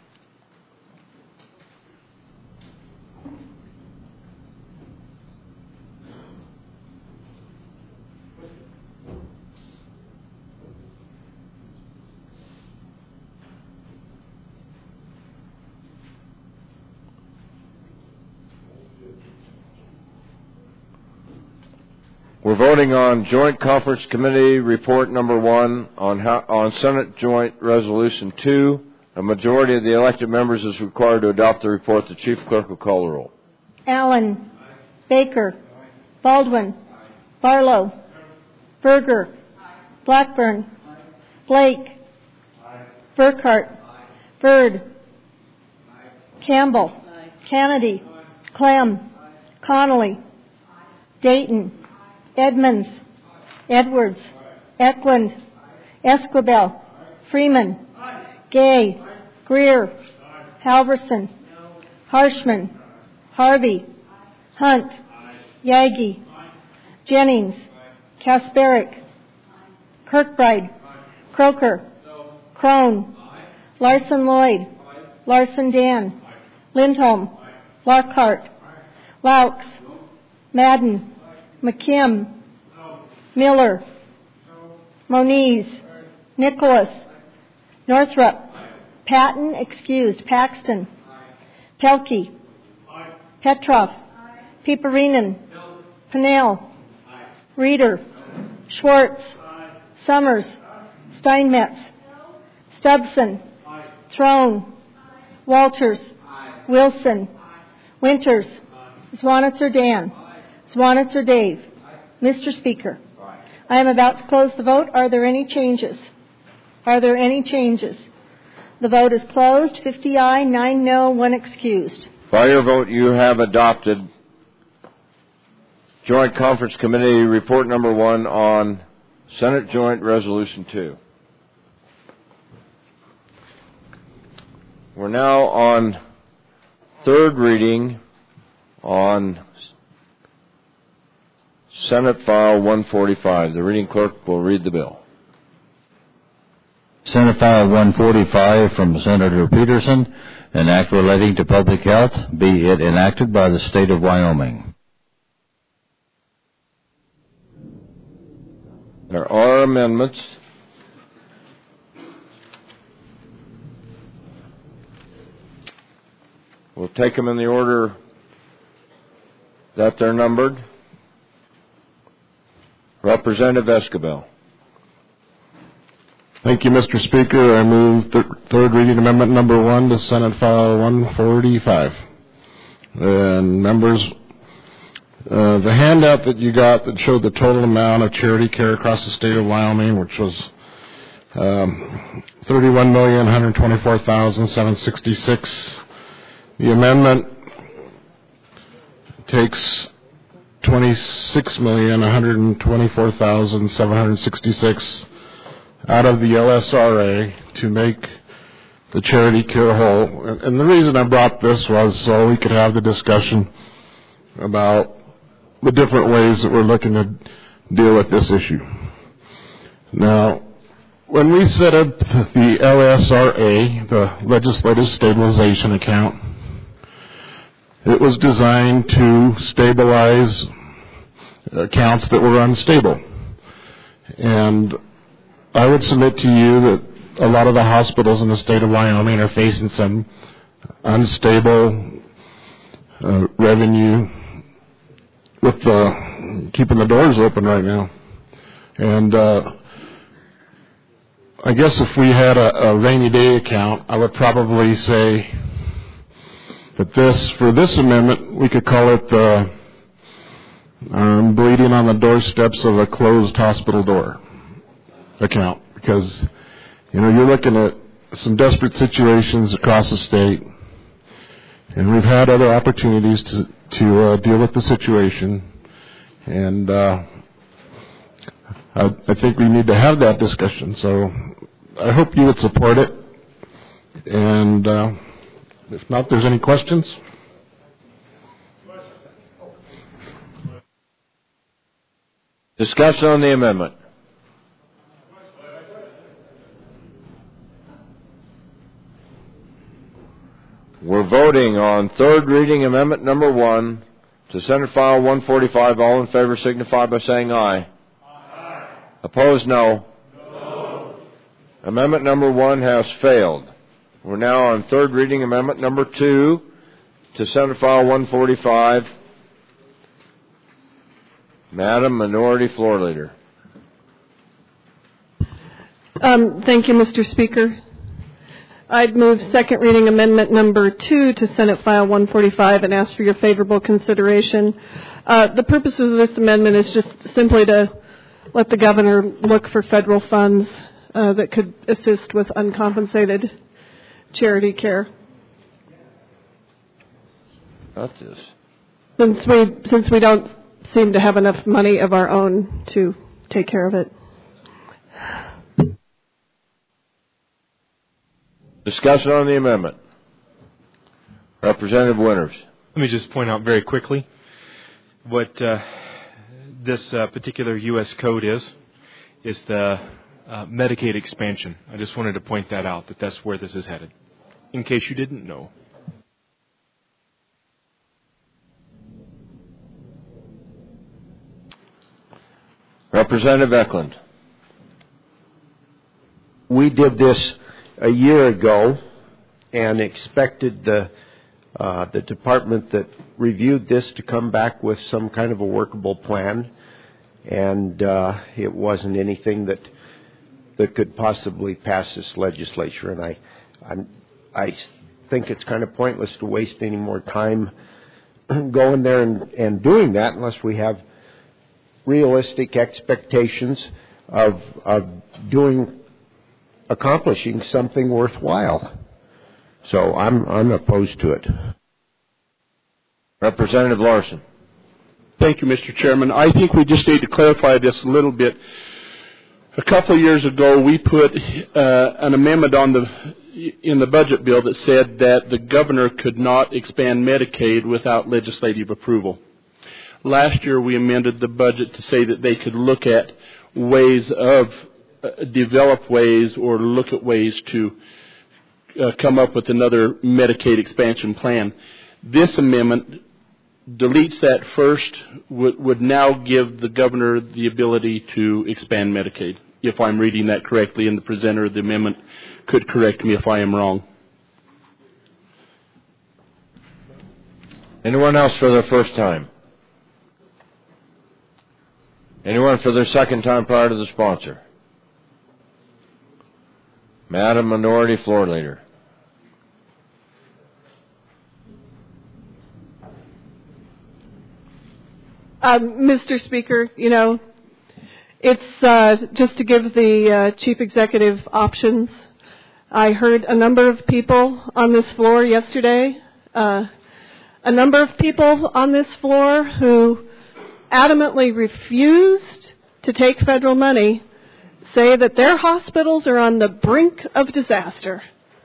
We're voting on Joint Conference Committee Report Number 1 on Senate Joint Resolution 2. A majority of the elected members is required to adopt the report. The Chief Clerk will call the roll. Allen. Baker. Baldwin. Barlow. Berger. Blackburn. Blake. Burkhart. Byrd. Campbell. Kennedy. Clem. Connolly. Dayton. Edmonds. Edwards. Eklund. Esquibel. Freeman. Gay. Greer. Halverson. Harshman. Harvey. Hunt. Yagi. Jennings. Kasperick. Kirkbride. Croker. Crone. Larson Lloyd. Larson Dan. Lindholm. Lockhart. Laux. Madden. McKim. Miller. Moniz. Nicholas. Northrup. Patton excused. Paxton. Pelkey. Petrov. Peeperinen. Pennell. Reeder. Schwartz. Summers. Steinmetz. Stubson. Throne. Walters. Wilson. Winters. Swanitzer Dan. Swanitzer Dave. Mr. Speaker, I am about to close the vote. Are there any changes? Are there any changes? The vote is closed. 50 aye, 9 no, 1 excused. By your vote, you have adopted Joint Conference Committee Report Number 1 on Senate Joint Resolution 2. We're now on third reading on Senate File 145. The reading clerk will read the bill. Senate File 145 from Senator Peterson, an act relating to public health, be it enacted by the State of Wyoming. There are amendments. We'll take them in the order that they're numbered. Representative Escobel. Thank you, Mr. Speaker. I move third reading amendment number 1 to Senate File 145. And members, the handout that you got that showed the total amount of charity care across the state of Wyoming, which was $31,124,766. The amendment takes $26,124,766 out of the LSRA to make the charity care whole. And the reason I brought this was so we could have the discussion about the different ways that we're looking to deal with this issue. Now, when we set up the LSRA, the Legislative Stabilization Account, it was designed to stabilize accounts that were unstable. And I would submit to you that a lot of the hospitals in the state of Wyoming are facing some unstable revenue with keeping the doors open right now. And I guess if we had a rainy day account, I would probably say that for this amendment, we could call it the bleeding on the doorsteps of a closed hospital door account, because you're looking at some desperate situations across the state, and we've had other opportunities to deal with the situation, and I think we need to have that discussion. So I hope you would support it, and if not, there's any questions. Discussion on the amendment. We're voting on third reading amendment number 1 to Senate File 145. All in favor signify by saying aye. Aye. Opposed, no. No. Amendment number 1 has failed. We're now on third reading amendment number 2 to Senate File 145. Madam Minority Floor Leader. Thank you, Mr. Speaker. I'd move second reading amendment number 2 to Senate File 145 and ask for your favorable consideration. The purpose of this amendment is just simply to let the governor look for federal funds that could assist with uncompensated charity care. That's this. Since we don't seem to have enough money of our own to take care of it. Discussion on the amendment. Representative Winters. Let me just point out very quickly what this particular U.S. code is the Medicaid expansion. I just wanted to point that out, that that's where this is headed, in case you didn't know. Representative Eklund. We did this a year ago and expected the department that reviewed this to come back with some kind of a workable plan, and it wasn't anything that could possibly pass this legislature. And I think it's kind of pointless to waste any more time going there and doing that unless we have realistic expectations of accomplishing something worthwhile. So I'm opposed to it. Representative Larson. Thank you, Mr. Chairman. I think we just need to clarify this a little bit. A couple of years ago, we put an amendment in the budget bill that said that the governor could not expand Medicaid without legislative approval. Last year, we amended the budget to say that they could look at ways of develop ways or look at ways to come up with another Medicaid expansion plan. This amendment deletes that first, would now give the governor the ability to expand Medicaid, if I'm reading that correctly, and the presenter of the amendment could correct me if I am wrong. Anyone else for their first time? Anyone for their second time prior to the sponsor? Madam Minority Floor Leader. Mr. Speaker, it's just to give the Chief Executive options. I heard a number of people on this floor yesterday, a number of people on this floor who adamantly refused to take federal money, say that their hospitals are on the brink of disaster.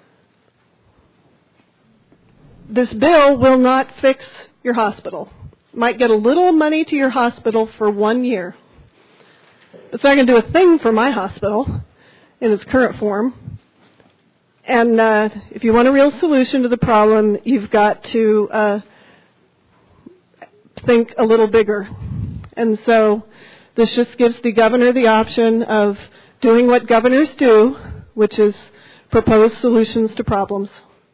This bill will not fix your hospital. Might get a little money to your hospital for 1 year. It's not going to do a thing for my hospital in its current form. And if you want a real solution to the problem, you've got to think a little bigger. And so this just gives the governor the option of doing what governors do, which is propose solutions to problems.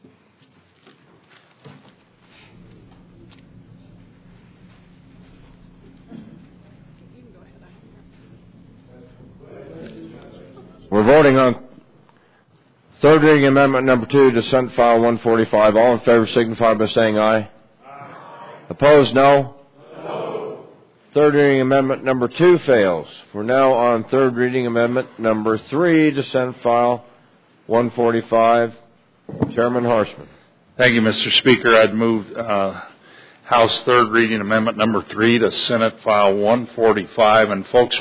We're voting on third reading amendment number 2 to Senate File 145. All in favor signify by saying aye. Aye. Opposed, no? No. Third reading amendment number 2 fails. We're now on third reading amendment number 3 to Senate File 145. Chairman Horstman. Thank you, Mr. Speaker. I'd move House third reading amendment number 3 to Senate File 145. And folks,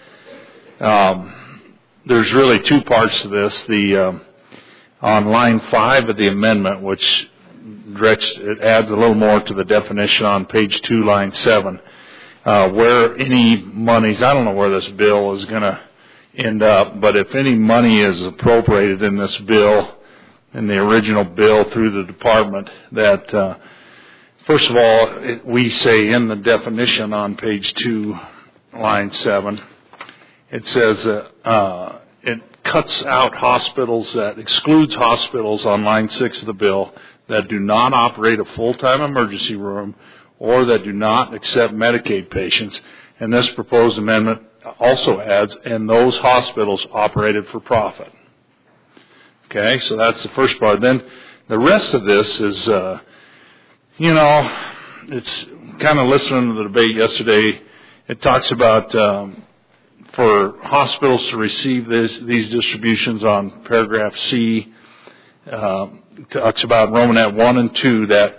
there's really two parts to this. On line 5 of the amendment, which it adds a little more to the definition on page 2, line 7, where any monies, I don't know where this bill is going to end up, but if any money is appropriated in this bill, in the original bill through the department, that first of all, we say in the definition on page 2, line 7, it says it cuts out hospitals, that excludes hospitals on line 6 of the bill that do not operate a full-time emergency room or that do not accept Medicaid patients. And this proposed amendment also adds, and those hospitals operated for profit. Okay, so that's the first part. Then the rest of this is, it's kind of listening to the debate yesterday. It talks about for hospitals to receive these distributions on paragraph C, talks about Romanet 1 and 2 that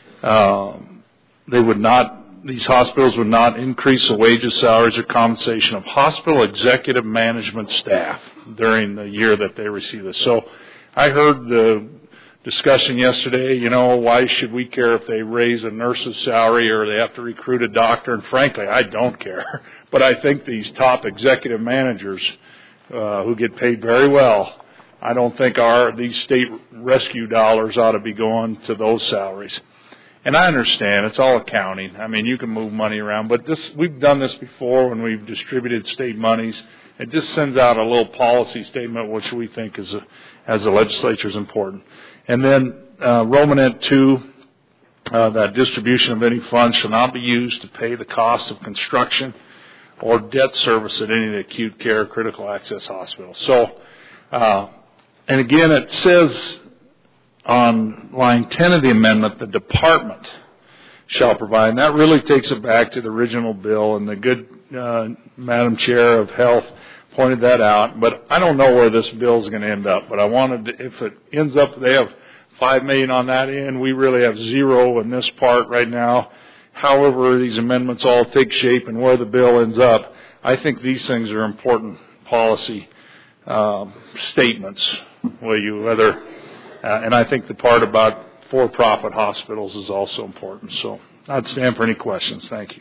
these hospitals would not increase the wages, salaries, or compensation of hospital executive management staff during the year that they receive this. So I heard the discussion yesterday, why should we care if they raise a nurse's salary or they have to recruit a doctor? And frankly, I don't care. But I think these top executive managers who get paid very well, I don't think these state rescue dollars ought to be going to those salaries. And I understand, it's all accounting. I mean, you can move money around, but we've done this before when we've distributed state monies. It just sends out a little policy statement, which we think as a legislature is important. And then Romanet 2, that distribution of any funds shall not be used to pay the cost of construction or debt service at any of the acute care critical access hospitals. So, and again, it says on line 10 of the amendment, the department shall provide. And that really takes it back to the original bill, and the good Madam Chair of Health pointed that out. But I don't know where this bill is going to end up. But if it ends up, they have $5 million on that end. We really have zero in this part right now. However, these amendments all take shape and where the bill ends up, I think these things are important policy statements. And I think the part about for-profit hospitals is also important. So I'd stand for any questions. Thank you.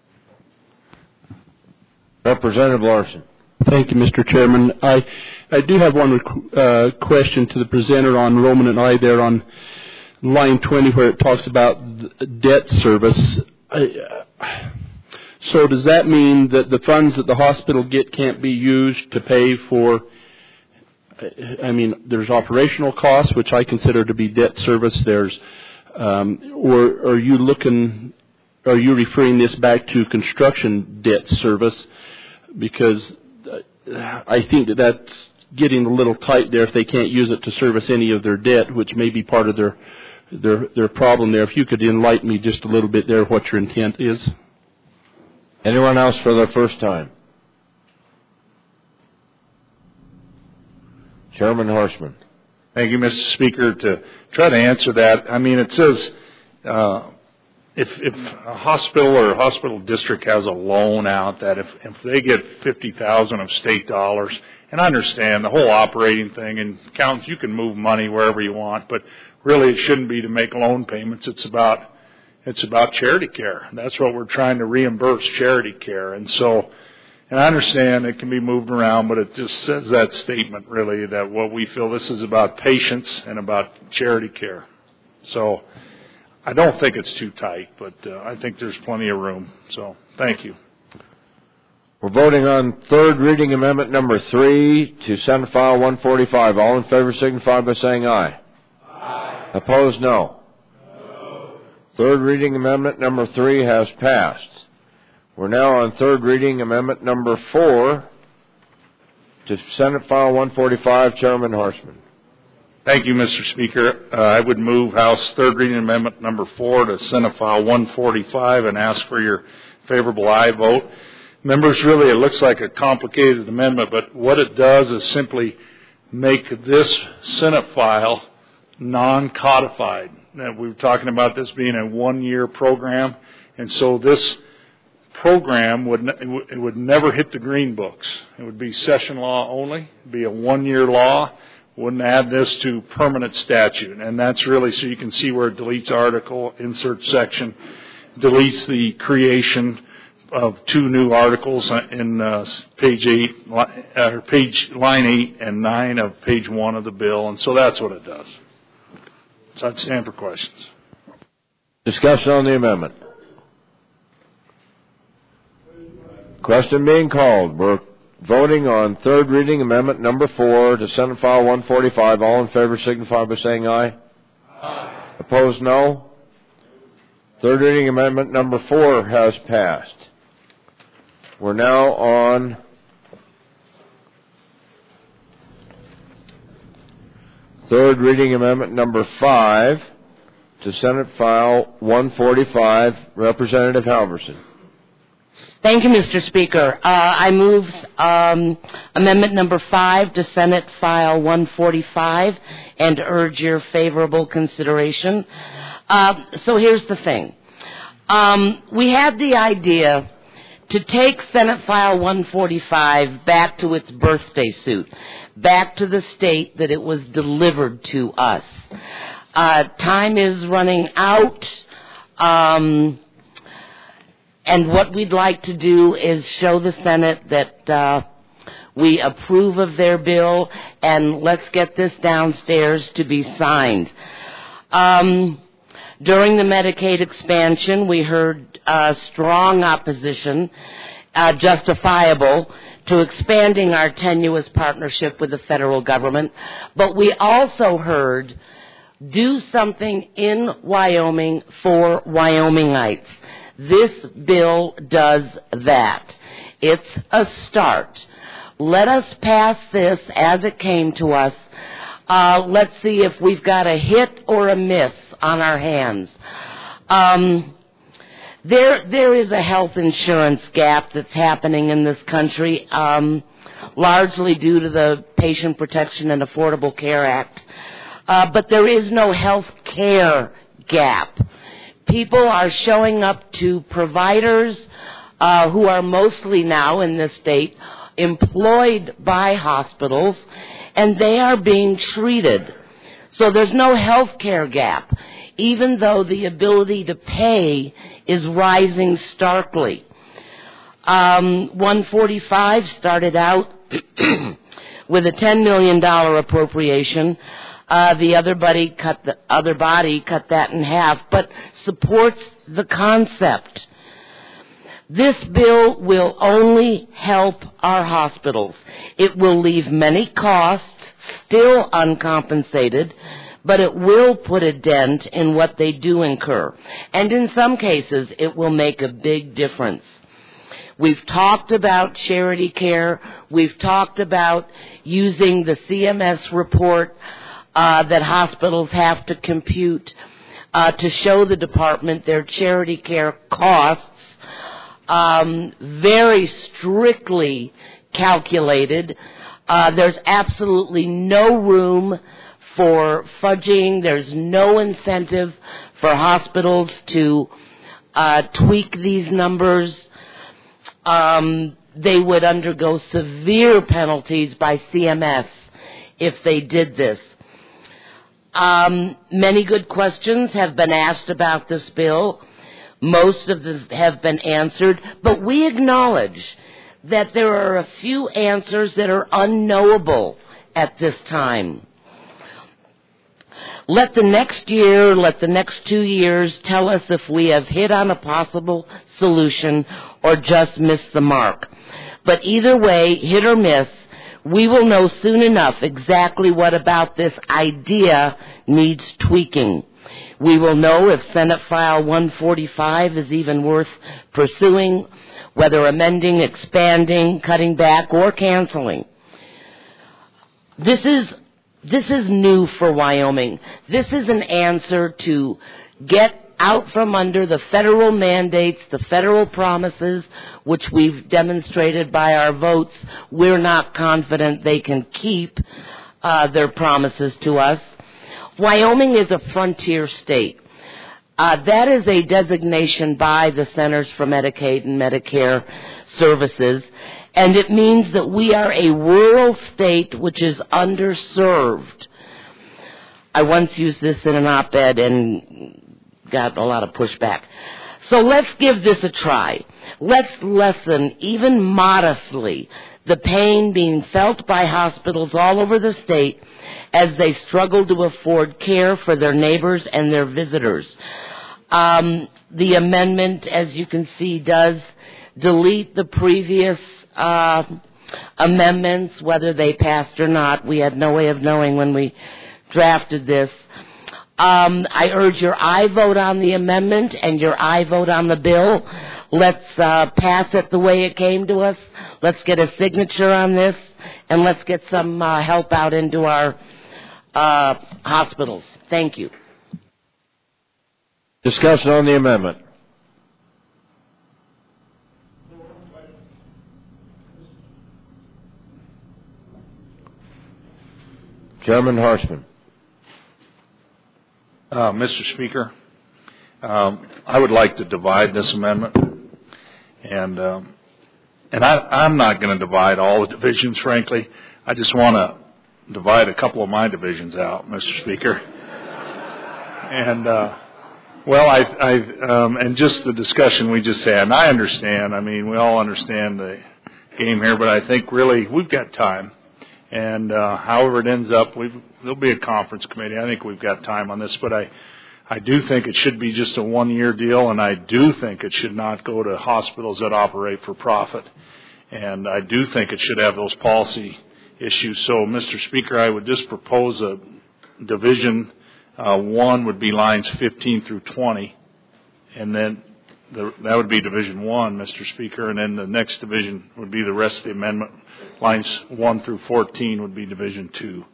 Representative Larson. Thank you, Mr. Chairman. I do have one question to the presenter on Roman and I there on line 20 where it talks about debt service. So does that mean that the funds that the hospital get can't be used to pay for, there's operational costs, which I consider to be debt service. There's, or are you referring this back to construction debt service? Because I think that's getting a little tight there if they can't use it to service any of their debt, which may be part of their problem there. If you could enlighten me just a little bit there what your intent is. Anyone else for the first time? Chairman Horstman. Thank you, Mr. Speaker. To try to answer that, it says if a hospital or a hospital district has a loan out that if they get $50,000 of state dollars, and I understand the whole operating thing, and accountants, you can move money wherever you want, but really it shouldn't be to make loan payments. It's about charity care. That's what we're trying to reimburse, charity care. And I understand it can be moved around, but it just says that statement really that what we feel this is about patients and about charity care. So I don't think it's too tight, but I think there's plenty of room. So thank you. We're voting on third reading amendment number 3 to Senate File 145. All in favor signify by saying aye. Aye. Opposed, no. No. Third reading amendment number 3 has passed. We're now on third reading amendment number 4 to Senate File 145. Chairman Horstman. Thank you, Mr. Speaker. I would move House third reading amendment number 4 to Senate File 145 and ask for your favorable aye vote. Members, really it looks like a complicated amendment, but what it does is simply make this Senate file non-codified. Now, we were talking about this being a one-year program, and so this program would never hit the green books. It would be session law only. It would be a one-year law. Wouldn't add this to permanent statute. And that's really so you can see where it deletes article, insert section, deletes the creation of 2 new articles in line 8 and 9 of page 1 of the bill. And so that's what it does. So I'd stand for questions. Discussion on the amendment. Question being called. We're voting on third reading amendment number 4 to Senate File 145. All in favor signify by saying aye. Aye. Opposed, no. Third reading amendment number 4 has passed. We're now on third reading amendment number 5 to Senate File 145. Representative Halverson. Thank you, Mr. Speaker. I move amendment number 5 to Senate File 145 and urge your favorable consideration. So here's the thing. We had the idea to take Senate File 145 back to its birthday suit, back to the state that it was delivered to us. Time is running out. And what we'd like to do is show the Senate that we approve of their bill, and let's get this downstairs to be signed. During the Medicaid expansion, we heard strong opposition, justifiable, to expanding our tenuous partnership with the federal government. But we also heard, do something in Wyoming for Wyomingites. This bill does that. It's a start. Let us pass this as it came to us. Let's see if we've got a hit or a miss on our hands. There is a health insurance gap that's happening in this country, largely due to the Patient Protection and Affordable Care Act. but there is no health care gap. People are showing up to providers who are mostly now in this state employed by hospitals, and they are being treated. So there's no health care gap, even though the ability to pay is rising starkly. 145 started out with a $10 million appropriation. The other body cut that in half, but supports the concept. This bill will only help our hospitals. It will leave many costs still uncompensated, but it will put a dent in what they do incur. And in some cases, it will make a big difference. We've talked about charity care. We've talked about using the CMS report that hospitals have to compute to show the department their charity care costs, very strictly calculated. There's absolutely no room for fudging. There's no incentive for hospitals to tweak these numbers. They would undergo severe penalties by CMS if they did this. Many good questions have been asked about this bill. Most of them have been answered, but we acknowledge that there are a few answers that are unknowable at this time. Let the next year, let the next 2 years tell us if we have hit on a possible solution or just missed the mark. But either way, hit or miss, we will know soon enough exactly what about this idea needs tweaking. We will know if Senate File 145 is even worth pursuing, whether amending, expanding, cutting back, or canceling. This is new for Wyoming. This is an answer to get out from under the federal mandates, the federal promises, which we've demonstrated by our votes. We're not confident they can keep their promises to us. Wyoming is a frontier state. That is a designation by the Centers for Medicaid and Medicare Services, and it means that we are a rural state which is underserved. I once used this in an op-ed and got a lot of pushback. So let's give this a try. Let's lessen, even modestly, the pain being felt by hospitals all over the state as they struggle to afford care for their neighbors and their visitors. The amendment, as you can see, does delete the previous amendments, whether they passed or not. We had no way of knowing when we drafted this. I urge your aye vote on the amendment and your aye vote on the bill. Let's pass it the way it came to us. Let's get a signature on this, and let's get some help out into our hospitals. Thank you. Discussion on the amendment. Chairman Horstman. Mr. Speaker, I would like to divide this amendment, and I'm not going to divide all the divisions, frankly. I just want to divide a couple of my divisions out, Mr. Speaker. And and just the discussion we just had, and I understand. I mean, we all understand the game here, but I think really we've got time. And however it ends up, there'll be a conference committee. I think we've got time on this, but I do think it should be just a one-year deal, and I do think it should not go to hospitals that operate for profit. And I do think it should have those policy issues. So, Mr. Speaker, I would just propose a division. One would be lines 15 through 20, and then that would be Division 1, Mr. Speaker, and then the next division would be the rest of the amendment. Lines 1 through 14 would be Division 2.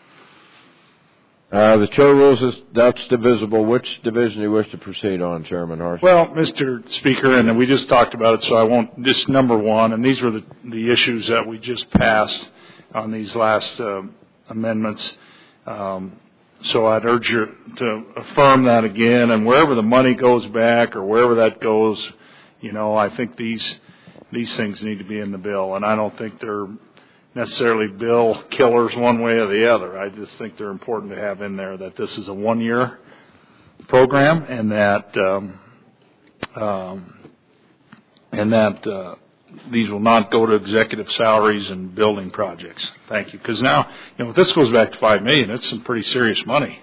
The chair rules that's divisible. Which division do you wish to proceed on, Chairman Horstman? Well, Mr. Speaker, and we just talked about it, so I won't. Just number 1, and these were the issues that we just passed on these last amendments. So I'd urge you to affirm that again, and wherever the money goes back or wherever that goes, I think these things need to be in the bill, and I don't think they're necessarily bill killers one way or the other. I just think they're important to have in there that this is a one-year program and that these will not go to executive salaries and building projects. Thank you. Because now, if this goes back to $5 million, it's some pretty serious money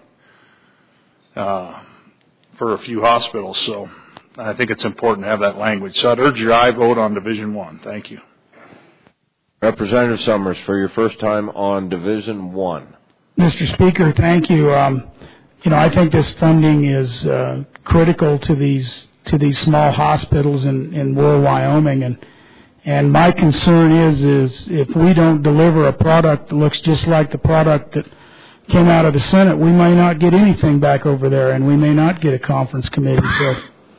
for a few hospitals. So I think it's important to have that language. So I'd urge your aye vote on Division 1. Thank you. Representative Summers, for your first time on Division 1. Mr. Speaker, thank you. I think this funding is critical to these small hospitals in rural Wyoming, and my concern is if we don't deliver a product that looks just like the product that came out of the Senate, we may not get anything back over there, and we may not get a conference committee. So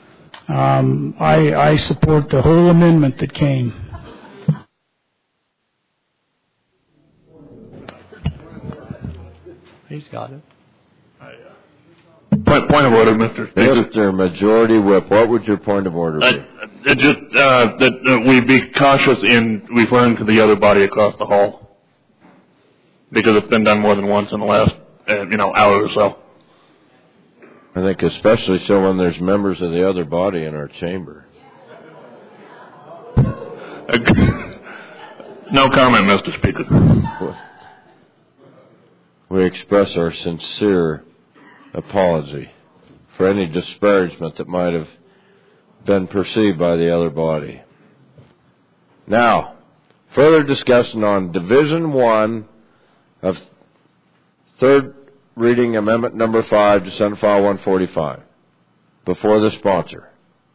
I support the whole amendment that came. He's got it. Point of order, Mr. Speaker. Mr. Majority Whip, what would your point of order be? That we be cautious in referring to the other body across the hall, because it's been done more than once in the last hour or so. I think especially so when there's members of the other body in our chamber. No comment, Mr. Speaker. We express our sincere apology for any disparagement that might have been perceived by the other body. Now, further discussion on Division 1 of third reading Amendment number 5 to Senate File 145 before the sponsor.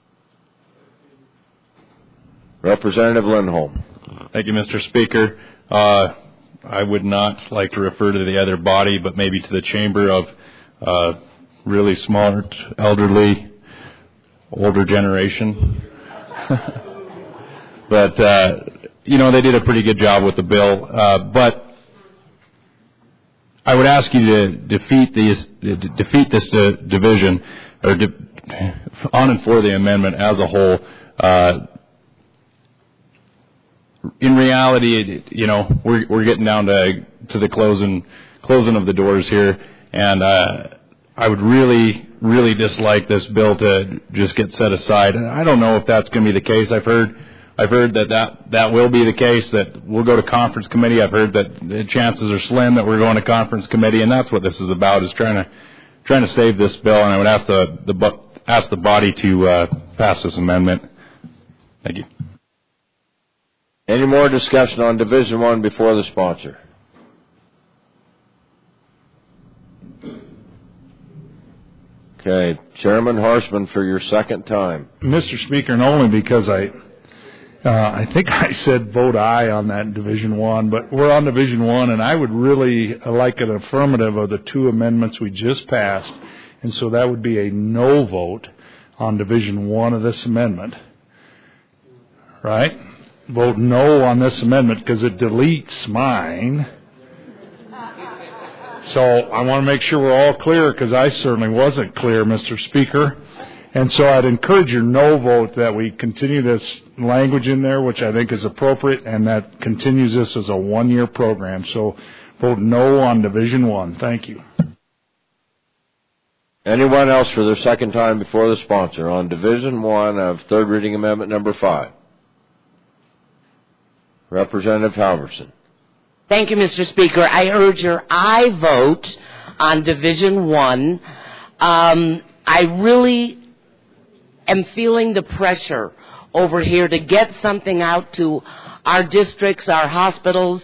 Representative Lindholm. Thank you, Mr. Speaker. I would not like to refer to the other body, but maybe to the chamber of really smart, elderly, older generation. But, they did a pretty good job with the bill. But I would ask you to defeat this division, or on and for the amendment as a whole. In reality, we're getting down to the closing of the doors here, and I would really, really dislike this bill to just get set aside. And I don't know if that's going to be the case. I've heard that will be the case, that we'll go to conference committee. I've heard that the chances are slim that we're going to conference committee, and that's what this is about, is trying to save this bill. And I would ask the body to pass this amendment. Thank you. Any more discussion on Division 1 before the sponsor? Okay, Chairman Horstman, for your second time. Mr. Speaker, and only because I think I said vote aye on that Division 1, but we're on Division 1, and I would really like an affirmative of the two amendments we just passed, and so that would be a no vote on Division 1 of this amendment. Right? Vote no on this amendment because it deletes mine. So I want to make sure we're all clear, because I certainly wasn't clear, Mr. Speaker. And so I'd encourage your no vote that we continue this language in there, which I think is appropriate, and that continues this as a one-year program. So vote no on Division 1. Thank you. Anyone else for their second time before the sponsor on Division 1 of third reading Amendment number 5? Representative Halverson. Thank you, Mr. Speaker. I urge your aye vote on Division 1. I really am feeling the pressure over here to get something out to our districts, our hospitals.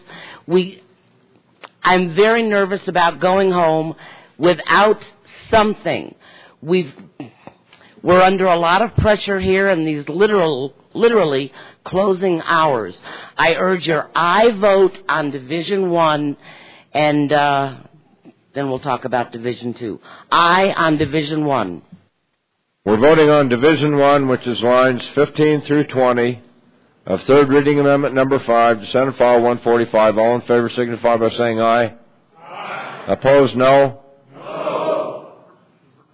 I'm very nervous about going home without something. We're under a lot of pressure here in these literally closing hours. I urge your aye vote on Division 1, and then we'll talk about Division 2. Aye on Division 1. We're voting on Division 1, which is lines 15 through 20 of third reading Amendment number 5 to Senate File 145. All in favor signify by saying aye. Aye. Opposed, no.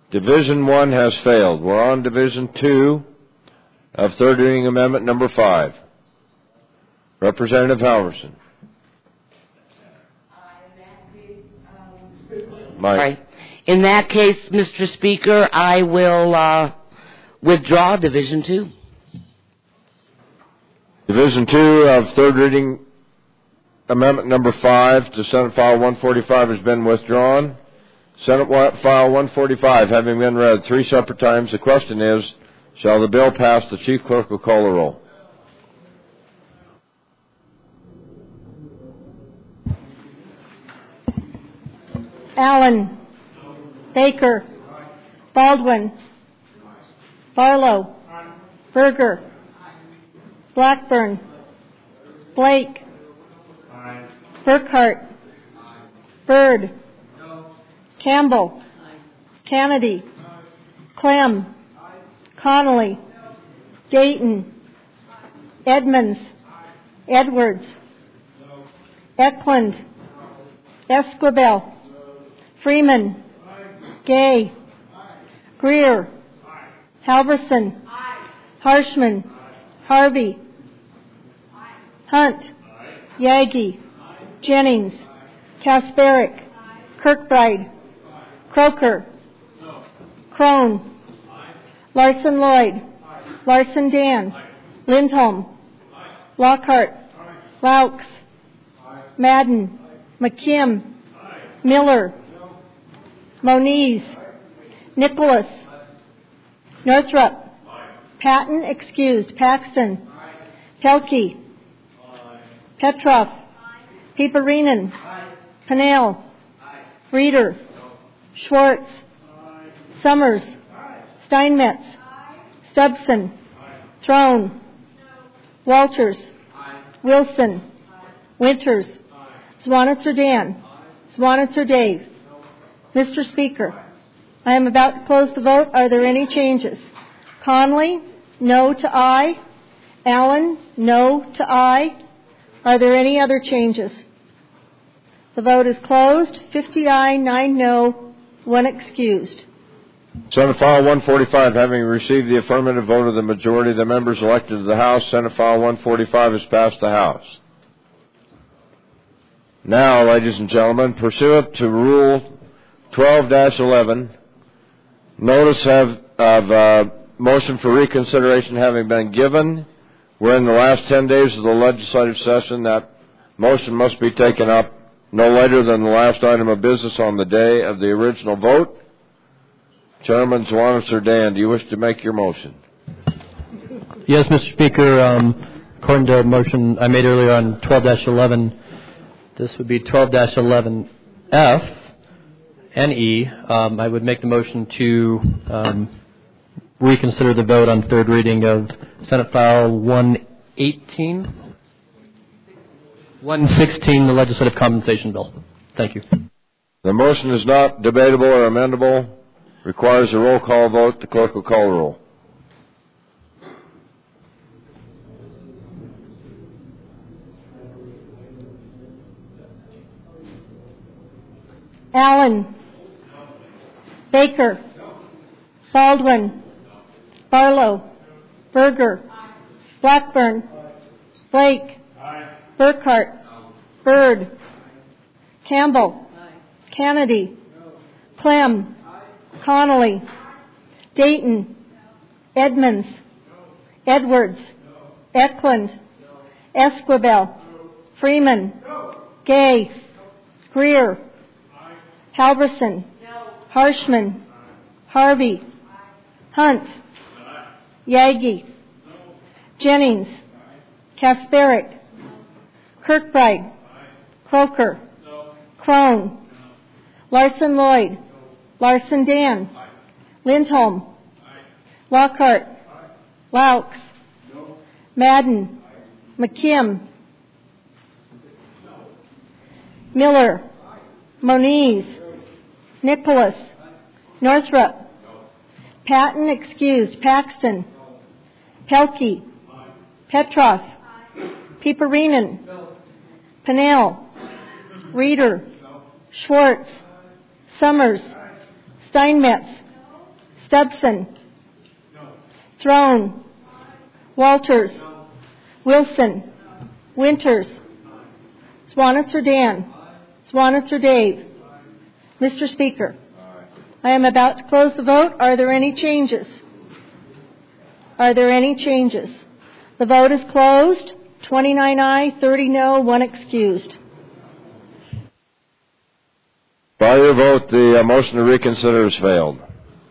Division 1 has failed. We're on Division 2 of third reading amendment number 5. Representative Halverson. Mike. Right. In that case, Mr. Speaker, I will withdraw Division 2. Division 2 of third reading amendment number 5 to Senate File 145 has been withdrawn. Senate File 145 having been read 3 separate times, the question is, shall the bill pass? The Chief Clerk will call the roll. Allen. Baker. Baldwin. Barlow. Berger. Blackburn. Blake. Burkhart. Byrd. Campbell. Kennedy. Clem. Connolly. Dayton. Edmonds. Edwards. Eklund. Esquivel. Freeman. Gay. Greer. Halverson. Harshman. Harvey. Hunt. Yagi. Jennings. Kasparic. Kirkbride. Croker. Crone. Larson Lloyd. Larson Dan. Lindholm. Lockhart. Laux. Madden. McKim. Miller. Moniz. Nicholas. Northrup. Patton excused. Paxton. Pelkey. Petroff. Peeperinen. Pennell. Reeder. Schwartz. Summers. Steinmetz. Stubson. Throne. Walters. Wilson. Winters. Zwanitzer Dan. Zwanitzer Dave. Mr. Speaker, I am about to close the vote. Are there any changes? Conley, no to aye. Allen, no to aye. Are there any other changes? The vote is closed. 50 aye, 9 no, 1 excused. Senate File 145, having received the affirmative vote of the majority of the members elected to the House, Senate File 145 has passed the House. Now, ladies and gentlemen, pursuant to Rule 12-11, notice of motion for reconsideration having been given. We're in the last 10 days of the legislative session. That motion must be taken up no later than the last item of business on the day of the original vote. Chairman Zwanitzer Dan, do you wish to make your motion? Yes, Mr. Speaker. According to a motion I made earlier on 12-11, this would be 12-11F and E. I would make the motion to reconsider the vote on third reading of Senate File 116, the Legislative Compensation Bill. Thank you. The motion is not debatable or amendable. Requires a roll call vote. The clerk will call the roll. Allen. Baker. Baldwin. Barlow. Berger. Blackburn. Blake. Burkhart. Byrd. Campbell. Kennedy. Clem. Connolly. Dayton. Edmonds. Edwards. Eklund. Esquivel. Freeman. Gay. Greer. Halverson. Harshman. Harvey. Hunt. Yagi. Jennings. Kasparic. Kirkbride. Croker. Crone. Larson Lloyd. Larson Dan. Lindholm. Lockhart. Laux. Madden. McKim. Miller. Moniz. Nicholas. Northrup. Patton excused. Paxton. Pelkey. Petroff. Peeperinen. Pennell. Reeder. Schwartz. Summers. Steinmetz. Stubson? No. Throne? Walters? No. Wilson? Winters? Swanitzer Dan? Swanitzer Dave? Mr. Speaker, I am about to close the vote. Are there any changes? Are there any changes? The vote is closed. 29 aye, 30 no, 1 excused. By your vote, the motion to reconsider has failed.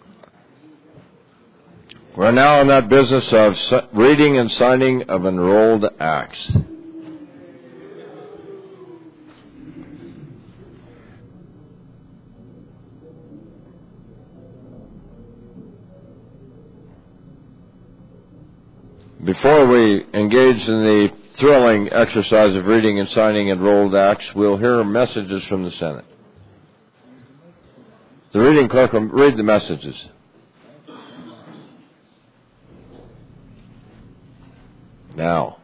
We're now on that business of reading and signing of enrolled acts. Before we engage in the thrilling exercise of reading and signing enrolled acts, we'll hear messages from the Senate. The reading clerk will read the messages. Now.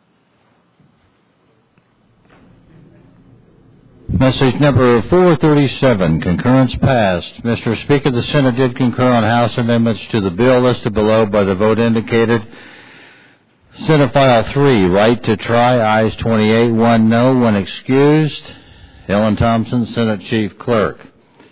Message number 437, concurrence passed. Mr. Speaker, the Senate did concur on House amendments to the bill listed below by the vote indicated. Senate File 3, right to try, ayes 28, 1 no, 1 excused. Ellen Thompson, Senate Chief Clerk.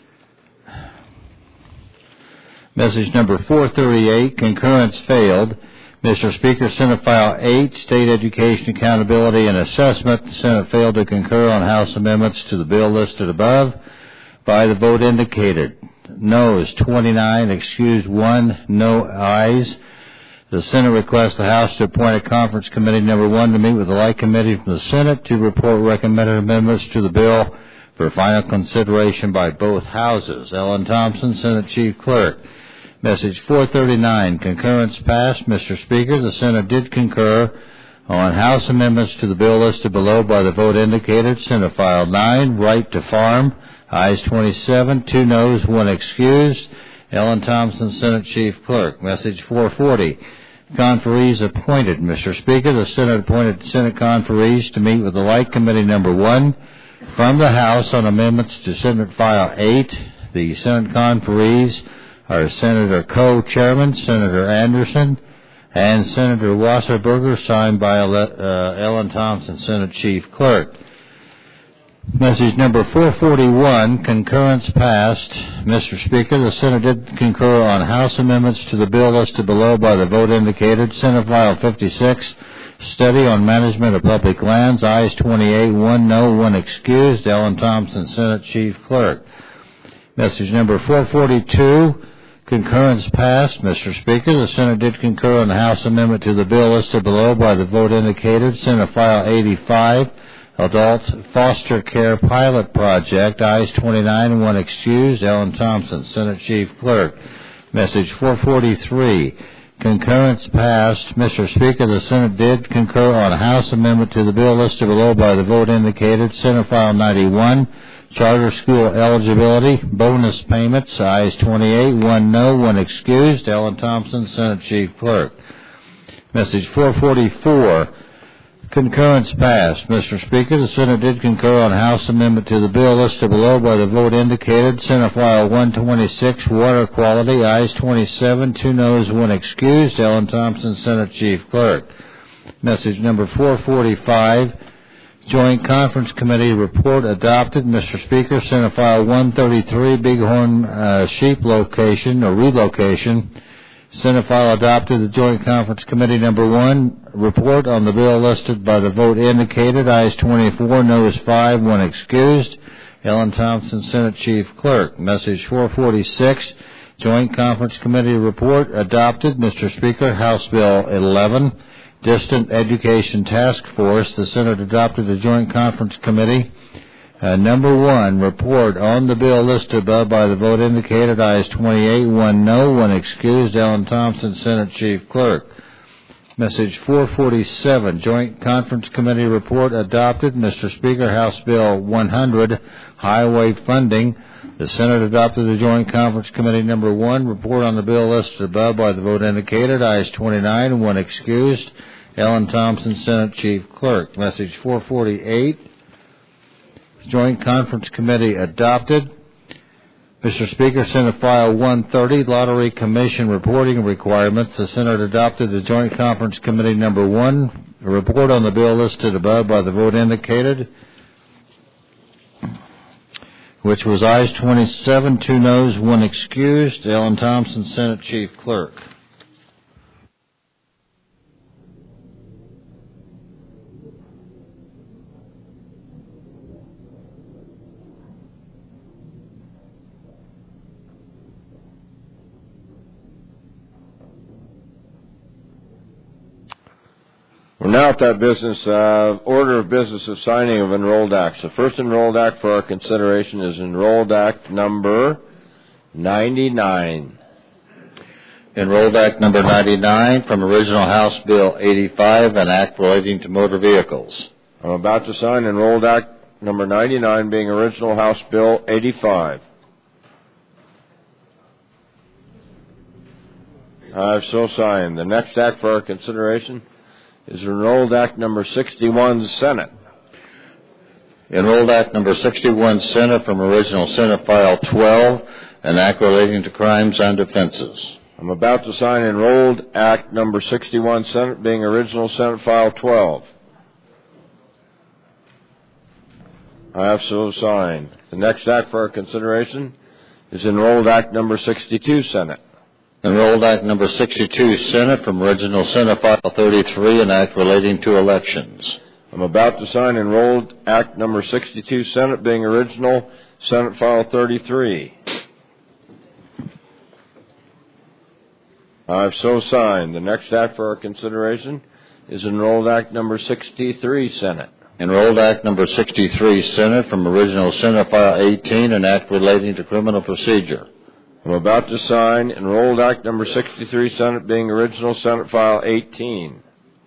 Message number 438, concurrence failed. Mr. Speaker, Senate File 8, State Education Accountability and Assessment. The Senate failed to concur on House amendments to the bill listed above by the vote indicated. Noes 29, excused 1, no ayes. The Senate requests the House to appoint a conference committee number 1 to meet with the like committee from the Senate to report recommended amendments to the bill for final consideration by both houses. Ellen Thompson, Senate Chief Clerk. Message 439, concurrence passed. Mr. Speaker, the Senate did concur on House amendments to the bill listed below by the vote indicated. Senate File 9, right to farm, ayes 27, 2 noes, 1 excused. Ellen Thompson, Senate Chief Clerk. Message 440, conferees appointed. Mr. Speaker, the Senate appointed Senate conferees to meet with the like committee number 1 from the House on amendments to Senate File 8. The Senate conferees are Senator Co-Chairman, Senator Anderson, and Senator Wasserberger, signed by Ellen Thompson, Senate Chief Clerk. Message number 441, concurrence passed. Mr. Speaker, the Senate did concur on House amendments to the bill listed below by the vote indicated. Senate File 56, Study on Management of Public Lands, ayes 28, 1 no, 1 excused. Ellen Thompson, Senate Chief Clerk. Message number 442, concurrence passed. Mr. Speaker, the Senate did concur on the House amendment to the bill listed below by the vote indicated. Senate File 85, Adult Foster Care Pilot Project, ayes 29, 1 excused. Ellen Thompson, Senate Chief Clerk. Message 443, concurrence passed. Mr. Speaker, the Senate did concur on a House amendment to the bill listed below by the vote indicated. Senate File 91, Charter School Eligibility Bonus Payments, ayes 28, 1 no, 1 excused. Ellen Thompson, Senate Chief Clerk. Message 444, concurrence passed. Mr. Speaker, the Senate did concur on a House amendment to the bill listed below by the vote indicated. Senate File 126, Water Quality, ayes 27, 2 noes, 1 excused. Ellen Thompson, Senate Chief Clerk. Message number 445, Joint Conference Committee report adopted. Mr. Speaker, Senate File 133, Bighorn Sheep location or relocation. Senate File adopted. The Joint Conference Committee number 1 report on the bill listed by the vote indicated. Ayes 24, noes 5, 1 excused. Ellen Thompson, Senate Chief Clerk. Message 446, Joint Conference Committee report adopted. Mr. Speaker, House Bill 11, Distant Education Task Force. The Senate adopted the Joint Conference Committee number 1 report on the bill listed above by the vote indicated. Ayes 28, 1 no, 1 excused. Ellen Thompson, Senate Chief Clerk. Message 447, Joint Conference Committee report adopted. Mr. Speaker, House Bill 100, Highway Funding. The Senate adopted the Joint Conference Committee number 1 report on the bill listed above by the vote indicated. Ayes 29, 1 excused. Ellen Thompson, Senate Chief Clerk. Message 448, Joint Conference Committee adopted. Mr. Speaker, Senate File 130, Lottery Commission Reporting Requirements. The Senate adopted the Joint Conference Committee Number 1, a report on the bill listed above by the vote indicated, which was ayes 27, 2 noes, 1 excused. Ellen Thompson, Senate Chief Clerk. We're now at that order of business of signing of enrolled acts. The first enrolled act for our consideration is Enrolled Act number 99. Enrolled Act number 99 from original House Bill 85, an act relating to motor vehicles. I'm about to sign Enrolled Act number 99, being original House Bill 85. I've so signed. The next act for our consideration is Enrolled Act number 61, Senate. Enrolled Act number 61, Senate from original Senate File 12, an act relating to crimes and offenses. I'm about to sign Enrolled Act number 61, Senate, being original Senate File 12. I have so signed. The next act for our consideration is Enrolled Act number 62, Senate. Enrolled Act number 62, Senate, from original Senate File 33, an act relating to elections. I'm about to sign Enrolled Act number 62, Senate, being original Senate File 33. I've so signed. The next act for our consideration is Enrolled Act number 63, Senate. Enrolled Act number 63, Senate, from original Senate File 18, an act relating to criminal procedure. I'm about to sign Enrolled Act number 63, Senate, being original Senate File 18.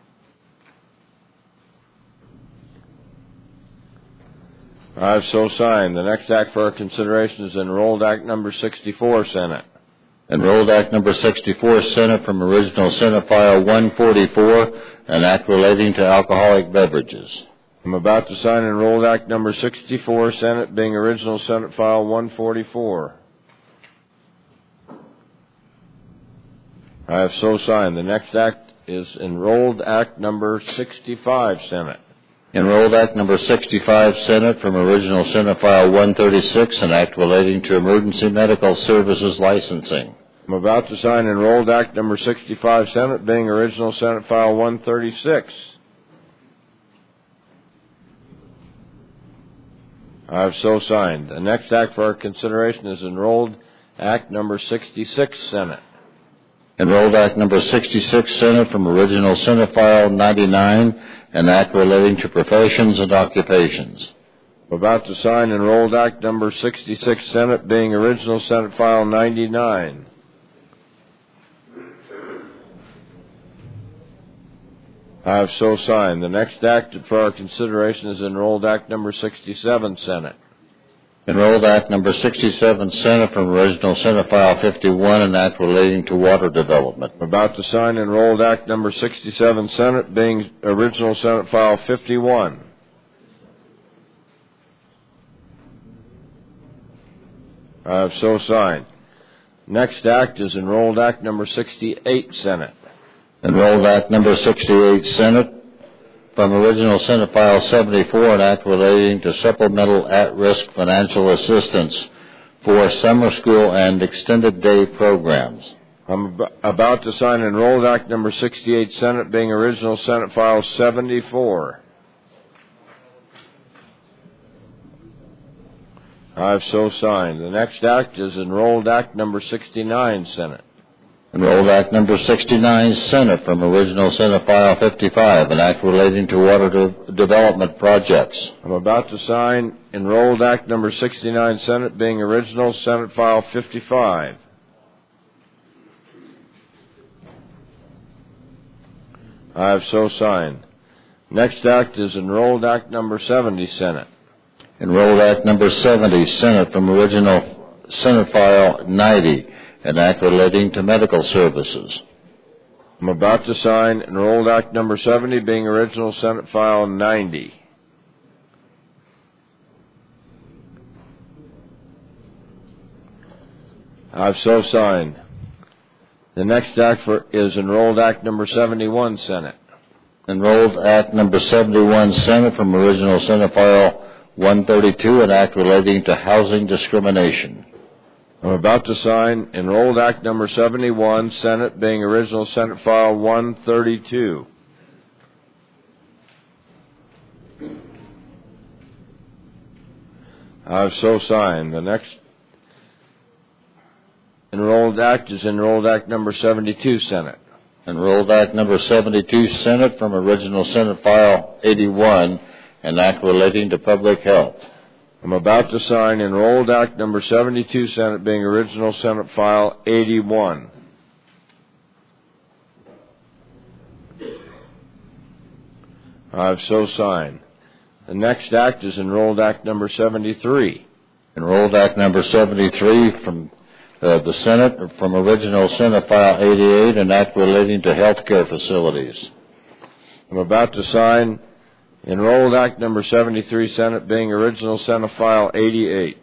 I've so signed. The next act for our consideration is Enrolled Act number 64, Senate. Enrolled Act number 64, Senate, from original Senate File 144, an act relating to alcoholic beverages. I'm about to sign Enrolled Act number 64, Senate, being original Senate File 144. I have so signed. The next act is Enrolled Act number 65, Senate. Enrolled Act number 65, Senate, from original Senate File 136, an act relating to emergency medical services licensing. I'm about to sign Enrolled Act number 65, Senate, being original Senate File 136. I have so signed. The next act for our consideration is Enrolled Act number 66, Senate. Enrolled Act number 66, Senate, from original Senate File 99, an act relating to professions and occupations. I'm about to sign Enrolled Act number 66, Senate, being original Senate File 99. I have so signed. The next act for our consideration is Enrolled Act number 67, Senate. Enrolled Act number 67, Senate, from original Senate File 51, an act relating to water development. I'm about to sign Enrolled Act number 67, Senate, being original Senate File 51. I have so signed. Next act is Enrolled Act number 68, Senate. Enrolled Act number 68, Senate, from original Senate File 74, an act relating to supplemental at-risk financial assistance for summer school and extended day programs. I'm about to sign Enrolled Act number 68, Senate, being original Senate File 74. I've so signed. The next act is Enrolled Act number 69, Senate. Enrolled Act number 69, Senate, from original Senate File 55, an act relating to water development projects. I'm about to sign Enrolled Act number 69, Senate, being original Senate File 55. I have so signed. Next act is Enrolled Act number 70, Senate. Enrolled Act number 70, Senate, from original Senate File 90, an act relating to medical services. I'm about to sign Enrolled Act number 70, being original Senate File 90. I've so signed. The next act is Enrolled Act Number 71, Senate. Enrolled Act Number 71, Senate, from original Senate File 132, an act relating to housing discrimination. I'm about to sign Enrolled Act Number 71, Senate, being original Senate File 132. I've so signed. The next Enrolled Act is Enrolled Act Number 72, Senate. Enrolled Act Number 72, Senate, from original Senate File 81, an act relating to public health. I'm about to sign Enrolled Act Number 72, Senate, being original Senate File 81. I've so signed. The next act is Enrolled Act Number 73. Enrolled Act Number 73 from the Senate, from original Senate File 88, an act relating to health care facilities. I'm about to sign Enrolled Act Number 73, Senate, being original Senate File 88.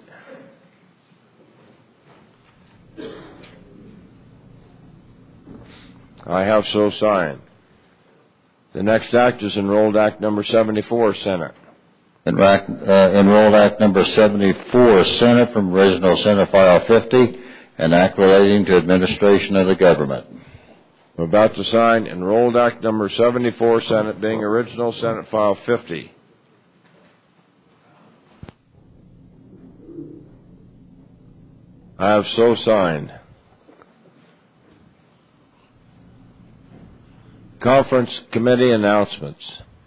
I have so signed. The next act is Enrolled Act Number 74, Senate. Enrolled Act Number 74, Senate, from original Senate File 50, an act relating to administration of the government. I'm about to sign Enrolled Act Number 74, Senate, being original Senate File 50. I have so signed. Conference committee announcements.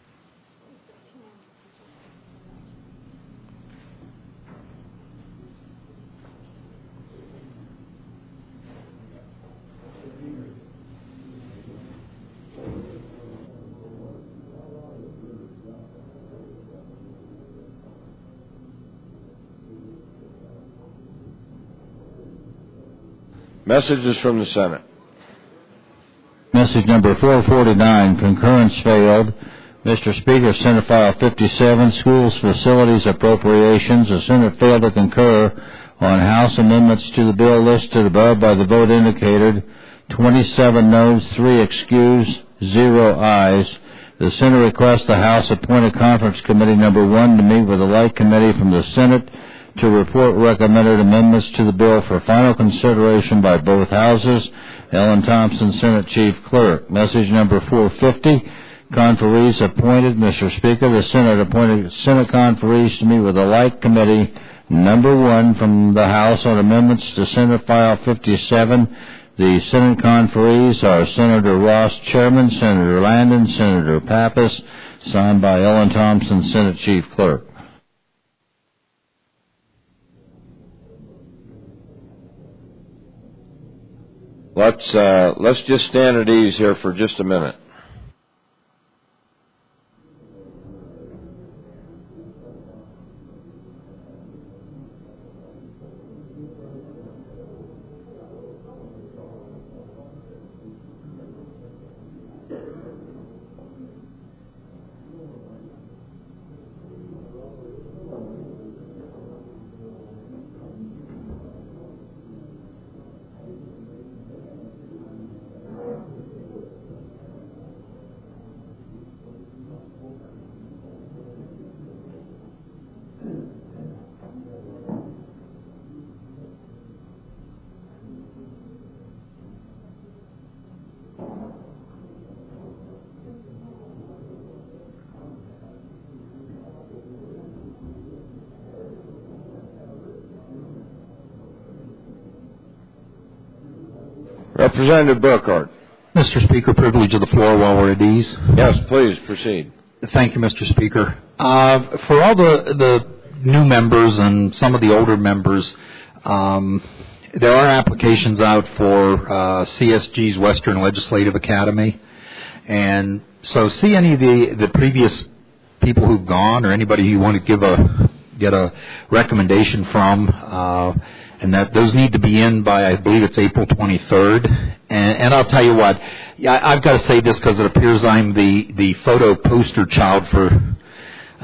Messages from the Senate. Message number 449, concurrence failed. Mr. Speaker, Senate File 57, Schools Facilities Appropriations. The Senate failed to concur on House amendments to the bill listed above by the vote indicated. 27 noes, 3 excused, 0 ayes. The Senate requests the House appoint a conference committee number 1 to meet with the Light Committee from the Senate to report recommended amendments to the bill for final consideration by both houses. Ellen Thompson, Senate Chief Clerk. Message number 450, conferees appointed. Mr. Speaker, the Senate appointed Senate conferees to meet with the Light Committee number 1 from the House on amendments to Senate File 57. The Senate conferees are Senator Ross, Chairman, Senator Landon, Senator Pappas, signed by Ellen Thompson, Senate Chief Clerk. Let's just stand at ease here for just a minute. Representative Burkhart. Mr. Speaker, privilege of the floor while we're at ease. Yes, please proceed. Thank you, Mr. Speaker. For all the new members and some of the older members, there are applications out for CSG's Western Legislative Academy. And so see any of the previous people who've gone or anybody you want to get a recommendation from, and that those need to be in by, I believe it's April 23rd. And I'll tell you what, I've got to say this because it appears I'm the photo poster child for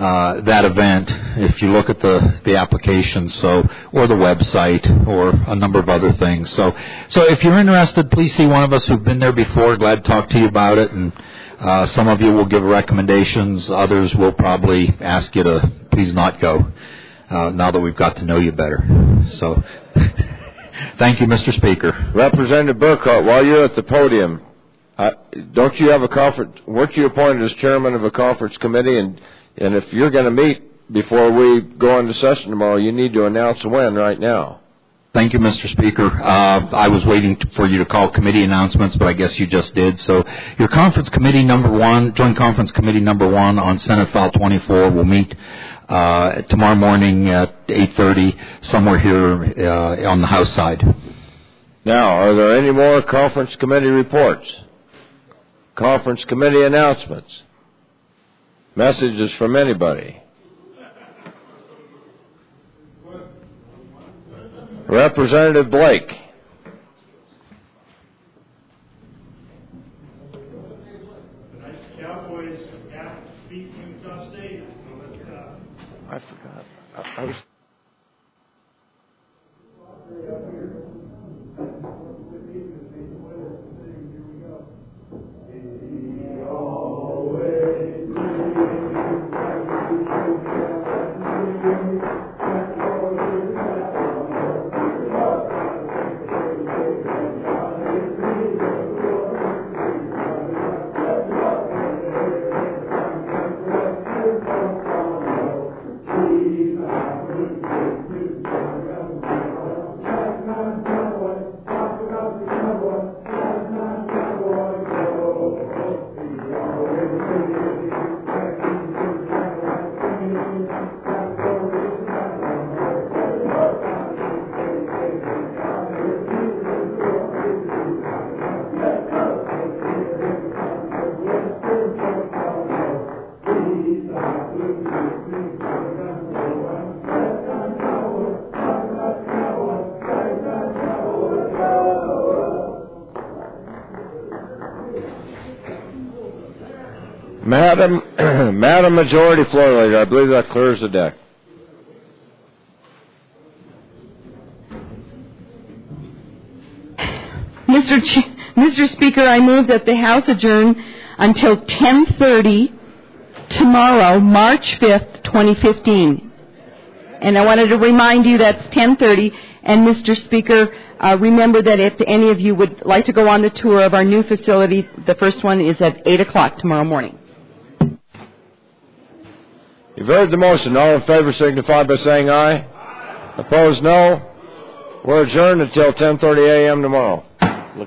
that event if you look at the application, or the website, or a number of other things. So if you're interested, please see one of us who've been there before. Glad to talk to you about it. And some of you will give recommendations. Others will probably ask you to please not go now that we've got to know you better. So thank you, Mr. Speaker. Representative Burkhart, while you're at the podium, don't you have a conference? Weren't you appointed as chairman of a conference committee? And if you're going to meet before we go into session tomorrow, you need to announce when right now. Thank you, Mr. Speaker. I was waiting for you to call committee announcements, but I guess you just did. So your conference committee number 1, joint conference committee number 1 on Senate File 24 will meet tomorrow morning at 8:30 somewhere here on the House side. Now, are there any more conference committee reports? Conference committee announcements? Messages from anybody? Representative Blake. I forgot. I was. Madam Majority Floor Leader, I believe that clears the deck. Mr. Speaker, I move that the House adjourn until 10:30 tomorrow, March 5th, 2015. And I wanted to remind you that's 10:30. And Mr. Speaker, remember that if any of you would like to go on the tour of our new facility, the first one is at 8 o'clock tomorrow morning. You've heard the motion. All in favor signify by saying aye. Opposed, no. We're adjourned until 10:30 a.m. tomorrow.